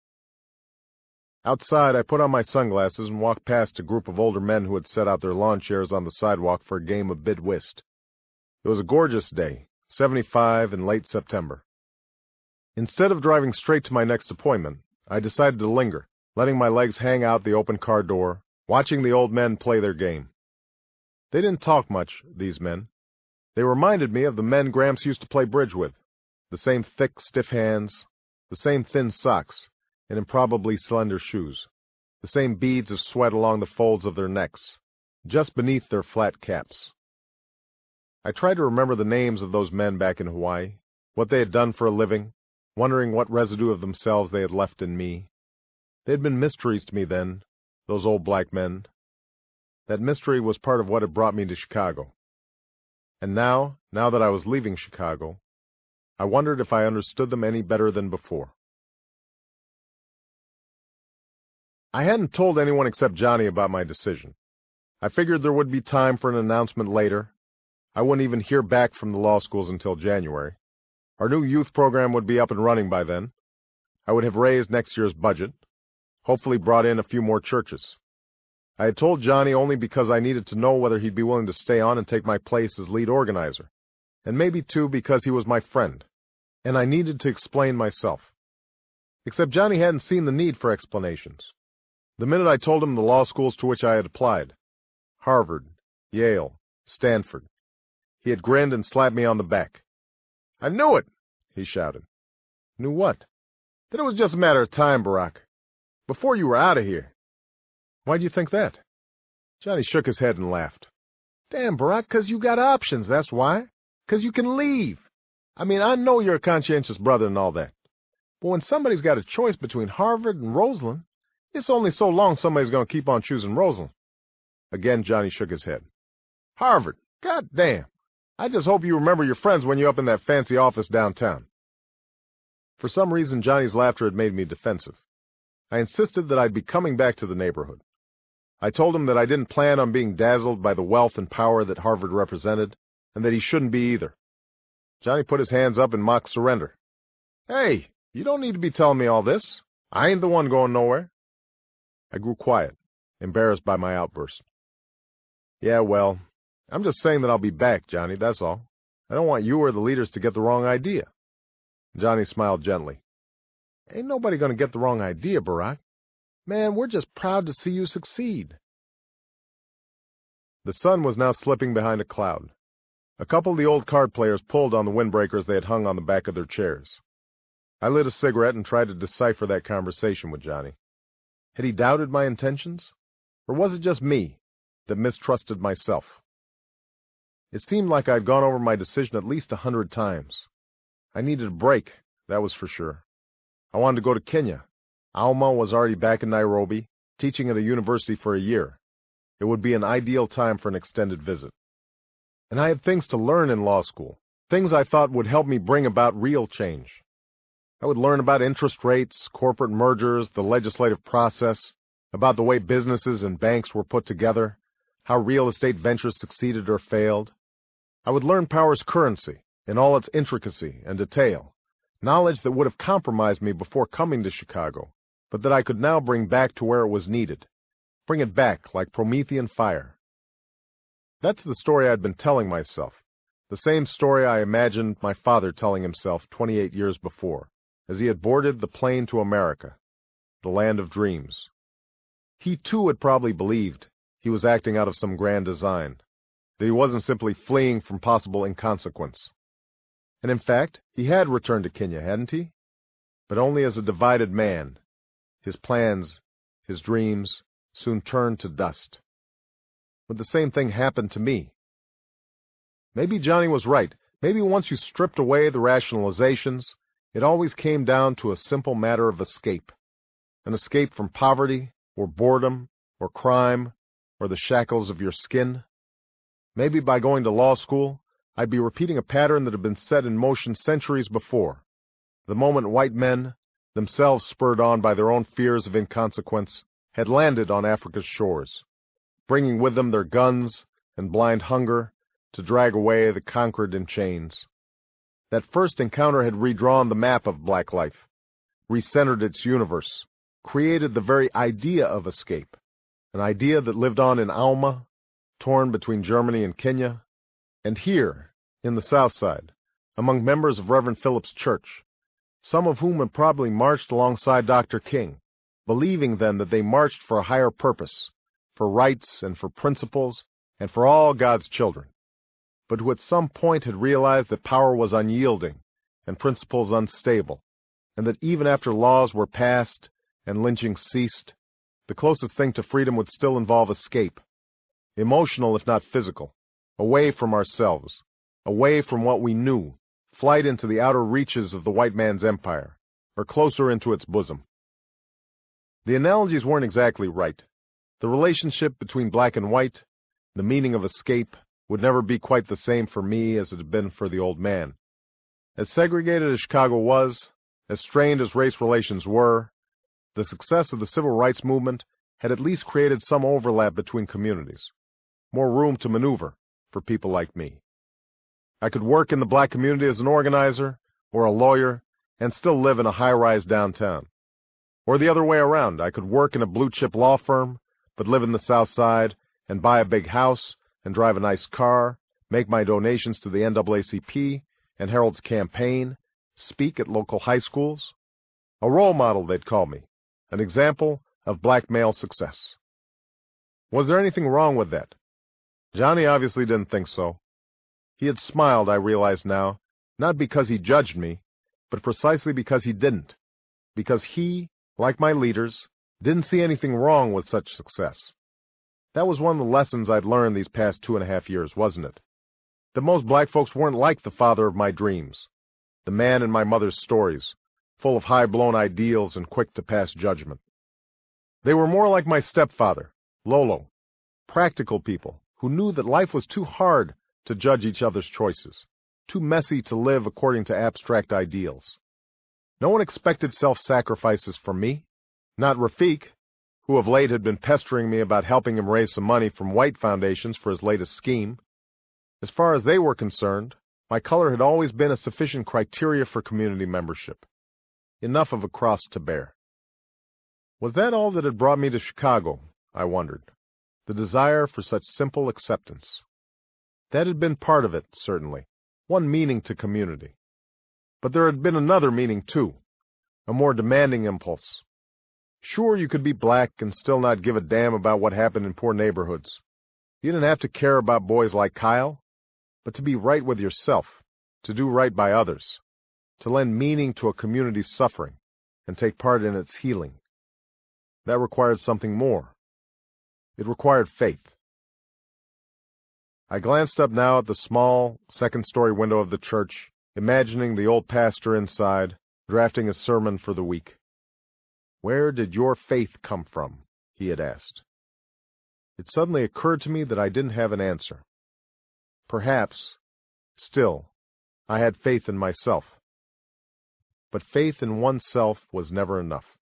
S12: Outside, I put on my sunglasses and walked past a group of older men who had set out their lawn chairs on the sidewalk for a game of bid whist. It was a gorgeous day, seventy-five in late September. Instead of driving straight to my next appointment, I decided to linger letting my legs hang out the open car door, watching the old men play their game. They didn't talk much, these men. They reminded me of the men Gramps used to play bridge with. The same thick, stiff hands, the same thin socks, and improbably slender shoes, the same beads of sweat along the folds of their necks, just beneath their flat caps. I tried to remember the names of those men back in Hawaii, what they had done for a living, wondering what residue of themselves they had left in me. They had been mysteries to me then, those old black men. That mystery was part of what had brought me to Chicago. And now, now that I was leaving Chicago, I wondered if I understood them any better than before. I hadn't told anyone except Johnny about my decision. I figured there would be time for an announcement later. I wouldn't even hear back from the law schools until January. Our new youth program would be up and running by then. I would have raised next year's budget, hopefully brought in a few more churches. I had told Johnny only because I needed to know whether he'd be willing to stay on and take my place as lead organizer, and maybe, too, because he was my friend, and I needed to explain myself. Except Johnny hadn't seen the need for explanations. The minute I told him the law schools to which I had applied, Harvard, Yale, Stanford, he had grinned and slapped me on the back. "I knew it," he shouted. "Knew what?" "That it was just a matter of time, Barack. Before you were out of here." "Why do you think that?" Johnny shook his head and laughed. "Damn, Barack, 'cause you got options, that's why. 'Cause you can leave. I mean, I know you're a conscientious brother and all that. But when somebody's got a choice between Harvard and Roseland, it's only so long somebody's going to keep on choosing Roseland." Again, Johnny shook his head. "Harvard? God damn. I just hope you remember your friends when you're up in that fancy office downtown." For some reason, Johnny's laughter had made me defensive. I insisted that I'd be coming back to the neighborhood. I told him that I didn't plan on being dazzled by the wealth and power that Harvard represented, and that he shouldn't be either. Johnny put his hands up in mock surrender. "Hey, you don't need to be telling me all this. I ain't the one going nowhere." I grew quiet, embarrassed by my outburst. "Yeah, well, I'm just saying that I'll be back, Johnny, that's all. I don't want you or the leaders to get the wrong idea." Johnny smiled gently. "Ain't nobody going to get the wrong idea, Barack. Man, we're just proud to see you succeed." The sun was now slipping behind a cloud. A couple of the old card players pulled on the windbreakers they had hung on the back of their chairs. I lit a cigarette and tried to decipher that conversation with Johnny. Had he doubted my intentions? Or was it just me that mistrusted myself? It seemed like I'd gone over my decision at least a hundred times. I needed a break, that was for sure. I wanted to go to Kenya. Alma was already back in Nairobi, teaching at a university for a year. It would be an ideal time for an extended visit. And I had things to learn in law school, things I thought would help me bring about real change. I would learn about interest rates, corporate mergers, the legislative process, about the way businesses and banks were put together, how real estate ventures succeeded or failed. I would learn power's currency in all its intricacy and detail, knowledge that would have compromised me before coming to Chicago, but that I could now bring back to where it was needed, bring it back like Promethean fire. That's the story I'd been telling myself, the same story I imagined my father telling himself twenty-eight years before, as he had boarded the plane to America, the land of dreams. He, too, had probably believed he was acting out of some grand design, that he wasn't simply fleeing from possible inconsequence. And in fact, he had returned to Kenya, hadn't he? But only as a divided man. His plans, his dreams, soon turned to dust. Would the same thing happen to me? Maybe Johnny was right. Maybe once you stripped away the rationalizations, it always came down to a simple matter of escape. An escape from poverty, or boredom, or crime, or the shackles of your skin. Maybe by going to law school, I'd be repeating a pattern that had been set in motion centuries before. The moment white men, themselves spurred on by their own fears of inconsequence, had landed on Africa's shores, bringing with them their guns and blind hunger to drag away the conquered in chains. That first encounter had redrawn the map of black life, recentered its universe, created the very idea of escape, an idea that lived on in Alma, torn between Germany and Kenya, and here, in the South Side, among members of Reverend Philip's church, some of whom had probably marched alongside Doctor King, believing then that they marched for a higher purpose, for rights and for principles, and for all God's children, but who at some point had realized that power was unyielding and principles unstable, and that even after laws were passed and lynching ceased, the closest thing to freedom would still involve escape, emotional if not physical, away from ourselves, away from what we knew, flight into the outer reaches of the white man's empire, or closer into its bosom. The analogies weren't exactly right. The relationship between black and white, the meaning of escape, would never be quite the same for me as it had been for the old man. As segregated as Chicago was, as strained as race relations were, the success of the civil rights movement had at least created some overlap between communities, more room to maneuver for people like me. I could work in the black community as an organizer or a lawyer and still live in a high-rise downtown. Or the other way around, I could work in a blue-chip law firm, but live in the South Side and buy a big house and drive a nice car, make my donations to the N double A C P and Harold's campaign, speak at local high schools. A role model, they'd call me, an example of black male success. Was there anything wrong with that? Johnny obviously didn't think so. He had smiled, I realized now, not because he judged me, but precisely because he didn't, because he, like my leaders, didn't see anything wrong with such success. That was one of the lessons I'd learned these past two and a half years, wasn't it? That most black folks weren't like the father of my dreams, the man in my mother's stories, full of high-blown ideals and quick to pass judgment. They were more like my stepfather, Lolo, practical people who knew that life was too hard to judge each other's choices, too messy to live according to abstract ideals. No one expected self-sacrifices from me, not Rafiq, who of late had been pestering me about helping him raise some money from white foundations for his latest scheme. As far as they were concerned, my color had always been a sufficient criteria for community membership. Enough of a cross to bear. Was that all that had brought me to Chicago, I wondered, the desire for such simple acceptance? That had been part of it, certainly, one meaning to community. But there had been another meaning, too, a more demanding impulse. Sure, you could be black and still not give a damn about what happened in poor neighborhoods. You didn't have to care about boys like Kyle, but to be right with yourself, to do right by others, to lend meaning to a community's suffering and take part in its healing. That required something more. It required faith. I glanced up now at the small, second-story window of the church, imagining the old pastor inside, drafting a sermon for the week. "Where did your faith come from?" he had asked. It suddenly occurred to me that I didn't have an answer. Perhaps, still, I had faith in myself. But faith in oneself was never enough.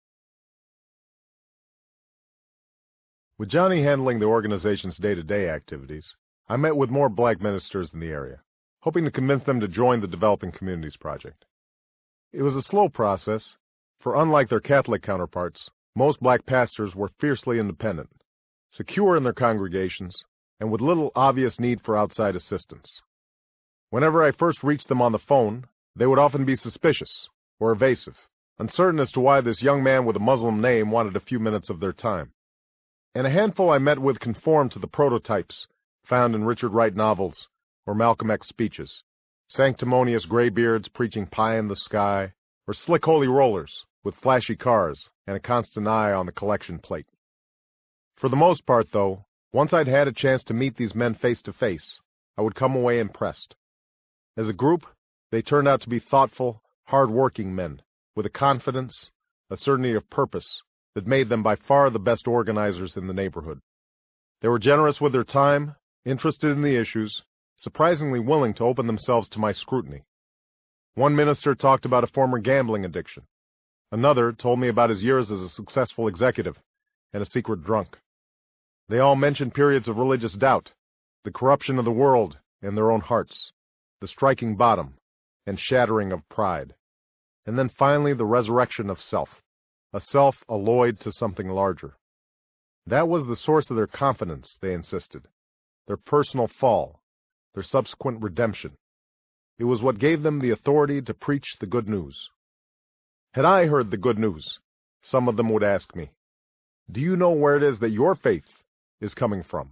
S12: With Johnny handling the organization's day-to-day activities, I met with more black ministers in the area, hoping to convince them to join the Developing Communities Project. It was a slow process, for unlike their Catholic counterparts, most black pastors were fiercely independent, secure in their congregations, and with little obvious need for outside assistance. Whenever I first reached them on the phone, they would often be suspicious or evasive, uncertain as to why this young man with a Muslim name wanted a few minutes of their time. And a handful I met with conformed to the prototypes found in Richard Wright novels or Malcolm X speeches, sanctimonious graybeards preaching pie in the sky, or slick holy rollers with flashy cars and a constant eye on the collection plate. For the most part, though, once I'd had a chance to meet these men face to face, I would come away impressed. As a group, they turned out to be thoughtful, hard-working men, with a confidence, a certainty of purpose, that made them by far the best organizers in the neighborhood. They were generous with their time, interested in the issues, surprisingly willing to open themselves to my scrutiny. One minister talked about a former gambling addiction. Another told me about his years as a successful executive and a secret drunk. They all mentioned periods of religious doubt, the corruption of the world and their own hearts, the striking bottom and shattering of pride, and then finally the resurrection of self, a self alloyed to something larger. That was the source of their confidence, they insisted, their personal fall, their subsequent redemption. It was what gave them the authority to preach the good news. Had I heard the good news, some of them would ask me, "Do you know where it is that your faith is coming from?"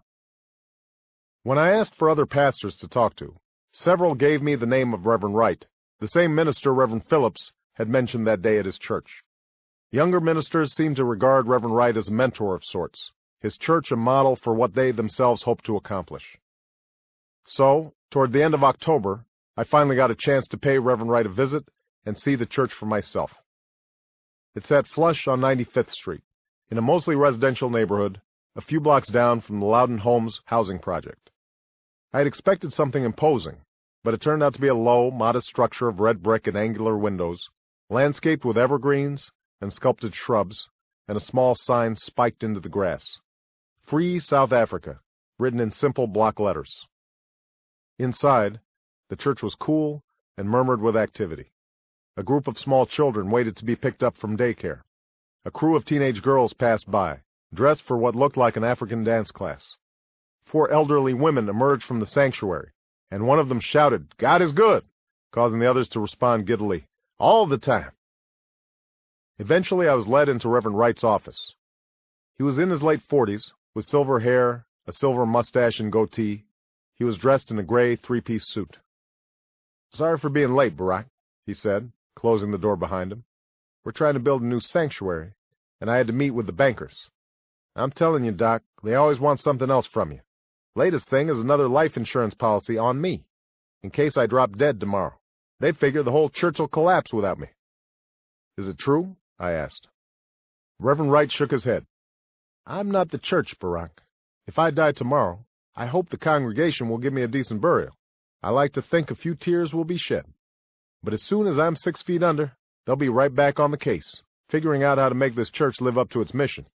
S12: When I asked for other pastors to talk to, several gave me the name of Reverend Wright, the same minister Reverend Phillips had mentioned that day at his church. Younger ministers seemed to regard Reverend Wright as a mentor of sorts, his church a model for what they themselves hoped to accomplish. So, toward the end of October, I finally got a chance to pay Reverend Wright a visit and see the church for myself. It sat flush on ninety-fifth Street, in a mostly residential neighborhood, a few blocks down from the Loudon Homes housing project. I had expected something imposing, but it turned out to be a low, modest structure of red brick and angular windows, landscaped with evergreens and sculpted shrubs, and a small sign spiked into the grass. Free South Africa, written in simple block letters. Inside, the church was cool and murmured with activity. A group of small children waited to be picked up from daycare. A crew of teenage girls passed by, dressed for what looked like an African dance class. Four elderly women emerged from the sanctuary, and one of them shouted, "God is good," causing the others to respond giddily, "All the time." Eventually I was led into Reverend Wright's office. He was in his late forties, with silver hair, a silver mustache and goatee. He was dressed in a gray three-piece suit. "Sorry for being late, Barak," he said, closing the door behind him. "We're trying to build a new sanctuary, and I had to meet with the bankers. I'm telling you, Doc, they always want something else from you. Latest thing is another life insurance policy on me, in case I drop dead tomorrow. They figure the whole church will collapse without me." "Is it true?" I asked. Reverend Wright shook his head. "I'm not the church, Barak. If I die tomorrow, I hope the congregation will give me a decent burial. I like to think a few tears will be shed. But as soon as I'm six feet under, they'll be right back on the case, figuring out how to make this church live up to its mission."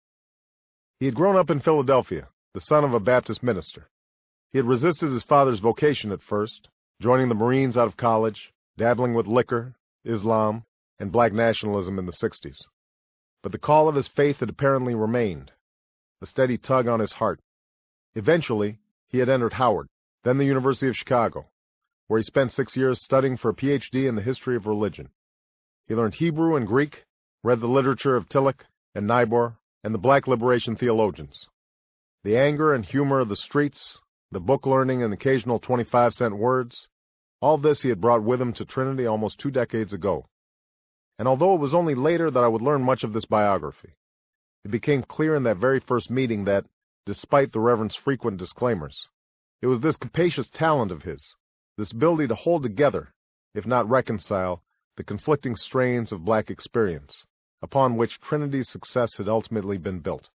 S12: He had grown up in Philadelphia, the son of a Baptist minister. He had resisted his father's vocation at first, joining the Marines out of college, dabbling with liquor, Islam, and black nationalism in the sixties. But the call of his faith had apparently remained, a steady tug on his heart. Eventually, he had entered Howard, then the University of Chicago, where he spent six years studying for a P H D in the history of religion. He learned Hebrew and Greek, read the literature of Tillich and Niebuhr, and the black liberation theologians. The anger and humor of the streets, the book learning and occasional twenty-five cent words, all this he had brought with him to Trinity almost two decades ago. And although it was only later that I would learn much of this biography, it became clear in that very first meeting that, despite the Reverend's frequent disclaimers, it was this capacious talent of his, this ability to hold together, if not reconcile, the conflicting strains of black experience, upon which Trinity's success had ultimately been built.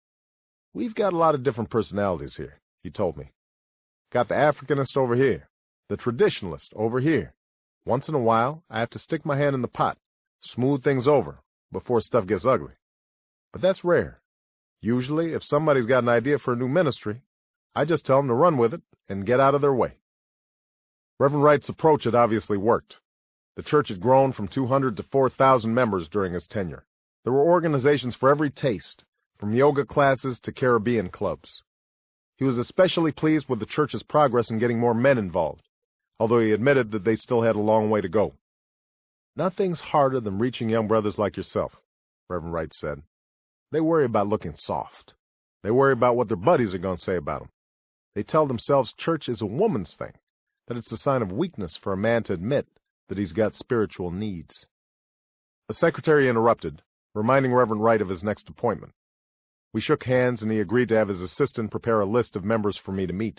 S12: "We've got a lot of different personalities here," he told me. "Got the Africanist over here, the traditionalist over here. Once in a while, I have to stick my hand in the pot, smooth things over, before stuff gets ugly. But that's rare. Usually, if somebody's got an idea for a new ministry, I just tell them to run with it and get out of their way." Reverend Wright's approach had obviously worked. The church had grown from two hundred to four thousand members during his tenure. There were organizations for every taste, from yoga classes to Caribbean clubs. He was especially pleased with the church's progress in getting more men involved, although he admitted that they still had a long way to go. "Nothing's harder than reaching young brothers like yourself," Reverend Wright said. "They worry about looking soft. They worry about what their buddies are going to say about them. They tell themselves church is a woman's thing, that it's a sign of weakness for a man to admit that he's got spiritual needs." The secretary interrupted, reminding Reverend Wright of his next appointment. We shook hands, and he agreed to have his assistant prepare a list of members for me to meet.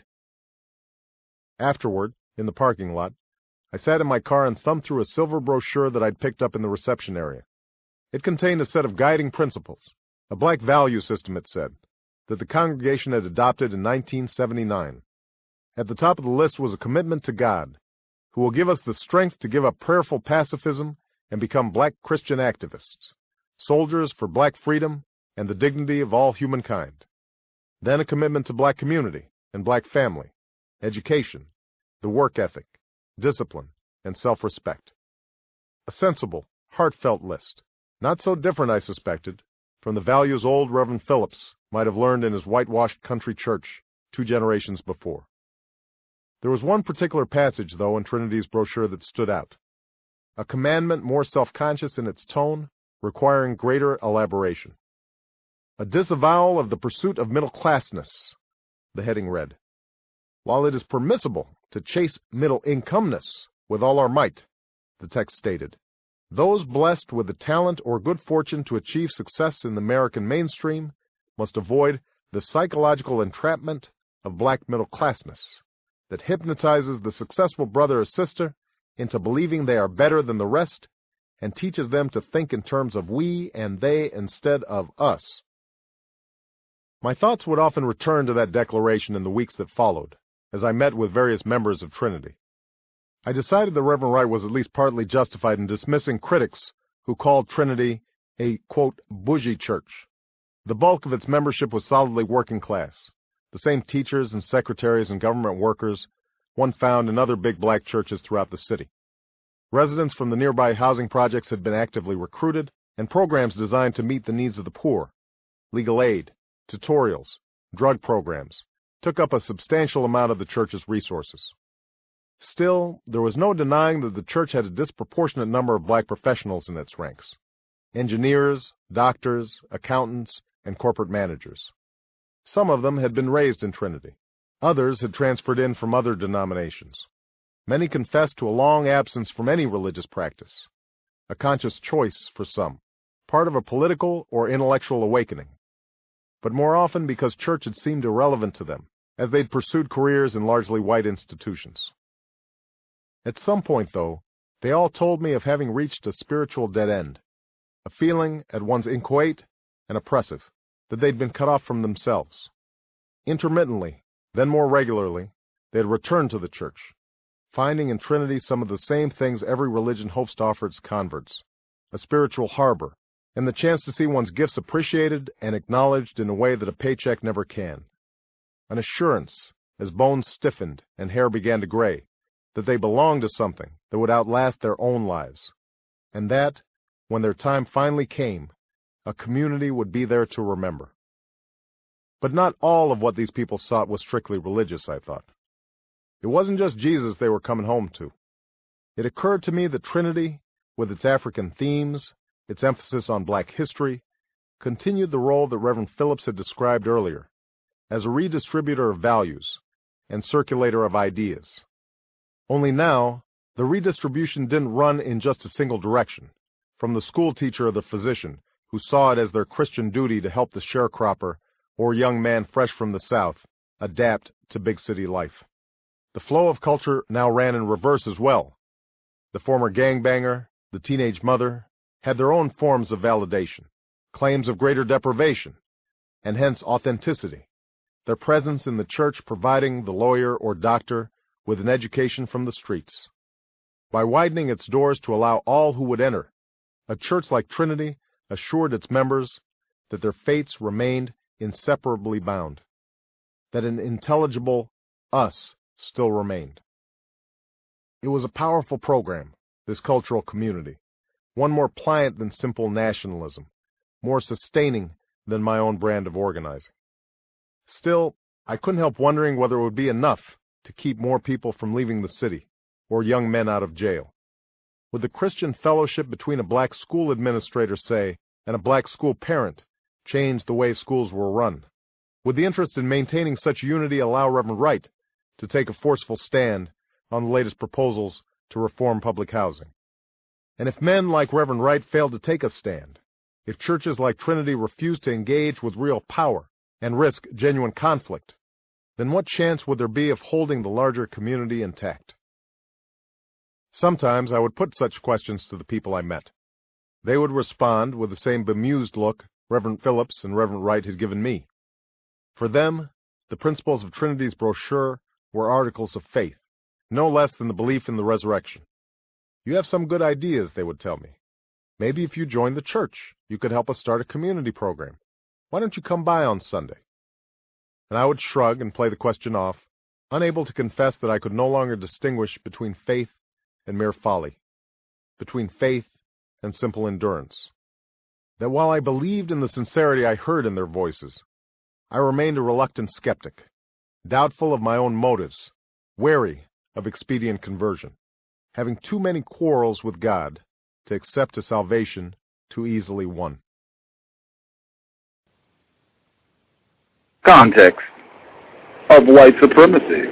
S12: Afterward, in the parking lot, I sat in my car and thumbed through a silver brochure that I'd picked up in the reception area. It contained a set of guiding principles, a black value system, it said, that the congregation had adopted in nineteen seventy-nine. At the top of the list was a commitment to God, who will give us the strength to give up prayerful pacifism and become black Christian activists, soldiers for black freedom and the dignity of all humankind. Then a commitment to black community and black family, education, the work ethic, discipline, and self-respect. A sensible, heartfelt list, not so different, I suspected, from the values old Reverend Phillips might have learned in his whitewashed country church two generations before. There was one particular passage, though, in Trinity's brochure that stood out. A commandment more self-conscious in its tone, requiring greater elaboration. A disavowal of the pursuit of middle-classness, the heading read. While it is permissible to chase middle-incomeness with all our might, the text stated, those blessed with the talent or good fortune to achieve success in the American mainstream must avoid the psychological entrapment of black middle-classness that hypnotizes the successful brother or sister into believing they are better than the rest and teaches them to think in terms of we and they instead of us. My thoughts would often return to that declaration in the weeks that followed, as I met with various members of Trinity. I decided the Reverend Wright was at least partly justified in dismissing critics who called Trinity a, quote, bougie church. The bulk of its membership was solidly working class, the same teachers and secretaries and government workers one found in other big black churches throughout the city. Residents from the nearby housing projects had been actively recruited, and programs designed to meet the needs of the poor, legal aid, tutorials, drug programs, took up a substantial amount of the church's resources. Still, there was no denying that the church had a disproportionate number of black professionals in its ranks: engineers, doctors, accountants, and corporate managers. Some of them had been raised in Trinity. Others had transferred in from other denominations. Many confessed to a long absence from any religious practice, a conscious choice for some, part of a political or intellectual awakening, but more often because church had seemed irrelevant to them, as they'd pursued careers in largely white institutions. At some point, though, they all told me of having reached a spiritual dead end, a feeling at once inchoate and oppressive, that they'd been cut off from themselves. Intermittently, then more regularly, they had returned to the church, finding in Trinity some of the same things every religion hopes to offer its converts: a spiritual harbor, and the chance to see one's gifts appreciated and acknowledged in a way that a paycheck never can. An assurance, as bones stiffened and hair began to gray, that they belonged to something that would outlast their own lives, and that, when their time finally came, a community would be there to remember. But not all of what these people sought was strictly religious, I thought. It wasn't just Jesus they were coming home to. It occurred to me that Trinity, with its African themes, its emphasis on black history, continued the role that Reverend Phillips had described earlier, as a redistributor of values and circulator of ideas. Only now, the redistribution didn't run in just a single direction, from the school teacher or the physician, who saw it as their Christian duty to help the sharecropper or young man fresh from the South adapt to big city life. The flow of culture now ran in reverse as well. The former gangbanger, the teenage mother, had their own forms of validation, claims of greater deprivation, and hence authenticity, their presence in the church providing the lawyer or doctor with an education from the streets. By widening its doors to allow all who would enter, a church like Trinity assured its members that their fates remained inseparably bound, that an intelligible us still remained. It was a powerful program, this cultural community, one more pliant than simple nationalism, more sustaining than my own brand of organizing. Still, I couldn't help wondering whether it would be enough to keep more people from leaving the city, or young men out of jail. Would the Christian fellowship between a black school administrator, say, and a black school parent change the way schools were run? Would the interest in maintaining such unity allow Reverend Wright to take a forceful stand on the latest proposals to reform public housing? And if men like Reverend Wright failed to take a stand, if churches like Trinity refused to engage with real power and risk genuine conflict, then what chance would there be of holding the larger community intact? Sometimes I would put such questions to the people I met. They would respond with the same bemused look Reverend Phillips and Reverend Wright had given me. For them, the principles of Trinity's brochure were articles of faith, no less than the belief in the resurrection. You have some good ideas, they would tell me. Maybe if you joined the church, you could help us start a community program. Why don't you come by on Sunday? And I would shrug and play the question off, unable to confess that I could no longer distinguish between faith and mere folly, between faith and simple endurance. That while I believed in the sincerity I heard in their voices, I remained a reluctant skeptic, doubtful of my own motives, wary of expedient conversion, having too many quarrels with God to accept a salvation too easily won.
S13: Context of white supremacy.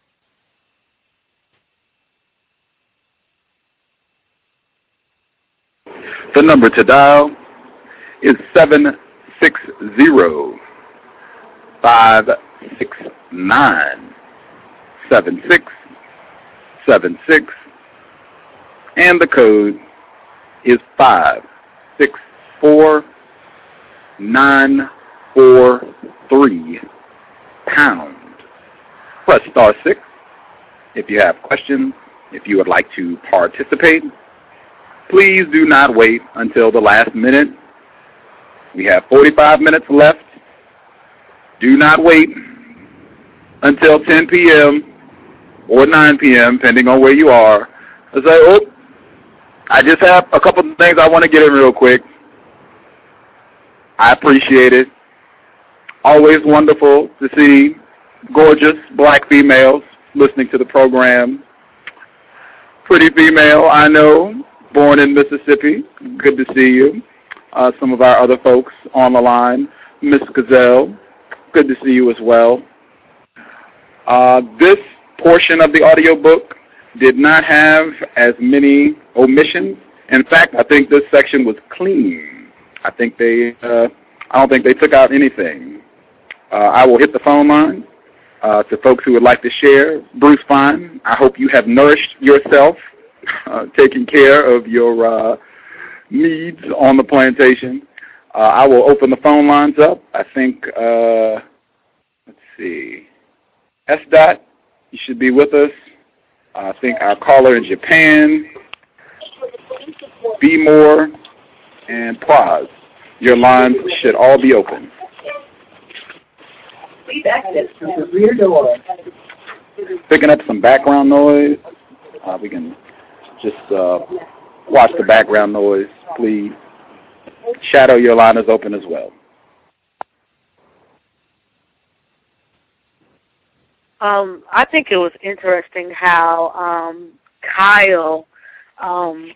S13: The number to dial is seven six zero, five six nine, seven six seven six, and the code is five six four nine four three pound. Press star six if you have questions. If you would like to participate, please do not wait until the last minute. We have forty-five minutes left. Do not wait until ten p.m. or nine p.m., depending on where you are. I say, oh, I just have a couple of things I want to get in real quick. I appreciate it. Always wonderful to see gorgeous black females listening to the program. Pretty female, I know, born in Mississippi. Good to see you. Uh, some of our other folks on the line. Miss Gazelle, good to see you as well. Uh, this portion of the audiobook did not have as many omissions. In fact, I think this section was clean. I think they, uh, I don't think they took out anything. Uh, I will hit the phone line uh, to folks who would like to share. Bruce Fine, I hope you have nourished yourself, uh, taking care of your uh, needs on the plantation. Uh, I will open the phone lines up. I think, uh, let's see, S. Dot, you should be with us. I think our caller in Japan, B. Moore, and Praz. Your lines should all be open.
S14: Please exit through the rear door.
S13: Picking up some background noise. Uh, we can just uh, watch the background noise, please. Shadow, your line is open as well.
S10: Um, I think it was interesting how um, Kyle, um,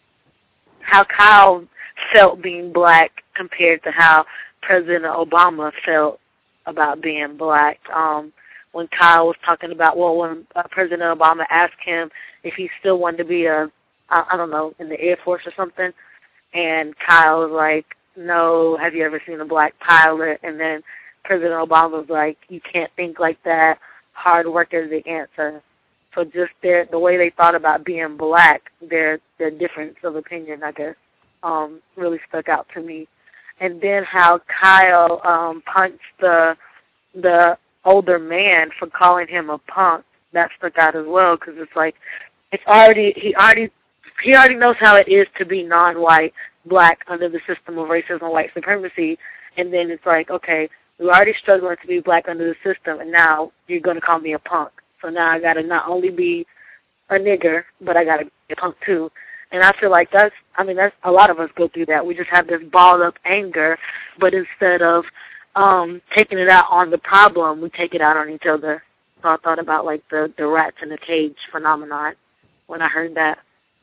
S10: how Kyle felt being black compared to how President Obama felt about being black. Um, when Kyle was talking about, well, when uh, President Obama asked him if he still wanted to be a, I, I don't know, in the Air Force or something, and Kyle was like, no, have you ever seen a black pilot? And then President Obama was like, you can't think like that. Hard work is the answer. So just their, the way they thought about being black, their their difference of opinion, I guess, um, really stuck out to me. And then how Kyle um, punched the the older man for calling him a punk, that stuck out as well, because it's like it's already he already he already knows how it is to be non-white, black under the system of racism and white supremacy, and then it's like, okay, we're already struggling to be black under the system, and now you're going to call me a punk. So now I got to not only be a nigger, but I got to be a punk too. And I feel like that's, I mean, that's a lot of us go through that. We just have this balled up anger, but instead of um, taking it out on the problem, we take it out on each other. So I thought about like the, the rats in the cage phenomenon when I heard that.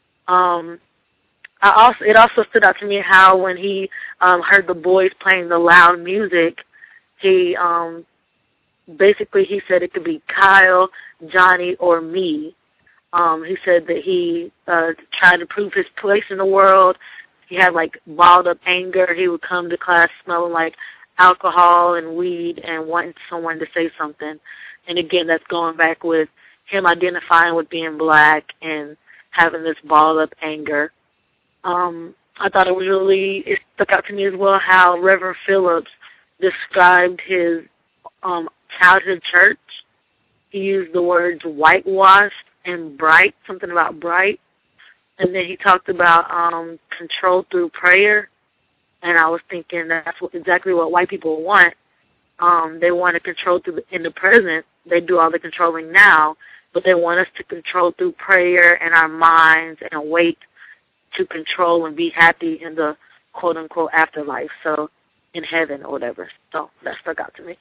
S10: Um, I also it also stood out to me how when he um, heard the boys playing the loud music, he um, basically he said it could be Kyle, Johnny, or me. Um, he said that he uh, tried to prove his place in the world. He had like balled up anger. He would come to class smelling like alcohol and weed and wanting someone to say something. And again, that's going back with him identifying with being black and having this balled up anger. Um, I thought it was really, it stuck out to me as well how Reverend Phillips described his um, childhood church. He used the words whitewashed and bright, something about bright. And then he talked about um, control through prayer. And I was thinking that's what, exactly what white people want. Um, they want to control through the, in the present. They do all the controlling now, but they want us to control through prayer and our minds and wait to control and be happy in the quote-unquote afterlife, so in heaven or whatever. So that stuck out to me.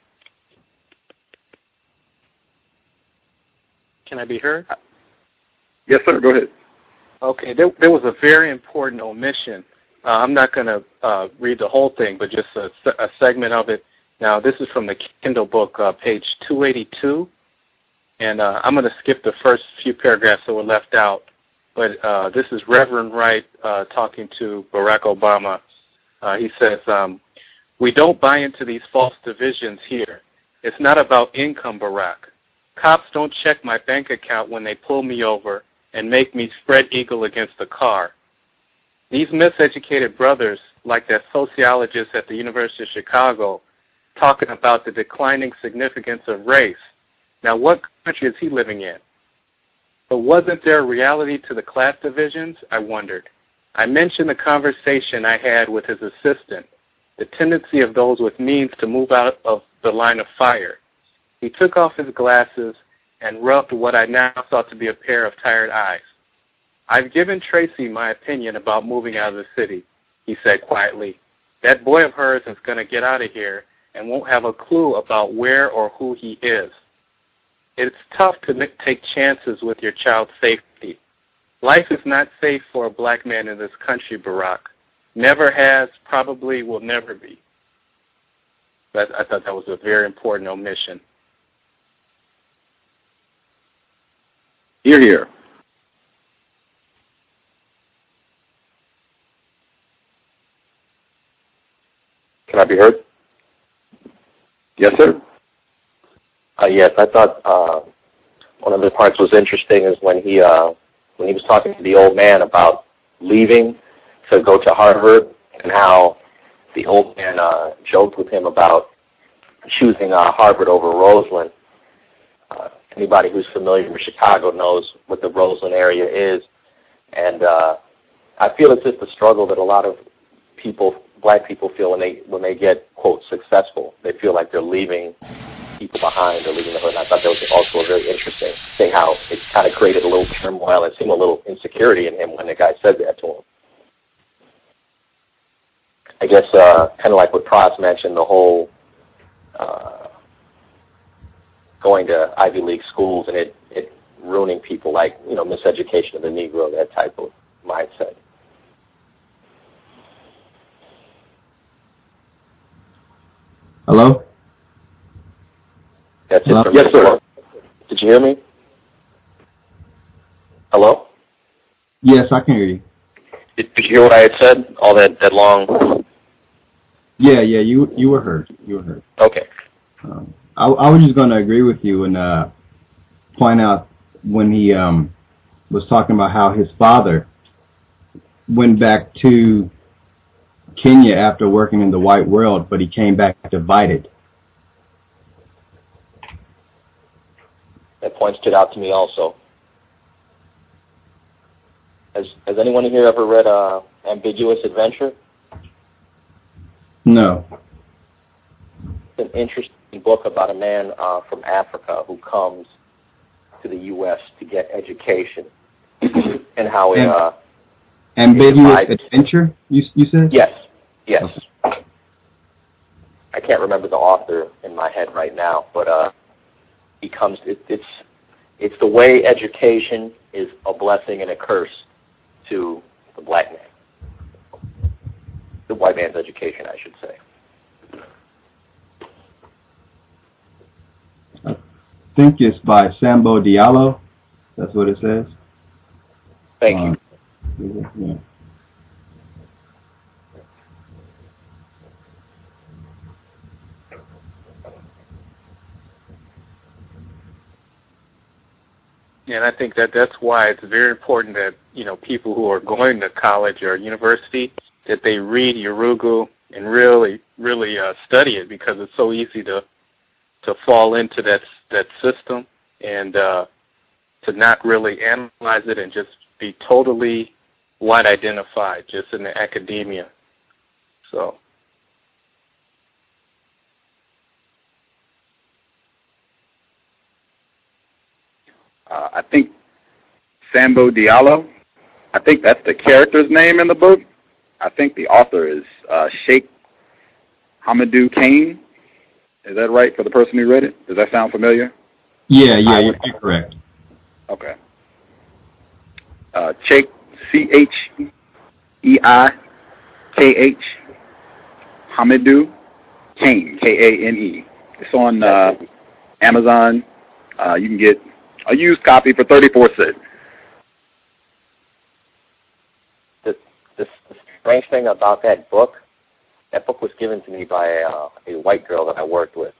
S9: Can I be heard?
S13: Yes, sir. Go ahead.
S9: Okay, there, there was a very important omission Uh, I'm not going to uh, read the whole thing, but just a, a segment of it. Now, this is from the Kindle book, uh, page two eighty-two, and uh, I'm going to skip the first few paragraphs that were left out. But uh, this is Reverend Wright uh, talking to Barack Obama. Uh, he says, um, we don't buy into these false divisions here. It's not about income, Barack. Cops don't check my bank account when they pull me over and make me spread eagle against the car. These miseducated brothers, like that sociologist at the University of Chicago, talking about the declining significance of race. Now, what country is he living in? But wasn't there a reality to the class divisions? I wondered. I mentioned the conversation I had with his assistant, the tendency of those with means to move out of the line of fire. He took off his glasses and rubbed what I now thought to be a pair of tired eyes. I've given Tracy my opinion about moving out of the city, he said quietly. That boy of hers is going to get out of here and won't have a clue about where or who he is. It's tough to take chances with your child's safety. Life is not safe for a black man in this country, Barack. Never has, probably will never be. But I thought that was a very important omission.
S13: Hear, hear.
S15: Can I be heard?
S13: Yes, sir.
S15: Uh, yes, I thought uh, one of the parts was interesting is when he uh, when he was talking to the old man about leaving to go to Harvard and how the old man uh, joked with him about choosing uh, Harvard over Roseland. Uh, anybody who's familiar with Chicago knows what the Roseland area is, and uh, I feel it's just a struggle that a lot of people, black people, feel when they when they get quote successful. They feel like they're leaving people behind or leaving the hood. And I thought that was also a very interesting thing, how it kind of created a little turmoil and seemed a little insecurity in him when the guy said that to him. I guess uh, kind of like what Pross mentioned, the whole uh, going to Ivy League schools and it, it ruining people, like, you know, miseducation of the Negro, that type of mindset.
S16: Hello?
S15: That's
S16: Hello?
S15: it from yes, sir. Did you hear me? Hello?
S16: Yes, I can hear you.
S15: Did, did you hear what I had said? All that, that long...
S16: Yeah, yeah, you you were heard. You were heard.
S15: Okay.
S16: Um, I, I was just going to agree with you and uh, point out when he um, was talking about how his father went back to Kenya after working in the white world, but he came back divided.
S15: That point stood out to me also. Has Has anyone here ever read uh, Ambiguous Adventure?
S16: No.
S15: It's an interesting book about a man uh, from Africa who comes to the U S to get education and how it... Uh,
S16: Ambiguous Adventure, you, you said?
S15: Yes, yes.
S16: Okay.
S15: I can't remember the author in my head right now, but uh, he comes... It, it's it's the way education is a blessing and a curse to the black man. The white man's education, I should say.
S16: I think it's by Sambo Diallo. That's what it says.
S15: Thank
S16: uh,
S15: you.
S16: Yeah.
S9: Yeah, and I think that that's why it's very important that, you know, people who are going to college or university, that they read Yurugu and really, really uh, study it, because it's so easy to to fall into that that system and uh, to not really analyze it and just be totally white identified just in the academia. So.
S13: Uh, I think Sambo Diallo, I think that's the character's name in the book. I think the author is uh, Sheikh Hamadou Kane. Is that right for the person who read it? Does that sound familiar?
S16: Yeah, yeah, you're, you're correct.
S13: Okay. Uh, Sheikh, C H E I K H, Hamidou Kane, K A N E. It's on uh, Amazon. Uh, you can get a used copy for thirty-four cents.
S15: The, the, the strange thing about that book, that book was given to me by a, uh, a white girl that I worked with.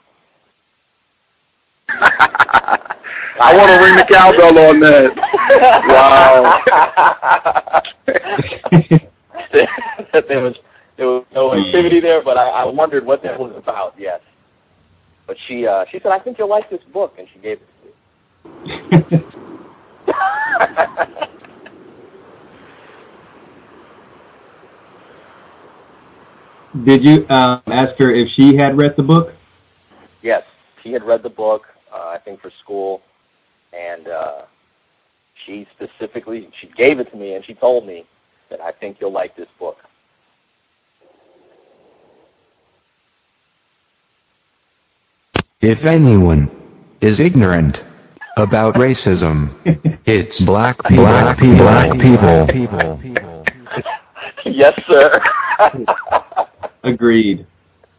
S13: I want to ring the cowbell on that.
S15: Wow. there was there was no activity there, but I, I wondered what that was about. Yes, but she uh, she said, "I think you'll like this book," and she gave it to me.
S16: Did you um, ask her if she had read the book?
S15: Yes, she had read the book. Uh, I think for school, and uh, she specifically she gave it to me, and she told me that I think you'll like this book.
S17: If anyone is ignorant about racism, it's black people. Black people. Black people. people.
S15: Yes, sir.
S16: Agreed.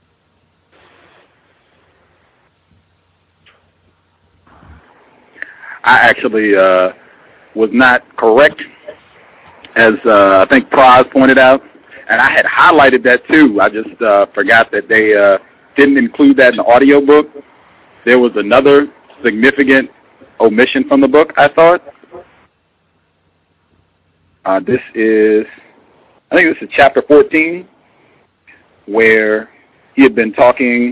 S13: I actually uh, was not correct, as uh, I think Praz pointed out, and I had highlighted that too. I just uh, forgot that they uh, didn't include that in the audio book. There was another significant omission from the book, I thought. Uh, this is, I think this is chapter fourteen, where he had been talking,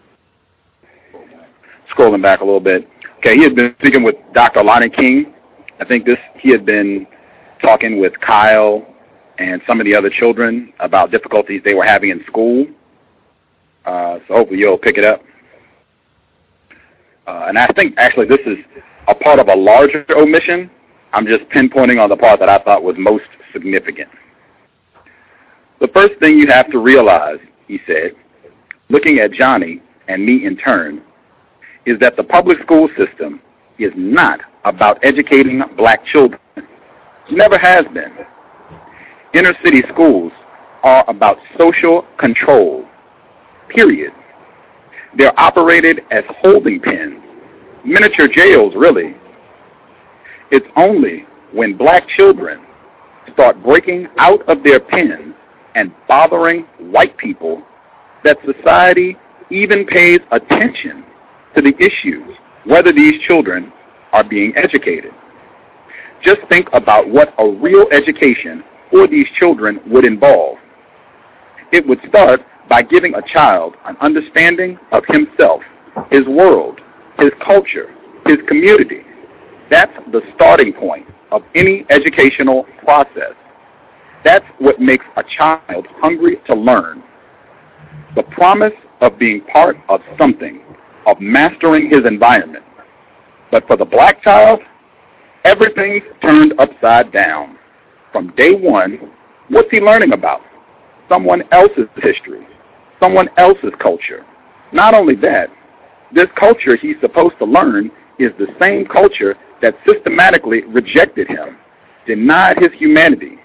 S13: scrolling back a little bit. Okay, he had been speaking with Doctor Lonnie King. I think this he had been talking with Kyle and some of the other children about difficulties they were having in school. Uh, so hopefully you'll pick it up. Uh, and I think actually this is a part of a larger omission. I'm just pinpointing on the part that I thought was most significant. The first thing you have to realize, he said, looking at Johnny and me in turn, is that the public school system is not about educating black children. Never has been. Inner city schools are about social control, period. They're operated as holding pens, miniature jails, really. It's only when black children start breaking out of their pens and bothering white people that society even pays attention to the issues, whether these children are being educated. Just think about what a real education for these children would involve. It would start by giving a child an understanding of himself, his world, his culture, his community. That's the starting point of any educational process. That's what makes a child hungry to learn. The promise of being part of something, of mastering his environment. But for the black child, everything's turned upside down. From day one, what's he learning about? Someone else's history, someone else's culture. Not only that, this culture he's supposed to learn is the same culture that systematically rejected him, denied his humanity.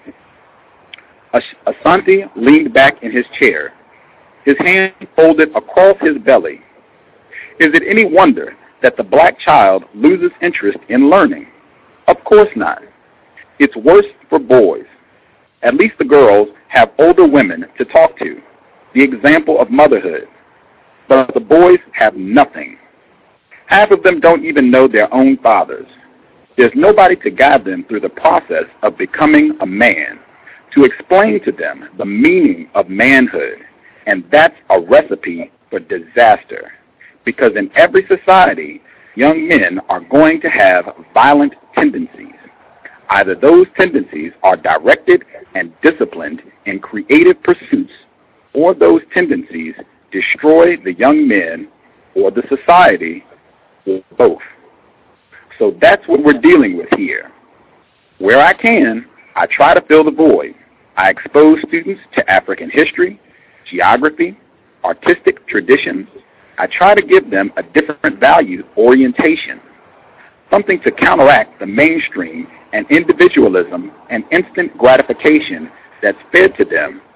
S13: As- Asante leaned back in his chair, his hand folded across his belly. Is it any wonder that the black child loses interest in learning? Of course not. It's worse for boys. At least the girls have older women to talk to, the example of motherhood. But the boys have nothing. Half of them don't even know their own fathers. There's nobody to guide them through the process of becoming a man, to explain to them the meaning of manhood. And that's a recipe for disaster. Because in every society, young men are going to have violent tendencies. Either those tendencies are directed and disciplined in creative pursuits, or those tendencies destroy the young men or the society, or both. So that's what we're dealing with here. Where I can, I try to fill the void. I expose students to African history, geography, artistic traditions. I try to give them a different value orientation, something to counteract the mainstream and individualism and instant gratification that's fed to them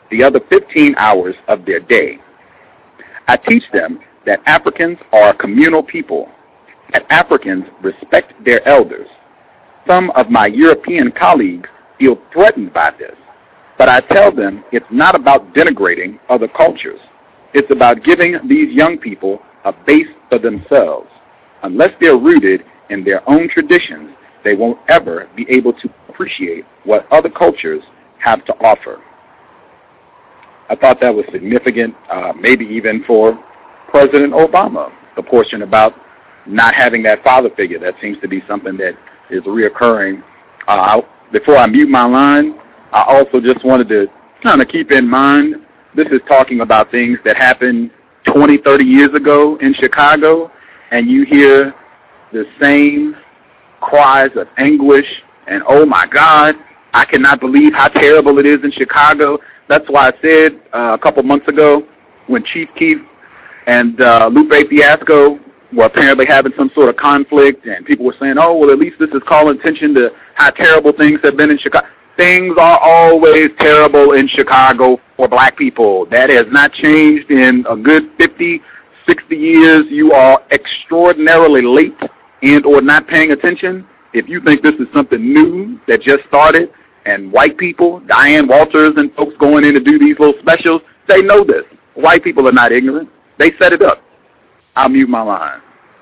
S13: the other fifteen hours of their day. I teach them that Africans are a communal people, that Africans respect their elders. Some of my European colleagues feel threatened by this, but I tell them it's not about denigrating other cultures. It's about giving these young people a base for themselves. Unless they're rooted in their own traditions, they won't ever be able to appreciate what other cultures have to offer. I thought that was significant, uh, maybe even for President Obama, the portion about not having that father figure. That seems to be something that is reoccurring. Uh, before I mute my line, I also just wanted to kind of keep in mind, this is talking about things that happened twenty, thirty years ago in Chicago, and you hear the same cries of anguish and, oh my God, I cannot believe how terrible it is in Chicago. That's why I said uh, a couple months ago when Chief Keef and uh, Lupe Fiasco were apparently having some sort of conflict, and people were saying, oh, well, at least this is calling attention to how terrible things have been in Chicago. Things are always terrible in Chicago for black people. That has not changed in a good fifty, sixty years. You are extraordinarily late and or not paying attention. If you think this is something new that just started, and white people, Diane Walters and folks going in to do these little specials, they know this. White people are not ignorant. They set it up. I'll mute my line.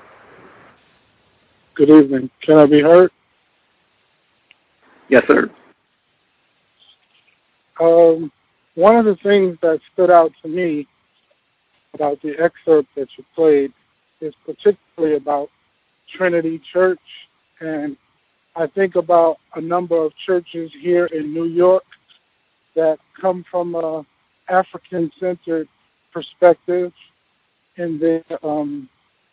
S18: Good evening. Can I be heard?
S13: Yes, sir.
S18: Um, one of the things that stood out to me about the excerpt that you played is particularly about Trinity Church, and I think about a number of churches here in New York that come from an African-centered perspective in their um,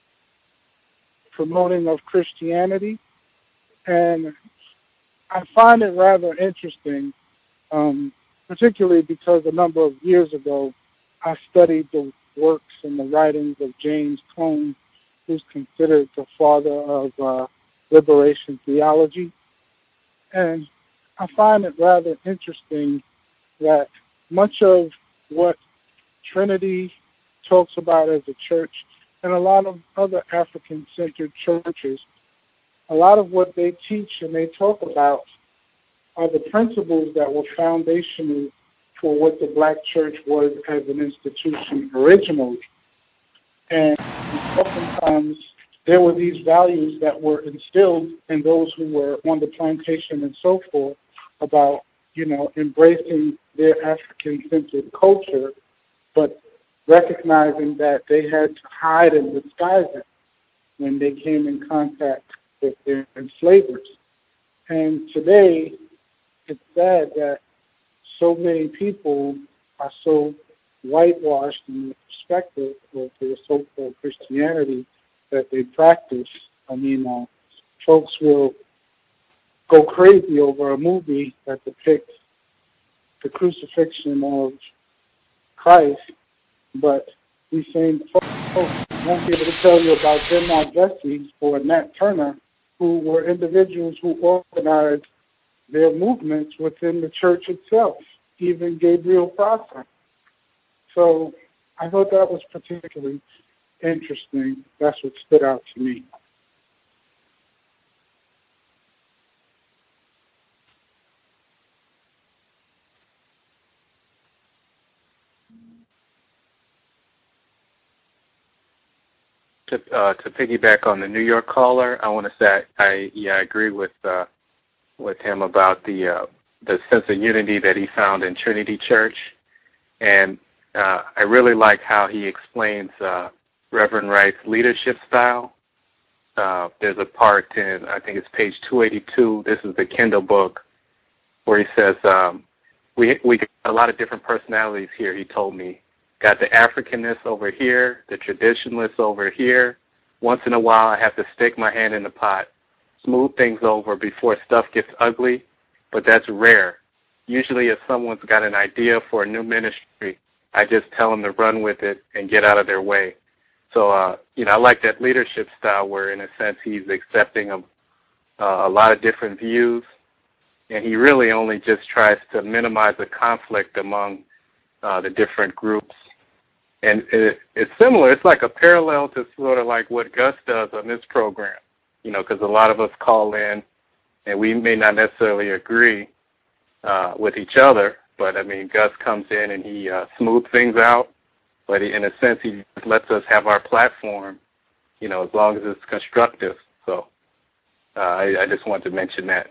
S18: promoting of Christianity. And I find it rather interesting, um, particularly because a number of years ago I studied the works and the writings of James Cone, who's considered the father of uh, liberation theology. And I find it rather interesting that much of what Trinity talks about as a church and a lot of other African-centered churches, a lot of what they teach and they talk about are the principles that were foundational for what the black church was as an institution originally. And oftentimes there were these values that were instilled in those who were on the plantation and so forth about, you know, embracing their African-centered culture, but recognizing that they had to hide and disguise it when they came in contact with their enslavers. And today, it's sad that so many people are so whitewashed in the perspective of their so-called Christianity that they practice. I mean, uh, folks will go crazy over a movie that depicts the crucifixion of Christ, but these same folks won't be able to tell you about Denmark Vesey or Nat Turner, who were individuals who organized their movements within the church itself, even Gabriel Prosser. So I thought that was particularly interesting. That's what stood out to me.
S9: To, uh, to piggyback on the New York caller, I want to say I, I yeah I agree with uh, with him about the uh, the sense of unity that he found in Trinity Church, and uh, I really like how he explains uh, Reverend Wright's leadership style. Uh, there's a part in, I think it's page two eighty-two. This is the Kindle book where he says um, we we got a lot of different personalities here. He told me. Got the Africanness over here, the traditionalists over here. Once in a while, I have to stick my hand in the pot, smooth things over before stuff gets ugly, but that's rare. Usually if someone's got an idea for a new ministry, I just tell them to run with it and get out of their way. So, uh, you know, I like that leadership style where, in a sense, he's accepting of uh, a lot of different views, and he really only just tries to minimize the conflict among uh, the different groups. And it, it's similar. It's like a parallel to sort of like what Gus does on this program, you know, because a lot of us call in and we may not necessarily agree uh, with each other, but, I mean, Gus comes in and he uh, smooths things out, but he, in a sense he just lets us have our platform, you know, as long as it's constructive. So uh, I, I just wanted to mention that.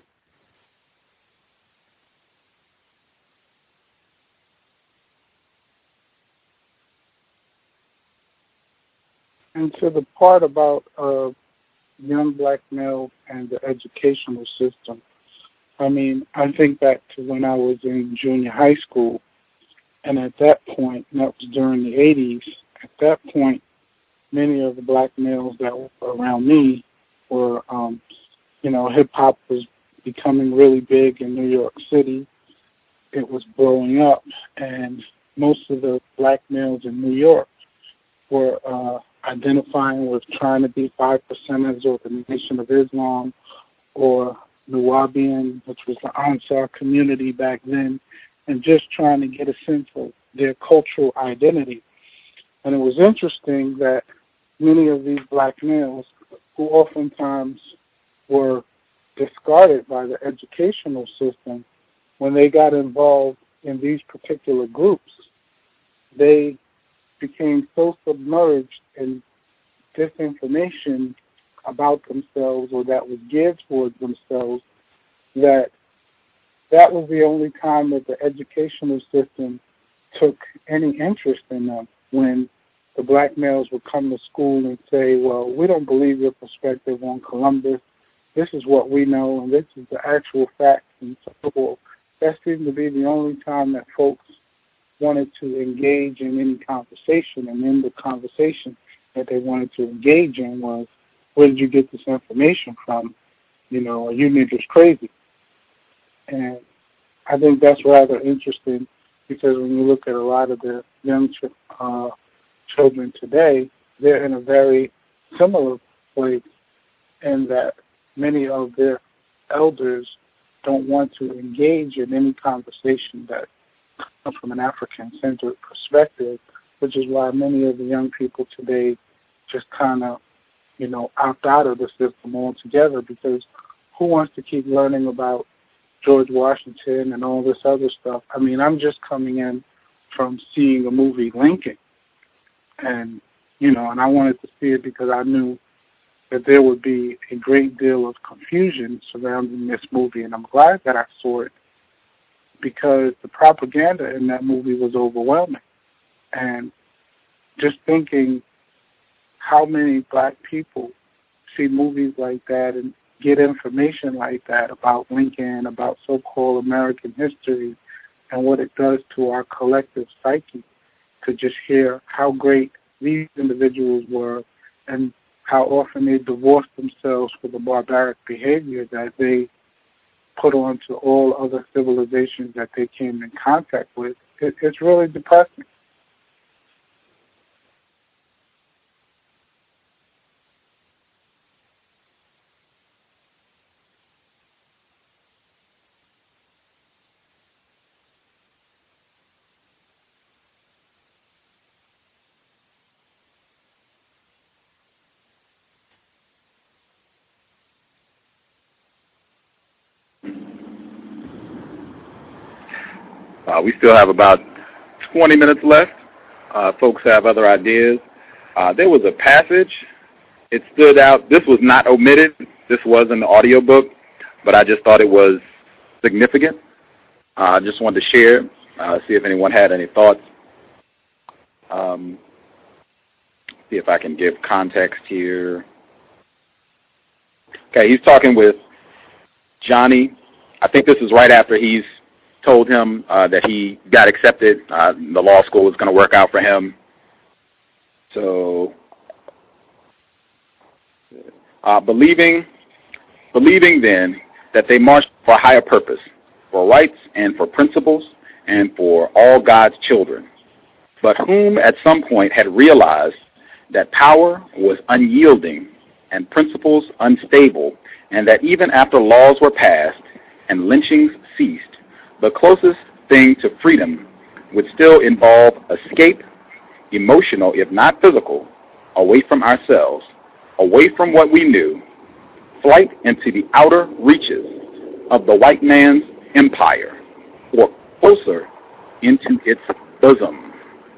S18: And to the part about uh, young black males and the educational system, I mean, I think back to when I was in junior high school, and at that point, and that was during the eighties, at that point, many of the black males that were around me were, um, you know, hip-hop was becoming really big in New York City. It was blowing up, and most of the black males in New York were uh, identifying with trying to be five percenters or the Nation of Islam or Nuwaubian, which was the Ansar community back then, and just trying to get a sense of their cultural identity. And it was interesting that many of these black males, who oftentimes were discarded by the educational system, when they got involved in these particular groups, they became so submerged in disinformation about themselves or that was geared towards themselves that that was the only time that the educational system took any interest in them, when the black males would come to school and say, well, we don't believe your perspective on Columbus. This is what we know, and this is the actual facts, and so forth. That seemed to be the only time that folks wanted to engage in any conversation, and in the conversation that they wanted to engage in was, where did you get this information from? You know, are you niggas crazy? And I think that's rather interesting, because when you look at a lot of the young ch- uh, children today, they're in a very similar place in that many of their elders don't want to engage in any conversation that comes from an African-centered perspective, which is why many of the young people today just kind of, you know, opt out of the system altogether, because who wants to keep learning about George Washington and all this other stuff? I mean, I'm just coming in from seeing a movie, Lincoln, and, you know, and I wanted to see it because I knew that there would be a great deal of confusion surrounding this movie, and I'm glad that I saw it, because the propaganda in that movie was overwhelming. And just thinking how many black people see movies like that and get information like that about Lincoln, about so-called American history, and what it does to our collective psyche, to just hear how great these individuals were and how often they divorced themselves for the barbaric behavior that they put onto all other civilizations that they came in contact with. It, it's really depressing.
S13: Uh, we still have about twenty minutes left. Uh, folks have other ideas. Uh, there was a passage. It stood out. This was not omitted. This was in the audiobook, but I just thought it was significant. I uh, just wanted to share, uh, see if anyone had any thoughts. Um, see if I can give context here. Okay, he's talking with Johnny. I think this is right after he's told him uh, that he got accepted. Uh, the law school was going to work out for him. So, uh, believing, believing then that they marched for a higher purpose, for rights and for principles and for all God's children, but whom at some point had realized that power was unyielding and principles unstable, and that even after laws were passed and lynchings ceased, the closest thing to freedom would still involve escape, emotional if not physical, away from ourselves, away from what we knew, flight into the outer reaches of the white man's empire, or closer into its bosom.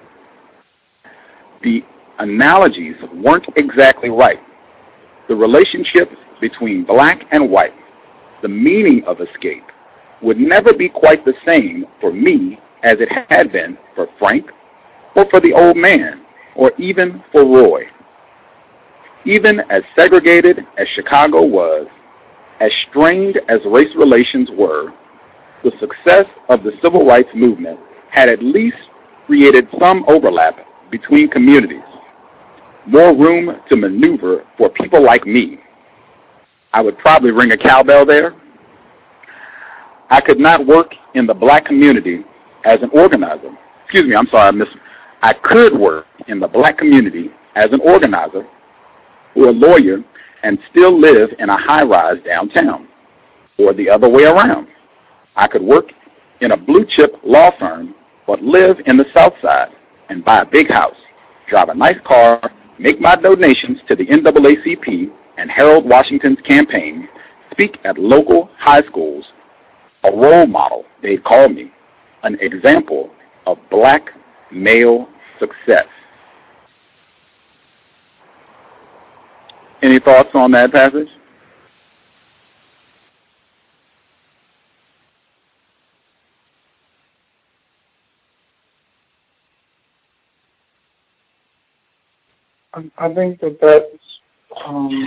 S13: The analogies weren't exactly right. The relationship between black and white, the meaning of escape, would never be quite the same for me as it had been for Frank, or for the old man, or even for Roy. Even as segregated as Chicago was, as strained as race relations were, the success of the civil rights movement had at least created some overlap between communities, more room to maneuver for people like me. I would probably ring a cowbell there. I could not work in the black community as an organizer. Excuse me, I'm sorry, I missed. I could work in the black community as an organizer or a lawyer and still live in a high-rise downtown, or the other way around. I could work in a blue-chip law firm but live in the South Side and buy a big house, drive a nice car, make my donations to the N double A C P and Harold Washington's campaign, speak at local high schools, a role model, they'd call me, an example of black male success. Any thoughts on that passage?
S18: I, I think that that's um,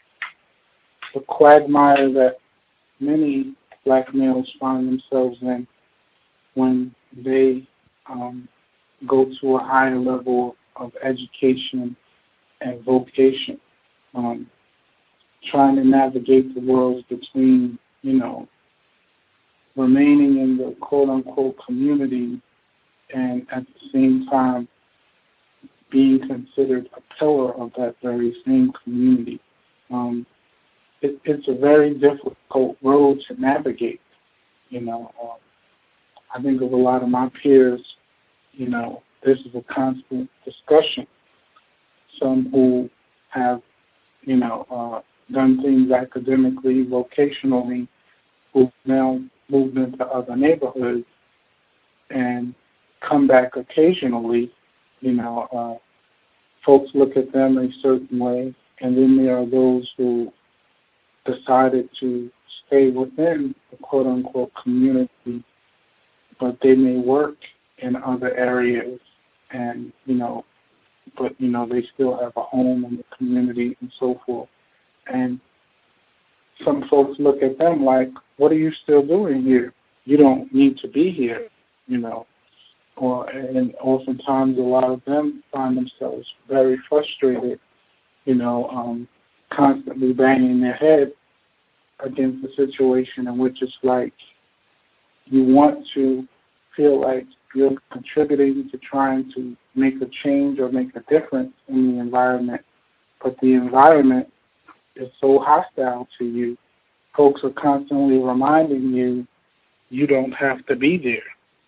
S18: the quagmire that many black males find themselves in when they um, go to a higher level of education and vocation. Um, trying to navigate the worlds between, you know, remaining in the quote-unquote community and at the same time being considered a pillar of that very same community. Um, it, it's a very difficult road to navigate, you know. Um, I think of a lot of my peers, you know, this is a constant discussion. Some who have, you know, uh, done things academically, vocationally, who've now moved into other neighborhoods and come back occasionally. You know, uh, folks look at them a certain way, and then there are those who decided to stay within the quote-unquote community, but they may work in other areas and, you know, but, you know, they still have a home in the community and so forth. And some folks look at them like, what are you still doing here? You don't need to be here, you know. Or, and oftentimes a lot of them find themselves very frustrated, you know, um, constantly banging their head against the situation in which it's like you want to feel like you're contributing to trying to make a change or make a difference in the environment, but the environment is so hostile to you. Folks are constantly reminding you you don't have to be there.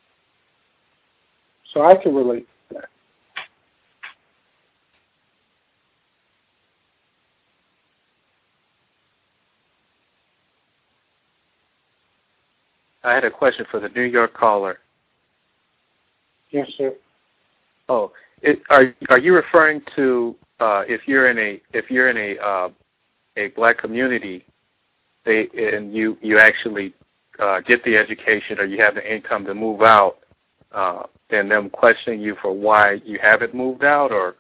S18: So I can relate to that.
S9: I had a question for the New York caller.
S18: Yes, sir.
S9: Oh, it, are are you referring to uh, if you're in a if you're in a uh, a black community, they and you you actually uh, get the education or you have the income to move out, uh, then them questioning you for why you haven't moved out, or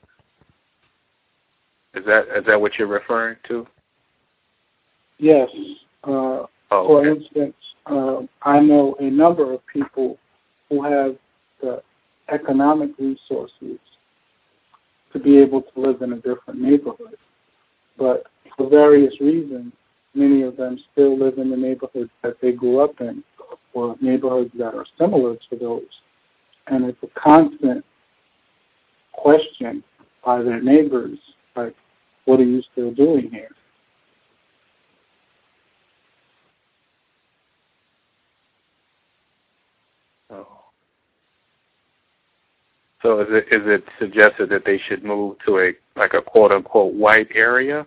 S9: is that is that what you're referring to?
S18: Yes. Uh,
S9: oh,
S18: for
S9: okay.
S18: instance, uh, I know a number of people who have the economic resources to be able to live in a different neighborhood. But for various reasons, many of them still live in the neighborhoods that they grew up in or neighborhoods that are similar to those. And it's a constant question by their neighbors, like, what are you still doing here?
S9: Oh. So is it is it suggested that they should move to a like a quote unquote white area?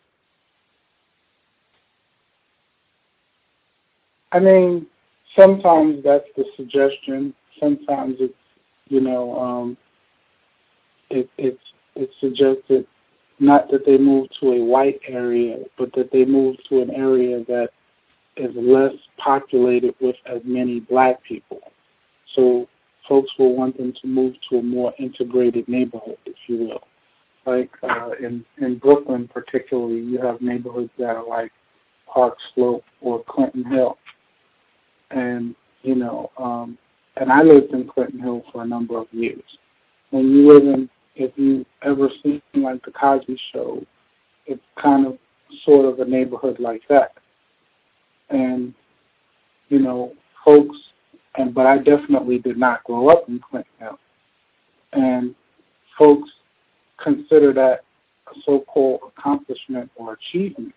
S18: I mean, sometimes that's the suggestion. Sometimes it's, you know, um, it, it's it's suggested not that they move to a white area, but that they move to an area that is less populated with as many black people. So folks will want them to move to a more integrated neighborhood, if you will. Like uh, in, in Brooklyn particularly, you have neighborhoods that are like Park Slope or Clinton Hill. And, you know, um, and I lived in Clinton Hill for a number of years. When you live in, if you ever seen like the Cosby Show, it's kind of sort of a neighborhood like that. And, you know, folks, and but I definitely did not grow up in Clinton Hill. And folks consider that a so-called accomplishment or achievement.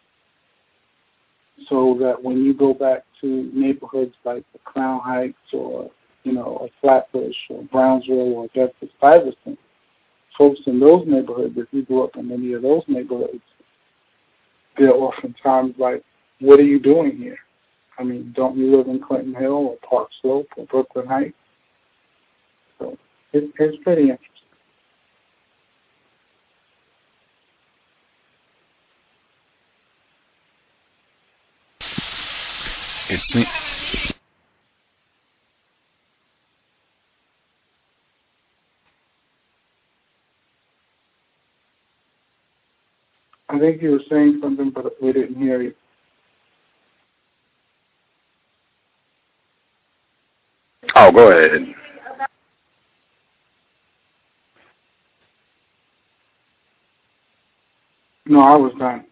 S18: So that when you go back to neighborhoods like the Crown Heights or, you know, or Flatbush or Brownsville or Bedford-Stuyvesant, folks in those neighborhoods, if you grew up in any of those neighborhoods, they're oftentimes like, what are you doing here? I mean, don't you live in Clinton Hill or Park Slope or Brooklyn Heights? So it, it's pretty interesting.
S7: It's
S18: I think you were saying something, but we didn't hear you.
S9: Oh, go ahead.
S18: No, I was done.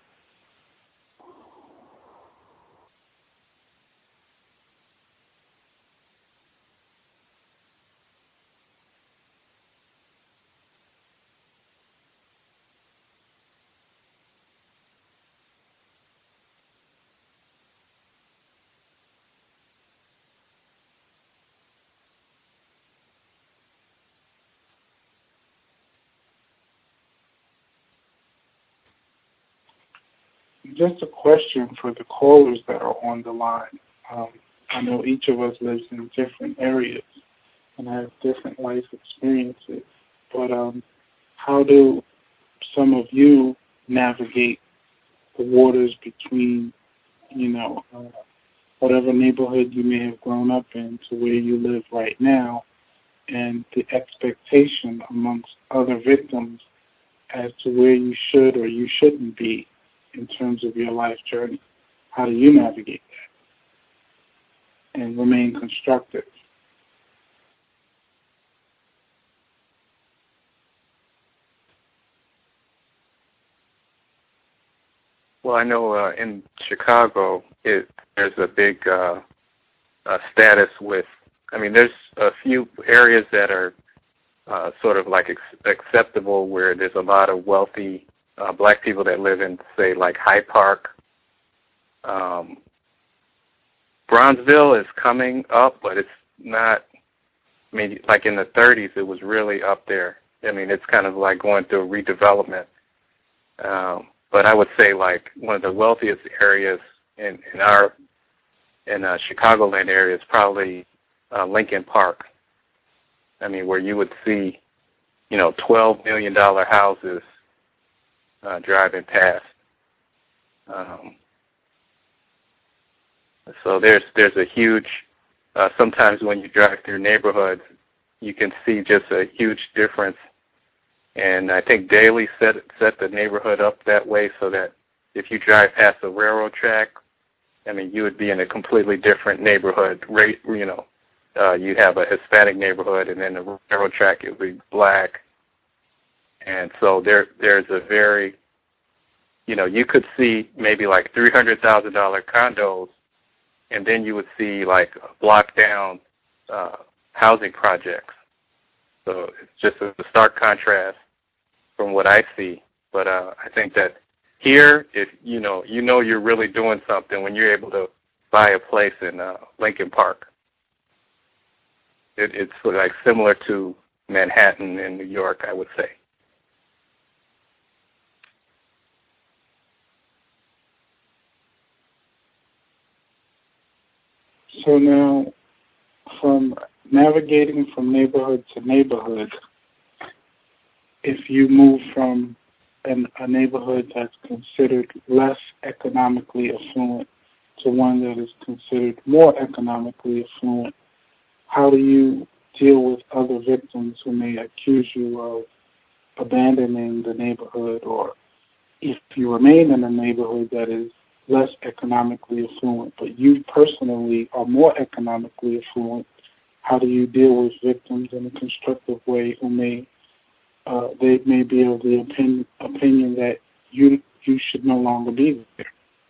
S18: Just a question for the callers that are on the line. Um, I know each of us lives in different areas and have different life experiences, but um, how do some of you navigate the waters between, you know, uh, whatever neighborhood you may have grown up in to where you live right now, and the expectation amongst other victims as to where you should or you shouldn't be in terms of your life journey? How do you navigate that and remain constructive?
S9: Well, I know uh, in Chicago, it, there's a big uh, uh, status with, I mean, there's a few areas that are uh, sort of like ex- acceptable where there's a lot of wealthy uh, black people that live in, say, like Hyde Park. Um, Bronzeville is coming up, but it's not, I mean, like in the thirties, it was really up there. I mean, it's kind of like going through redevelopment. Um, but I would say like one of the wealthiest areas in, in our, in uh, Chicagoland area is probably uh, Lincoln Park. I mean, where you would see, you know, twelve million dollars houses uh, driving past. Um, so there's there's a huge, uh, sometimes when you drive through neighborhoods, you can see just a huge difference. And I think Daley set set the neighborhood up that way so that if you drive past the railroad track, I mean, you would be in a completely different neighborhood. Right, you know, uh, you have a Hispanic neighborhood, and then the railroad track it would be black. And so there there's a very, you know, you could see maybe like three hundred thousand dollar condos, and then you would see like block down uh, housing projects. So it's just a stark contrast from what I see. But uh, I think that here, if you know, you know, you're really doing something when you're able to buy a place in uh, Lincoln Park. It, it's like similar to Manhattan and New York, I would say.
S18: So now, from navigating from neighborhood to neighborhood, if you move from an, a neighborhood that's considered less economically affluent to one that is considered more economically affluent, how do you deal with other victims who may accuse you of abandoning the neighborhood, or if you remain in a neighborhood that is less economically affluent, but you personally are more economically affluent, how do you deal with victims in a constructive way who may uh, they may be of the opinion, opinion that you you should no longer be there?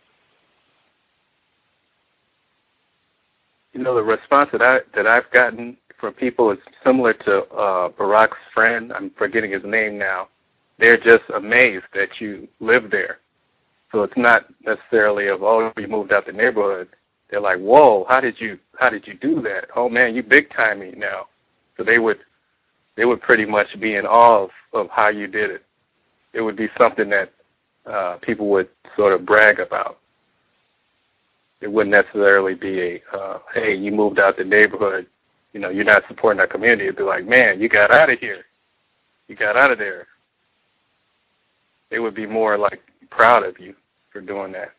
S9: You know, the response that I that I've gotten from people is similar to uh, Barack's friend. I'm forgetting his name now. They're just amazed that you live there. So it's not necessarily of, oh, you moved out the neighborhood. They're like, whoa, how did you how did you do that? Oh man, you big timing now. So they would they would pretty much be in awe of, of how you did it. It would be something that uh, people would sort of brag about. It wouldn't necessarily be a, uh, hey, you moved out the neighborhood. You know, you're not supporting our community. It'd be like, man, you got out of here. You got out of there. They would be more like proud of you for doing that.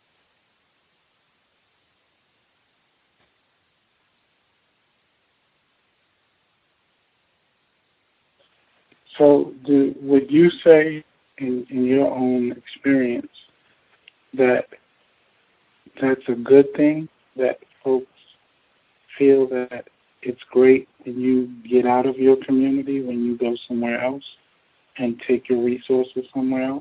S18: So do, would you say, in, in your own experience, that that's a good thing, that folks feel that it's great when you get out of your community, when you go somewhere else and take your resources somewhere else?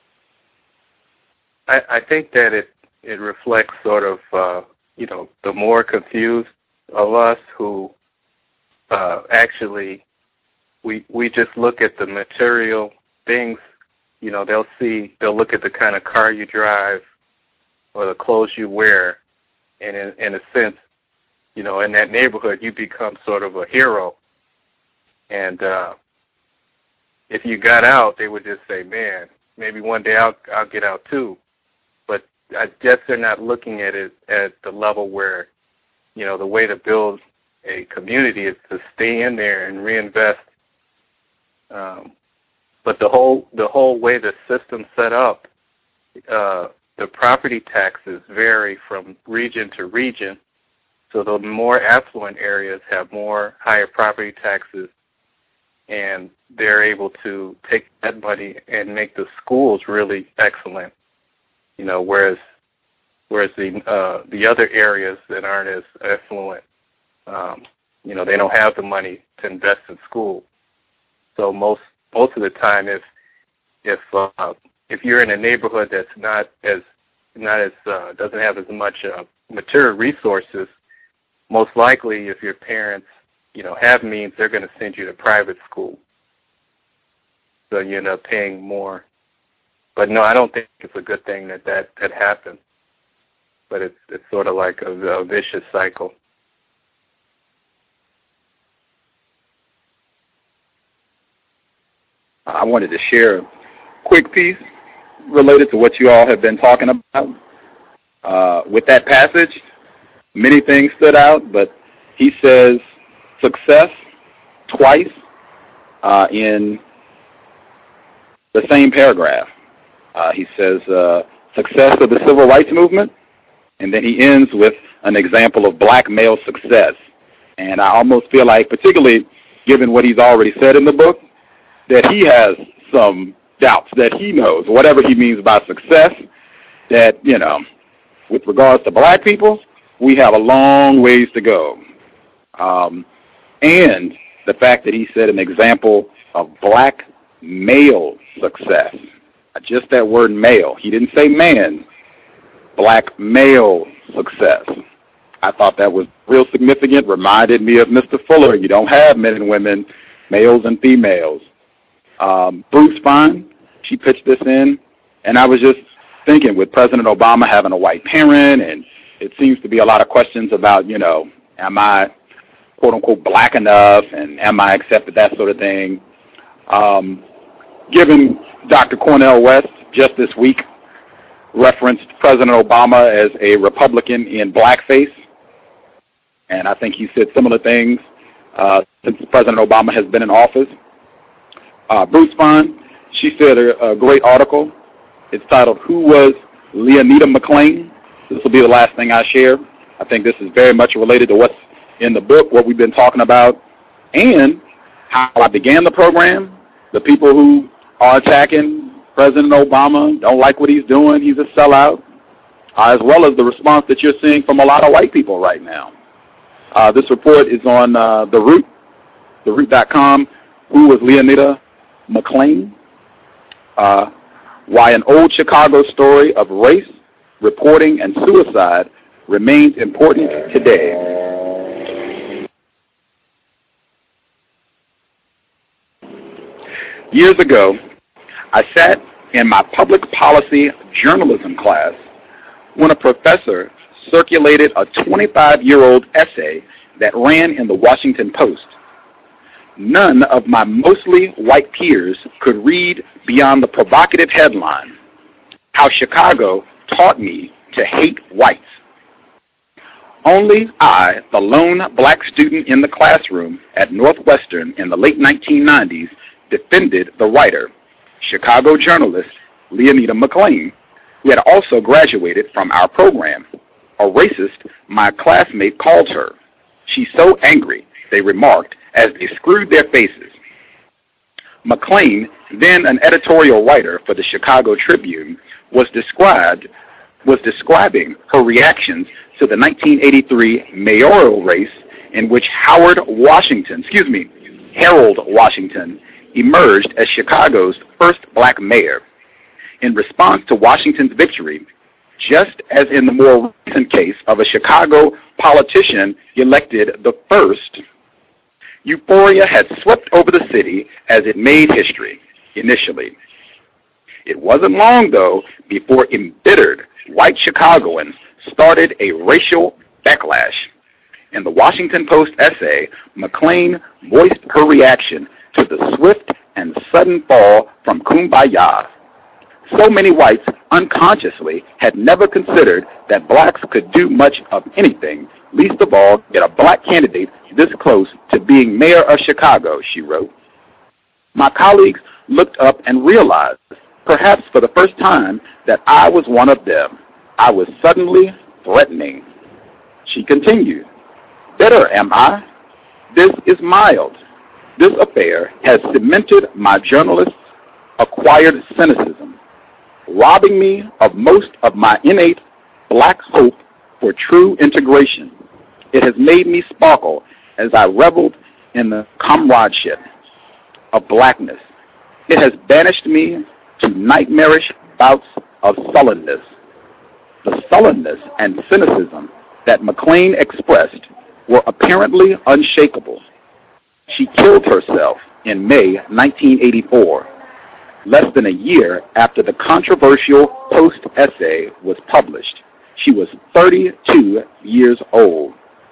S9: I, I think that it, it reflects sort of, uh, you know, the more confused of us who uh, actually, we we just look at the material things. You know, they'll see, they'll look at the kind of car you drive or the clothes you wear, and in, in a sense, you know, in that neighborhood, you become sort of a hero. And uh, if you got out, they would just say, man, maybe one day I'll, I'll get out too. But I guess they're not looking at it at the level where, you know, the way to build a community is to stay in there and reinvest. Um, but the whole the whole way the system's set up, uh, the property taxes vary from region to region. So the more affluent areas have more higher property taxes, and they're able to take that money and make the schools really excellent. You know, whereas whereas the uh, the other areas that aren't as affluent, um, you know, they don't have the money to invest in school. So most most of the time, if if uh, if you're in a neighborhood that's not as not as uh, doesn't have as much uh, material resources, most likely if your parents, you know, have means, they're going to send you to private school. So you end up paying more. But no, I don't think it's a good thing that that, that happened. But it's it's sort of like a, a vicious cycle.
S13: I wanted to share a quick piece related to what you all have been talking about. Uh, with that passage, many things stood out, but he says success twice uh, in the same paragraph. Uh, he says uh, success of the civil rights movement, and then he ends with an example of black male success. And I almost feel like, particularly given what he's already said in the book, that he has some doubts, that he knows whatever he means by success, that, you know, with regards to black people, we have a long ways to go. Um, and the fact that he said an example of black male success, just that word male, he didn't say man, black male success. I thought that was real significant, reminded me of Mister Fuller. You don't have men and women, males and females. Um, Bruce Fein, she pitched this in, and I was just thinking, with President Obama having a white parent, and it seems to be a lot of questions about, you know, am I
S19: quote unquote black enough, and am I accepted, that sort of thing. Um, given Doctor Cornel West just this week referenced President Obama as a Republican in blackface, and I think he said similar things uh, since President Obama has been in office. Uh, Bruce Fund, she said a, a great article. It's titled, Who Was Leonida McClain? This will be the last thing I share. I think this is very much related to what's in the book, what we've been talking about, and how I began the program. The people who are attacking President Obama don't like what he's doing. He's a sellout, uh, as well as the response that you're seeing from a lot of white people right now. Uh, this report is on uh, The Root, the root dot com. Who was Leonida McClain? Uh, why an old Chicago story of race, reporting, and suicide remains important today. Years ago, I sat in my public policy journalism class when a professor circulated a twenty-five-year-old essay that ran in the Washington Post. None of my mostly white peers could read beyond the provocative headline, How Chicago Taught Me to Hate Whites. Only I, the lone black student in the classroom at Northwestern in the late nineteen nineties, defended the writer, Chicago journalist Leonida McClain, who had also graduated from our program. A racist my classmate called her. She's so angry, they remarked as they screwed their faces. McClain, then an editorial writer for the Chicago Tribune, was described was describing her reactions to the nineteen eighty-three mayoral race in which Howard Washington, excuse me, Harold Washington, emerged as Chicago's first black mayor. In response to Washington's victory, just as in the more recent case of a Chicago politician elected the first, euphoria had swept over the city as it made history initially. It wasn't long, though, before embittered white Chicagoans started a racial backlash. In the Washington Post essay, McClain voiced her reaction to the swift and sudden fall from Kumbaya. So many whites unconsciously had never considered that blacks could do much of anything, least of all get a black candidate this close to being mayor of Chicago, she wrote. My colleagues looked up and realized, perhaps for the first time, that I was one of them. I was suddenly threatening. She continued, Better am I? This is mild. This affair has cemented my journalist's acquired cynicism, robbing me of most of my innate black hope for true integration. It has made me sparkle as I reveled in the comradeship of blackness. It has banished me to nightmarish bouts of sullenness. The sullenness and cynicism that McClain expressed were apparently unshakable. She killed herself in May nineteen eighty-four, less than a year after the controversial Post essay was published. She was thirty-two years old.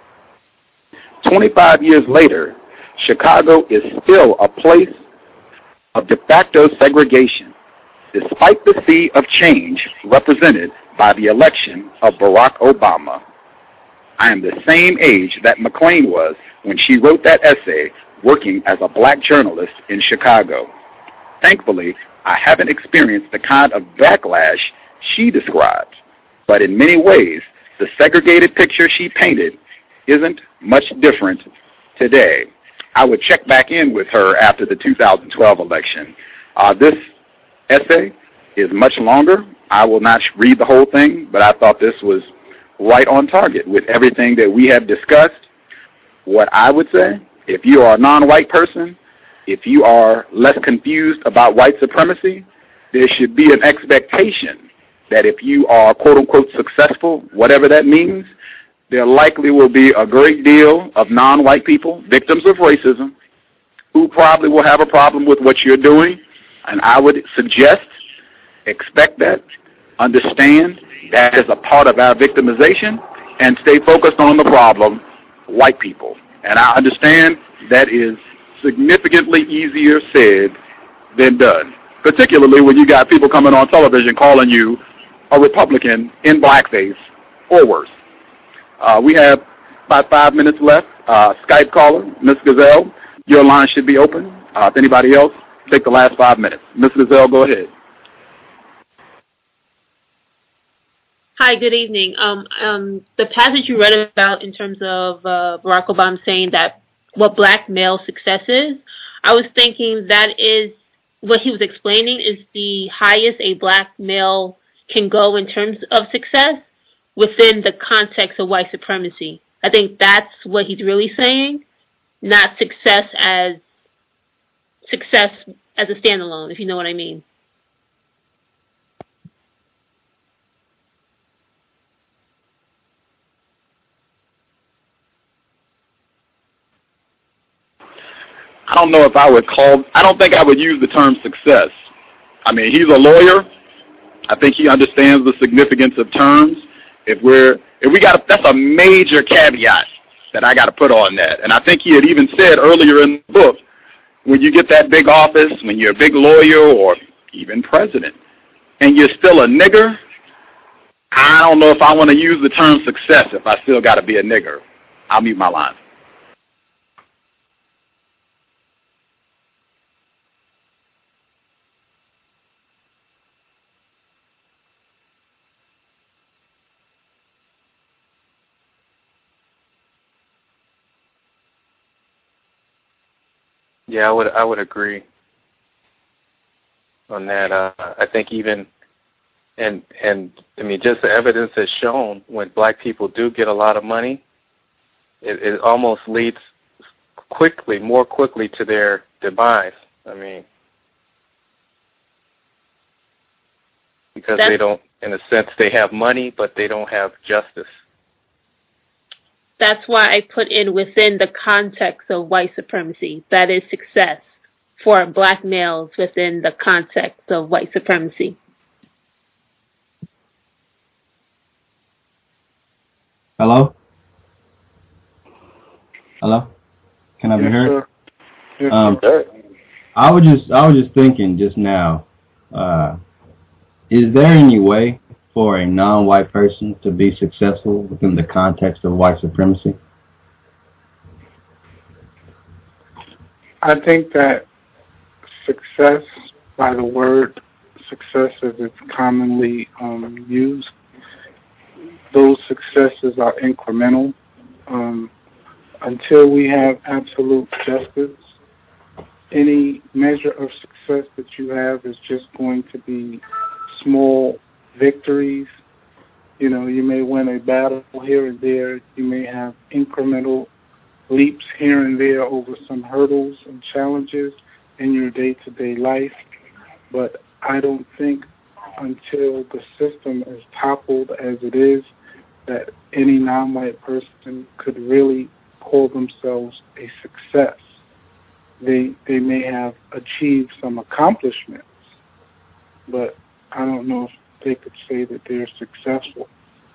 S19: twenty-five years later, Chicago is still a place of de facto segregation, despite the sea of change represented by the election of Barack Obama. I am the same age that McClain was when she wrote that essay working as a black journalist in Chicago. Thankfully, I haven't experienced the kind of backlash she described, but in many ways, the segregated picture she painted isn't much different today. I would check back in with her after the two thousand twelve election. Uh, this essay is much longer. I will not read the whole thing, but I thought this was right on target with everything that we have discussed. What I would say, if you are a non-white person, if you are less confused about white supremacy, there should be an expectation that if you are quote-unquote successful, whatever that means, there likely will be a great deal of non-white people, victims of racism, who probably will have a problem with what you're doing. And I would suggest, expect that, understand that is a part of our victimization, and stay focused on the problem, white people. And I understand that is significantly easier said than done, particularly when you got people coming on television calling you a Republican in blackface or worse. Uh, we have about five minutes left. Uh, Skype caller, Miz Gazelle, your line should be open. Uh, if anybody else, take the last five minutes. Miz Gazelle, go ahead.
S20: Hi, good evening. Um, um, the passage you read about in terms of uh, Barack Obama saying that what black male success is, I was thinking that is what he was explaining is the highest a black male can go in terms of success within the context of white supremacy. I think that's what he's really saying, not success as success as a standalone, if you know what I mean.
S19: I don't know if I would call, I don't think I would use the term success. I mean, he's a lawyer. I think he understands the significance of terms. If we're, if we got, that's a major caveat that I got to put on that. And I think he had even said earlier in the book, when you get that big office, when you're a big lawyer or even president, and you're still a nigger, I don't know if I want to use the term success if I still got to be a nigger. I'll mute my line.
S9: Yeah, I would I would agree on that. Uh, I think even and and I mean just the evidence has shown when black people do get a lot of money, it, it almost leads quickly, more quickly to their demise. I mean, because
S20: That's,
S9: they don't, in a sense, they have money, but they don't have justice.
S20: That's why I put in within the context of white supremacy. That is success for black males within the context of white supremacy.
S16: Hello? Hello? Can I be
S18: Yes,
S16: heard?
S18: sir. Yes,
S16: um,
S18: sir.
S16: I was just I was just thinking just now, uh, is there any way for a non-white person to be successful within the context of white supremacy?
S18: I think that success, by the word success as it's commonly um, used, those successes are incremental. Um, until we have absolute justice, any measure of success that you have is just going to be small victories. You know, you may win a battle here and there. You may have incremental leaps here and there over some hurdles and challenges in your day-to-day life. But I don't think until the system is toppled as it is that any non-white person could really call themselves a success. They they may have achieved some accomplishments, but I don't know if they could say that they're successful.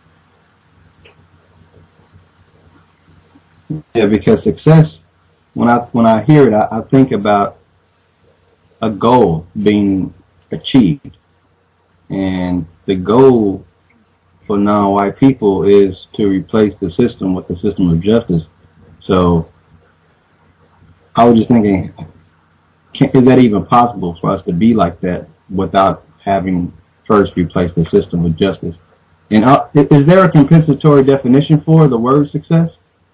S16: Yeah, because success, when I when I hear it, I, I think about a goal being achieved, and the goal for non-white people is to replace the system with the system of justice. So I was just thinking, can, is that even possible for us to be like that without having first replaced the system with justice? And uh, is there a compensatory definition for the word success?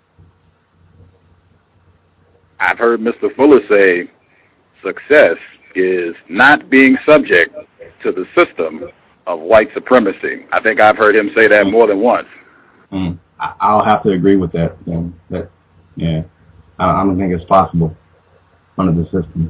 S19: I've heard Mister Fuller say success is not being subject to the system of white supremacy. I think I've heard him say that mm. more than once.
S16: Mm. I'll have to agree with that. Then. That yeah, I don't think it's possible under the system.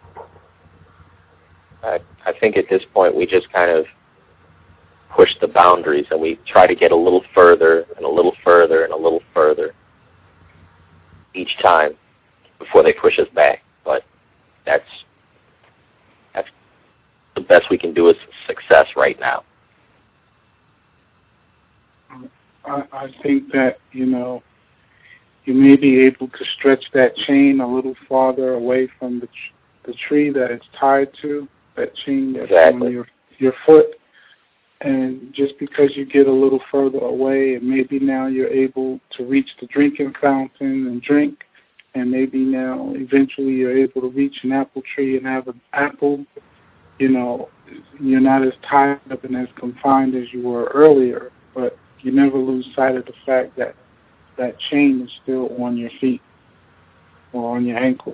S15: I, I think at this point we just kind of push the boundaries and we try to get a little further and a little further and a little further each time before they push us back. But that's that's the best we can do is success right now.
S18: I, I think that, you know, you may be able to stretch that chain a little farther away from the tr- the tree that it's tied to, that chain that's
S15: Exactly.
S18: on your your foot. And just because you get a little further away, and maybe now you're able to reach the drinking fountain and drink, and maybe now eventually you're able to reach an apple tree and have an apple, you know, you're not as tied up and as confined as you were earlier, but you never lose sight of the fact that that chain is still on your feet or on your ankle.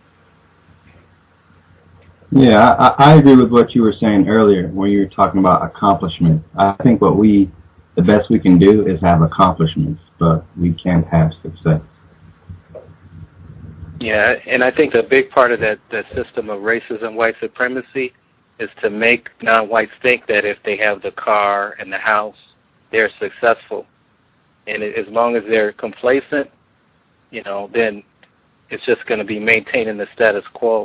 S16: Yeah, I, I agree with what you were saying earlier when you were talking about accomplishment. I think what we, the best we can do is have accomplishments, but we can't have success.
S9: Yeah, and I think a big part of that, that system of racism, white supremacy, is to make non-whites think that if they have the car and the house, they're successful. And as long as they're complacent, you know, then it's just going to be maintaining the status quo.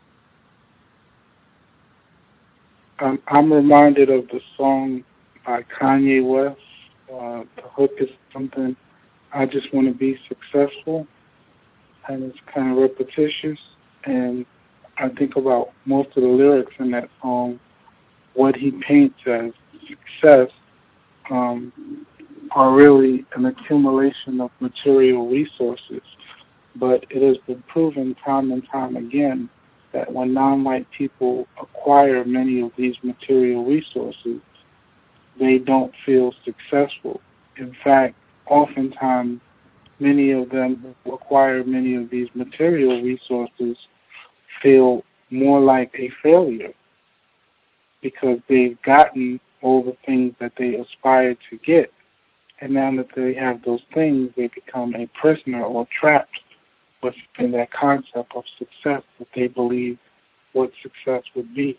S18: I'm, I'm reminded of the song by Kanye West. Uh, the hook is something, I just want to be successful. And it's kind of repetitious. And I think about most of the lyrics in that song, what he paints as success um, are really an accumulation of material resources. But it has been proven time and time again that when non-white people acquire many of these material resources, they don't feel successful. In fact, oftentimes, many of them who acquire many of these material resources feel more like a failure because they've gotten all the things that they aspire to get. And now that they have those things, they become a prisoner or trapped within that concept of success that they believe what success would be.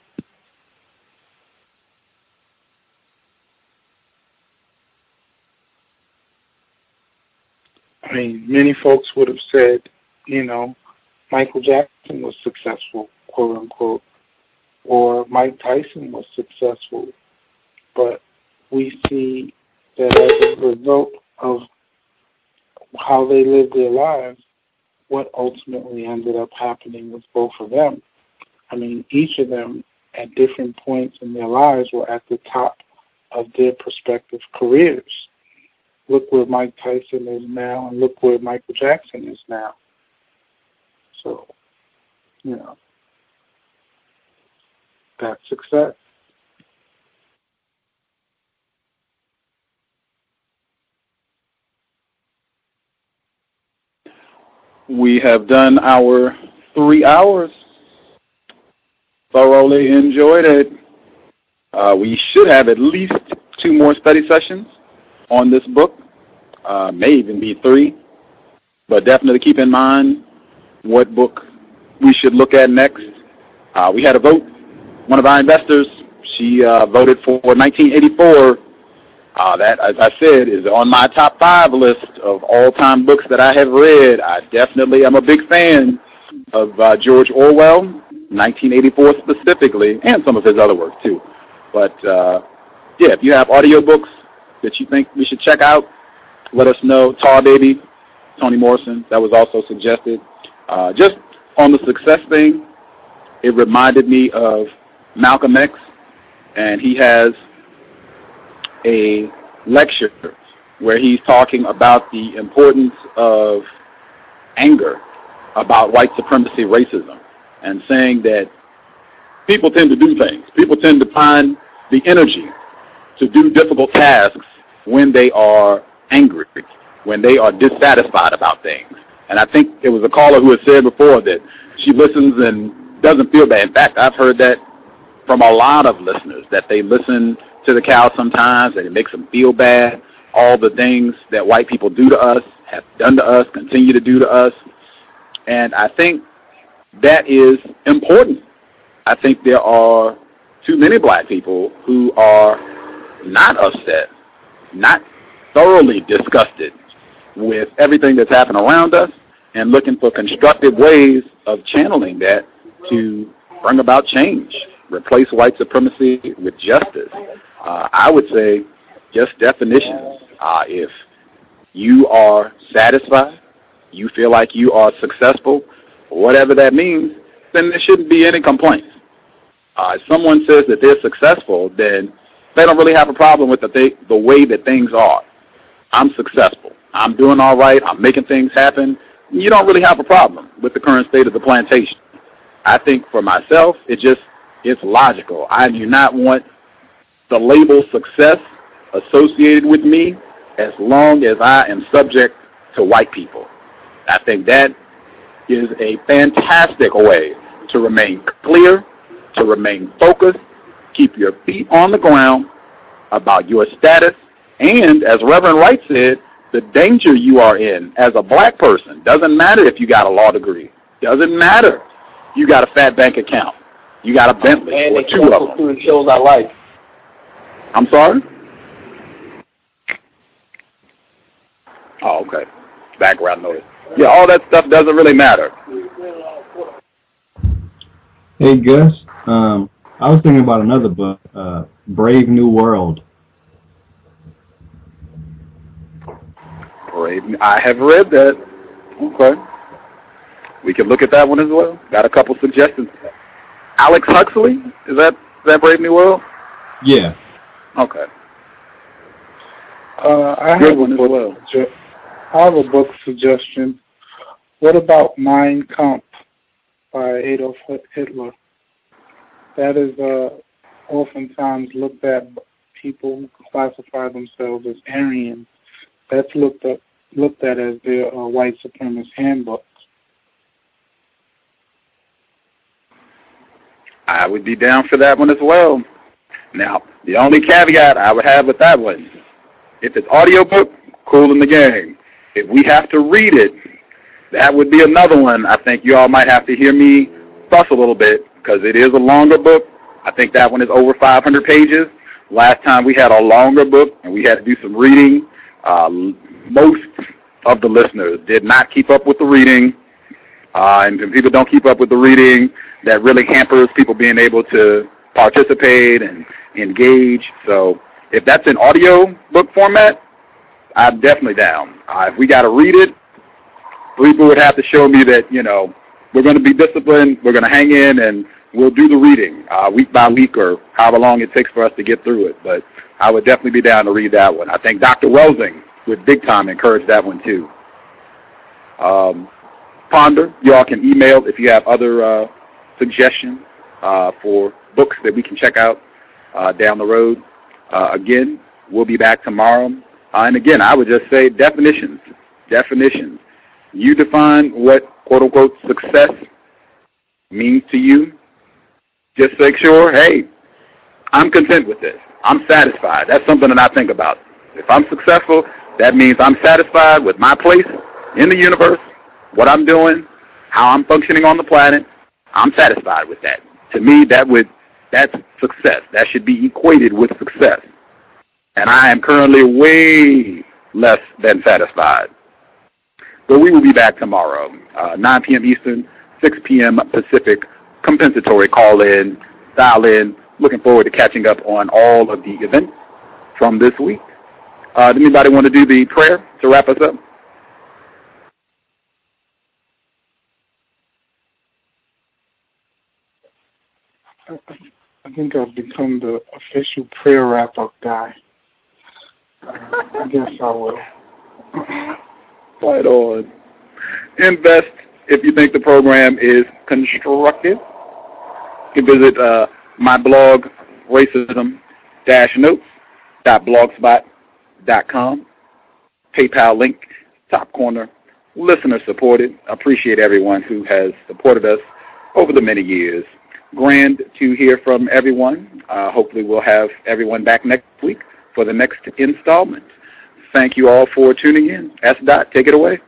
S18: I mean, many folks would have said, you know, Michael Jackson was successful, quote unquote, or Mike Tyson was successful. But we see that as a result of how they lived their lives, what ultimately ended up happening with both of them. I mean, each of them at different points in their lives were at the top of their prospective careers. Look where Mike Tyson is now, and look where Michael Jackson is now. So, you know, that's success.
S19: We have done our three hours. Thoroughly enjoyed it. Uh, we should have at least two more study sessions on this book, uh, may even be three, but definitely keep in mind what book we should look at next. Uh, we had a vote. One of our investors, she uh, voted for nineteen eighty-four. Uh, that, as I said, is on my top five list of all-time books that I have read. I definitely am a big fan of uh, George Orwell, nineteen eighty-four specifically, and some of his other work too. But, uh, yeah, if you have audiobooks that you think we should check out, let us know. Tar Baby, Toni Morrison, that was also suggested. Uh, just on the success thing, it reminded me of Malcolm X, and he has a lecture where he's talking about the importance of anger about white supremacy racism and saying that people tend to do things. People tend to find the energy to do difficult tasks when they are angry, when they are dissatisfied about things. And I think it was a caller who had said before that she listens and doesn't feel bad. In fact, I've heard that from a lot of listeners, that they listen to the cow sometimes and it makes them feel bad. All the things that white people do to us, have done to us, continue to do to us. And I think that is important. I think there are too many black people who are not upset, not thoroughly disgusted with everything that's happened around us and looking for constructive ways of channeling that to bring about change, replace white supremacy with justice. Uh, I would say just definitions. Uh, if you are satisfied you feel like you are successful, whatever that means, then there shouldn't be any complaints. Uh, if someone says that they're successful, then they don't really have a problem with the, th- the way that things are. I'm successful. I'm doing all right. I'm making things happen. You don't really have a problem with the current state of the plantation. I think for myself, it just, it's logical. I do not want the label success associated with me as long as I am subject to white people. I think that is a fantastic way to remain clear, to remain focused, keep your feet on the ground about your status, and as Reverend Wright said, the danger you are in as a black person. Doesn't matter if you got a law degree. Doesn't matter if you got a fat bank account. You got a Bentley
S15: and
S19: or
S15: they
S19: two of them.
S15: through the shows I like.
S19: I'm sorry? Oh, okay. Background noise. Yeah, all that stuff doesn't really matter.
S16: Hey, Gus. Um, I was thinking about another book, uh, Brave New World.
S19: Brave. I have read that. Okay. We can look at that one as well. Got a couple suggestions. Alex Huxley? Is that is that Brave New World?
S16: Yeah.
S19: Okay.
S18: Uh, I
S19: Good
S18: have
S19: one
S18: a
S19: as
S18: book
S19: well.
S18: Sugge- I have a book suggestion. What about Mein Kampf by Adolf Hitler? That is uh, oftentimes looked at people who classify themselves as Aryans. That's looked at looked at as their uh, white supremacist handbook.
S19: I would be down for that one as well. Now, the only caveat I would have with that one, if it's audiobook, cool in the game. If we have to read it, that would be another one. I think you all might have to hear me fuss a little bit because it is a longer book. I think that one is over five hundred pages. Last time we had a longer book and we had to do some reading. Uh, most of the listeners did not keep up with the reading. Uh, and if people don't keep up with the reading, that really hampers people being able to participate and engage. So if that's in audio book format, I'm definitely down. Uh, if we got to read it, people would have to show me that, you know, we're going to be disciplined, we're going to hang in, and we'll do the reading uh, week by week or however long it takes for us to get through it. But I would definitely be down to read that one. I think Doctor Welsing would big time encourage that one too. Um, Ponder, y'all can email if you have other uh, suggestions uh, for books that we can check out uh, down the road. Uh, again, we'll be back tomorrow. Uh, and again, I would just say definitions. Definitions. You define what, quote-unquote, success means to you. Just make sure, hey, I'm content with this. I'm satisfied. That's something that I think about. If I'm successful, that means I'm satisfied with my place in the universe, what I'm doing, how I'm functioning on the planet. I'm satisfied with that. To me, that would that's success. That should be equated with success. And I am currently way less than satisfied. But we will be back tomorrow, uh, nine p.m. Eastern, six p.m. Pacific, compensatory call-in, dial-in. Looking forward to catching up on all of the events from this week. Uh, does anybody want to do the prayer to wrap us up?
S18: I think I've become the official prayer wrap-up guy. I guess I will.
S19: Right on. Invest if you think the program is constructive. You can visit uh, my blog, racism dash notes dot blogspot dot com. PayPal link, top corner, listener supported. Appreciate everyone who has supported us over the many years. Grand to hear from everyone. Uh, hopefully we'll have everyone back next week for the next installment. Thank you all for tuning in. S. Dot, take it away.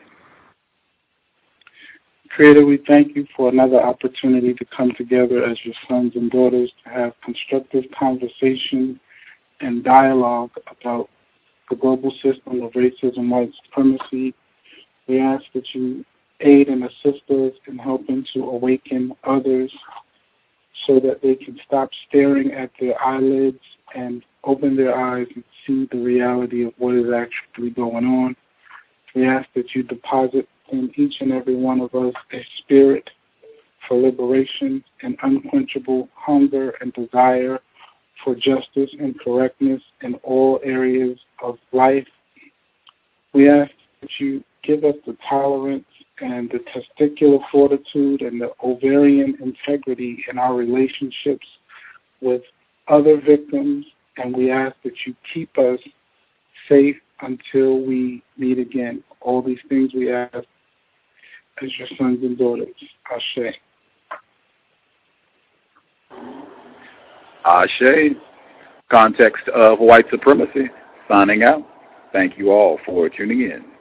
S18: Creator, we thank you for another opportunity to come together as your sons and daughters to have constructive conversation and dialogue about the global system of racism, white supremacy. We ask that you aid and assist us in helping to awaken others so that they can stop staring at their eyelids and open their eyes and see the reality of what is actually going on. We ask that you deposit in each and every one of us a spirit for liberation, an unquenchable hunger and desire for justice and correctness in all areas of life. We ask that you give us the tolerance and the testicular fortitude and the ovarian integrity in our relationships with other victims, and we ask that you keep us safe until we meet again. All these things we ask as your sons and daughters. Ashe.
S19: Ashe. Context of white supremacy. Signing out. Thank you all for tuning in.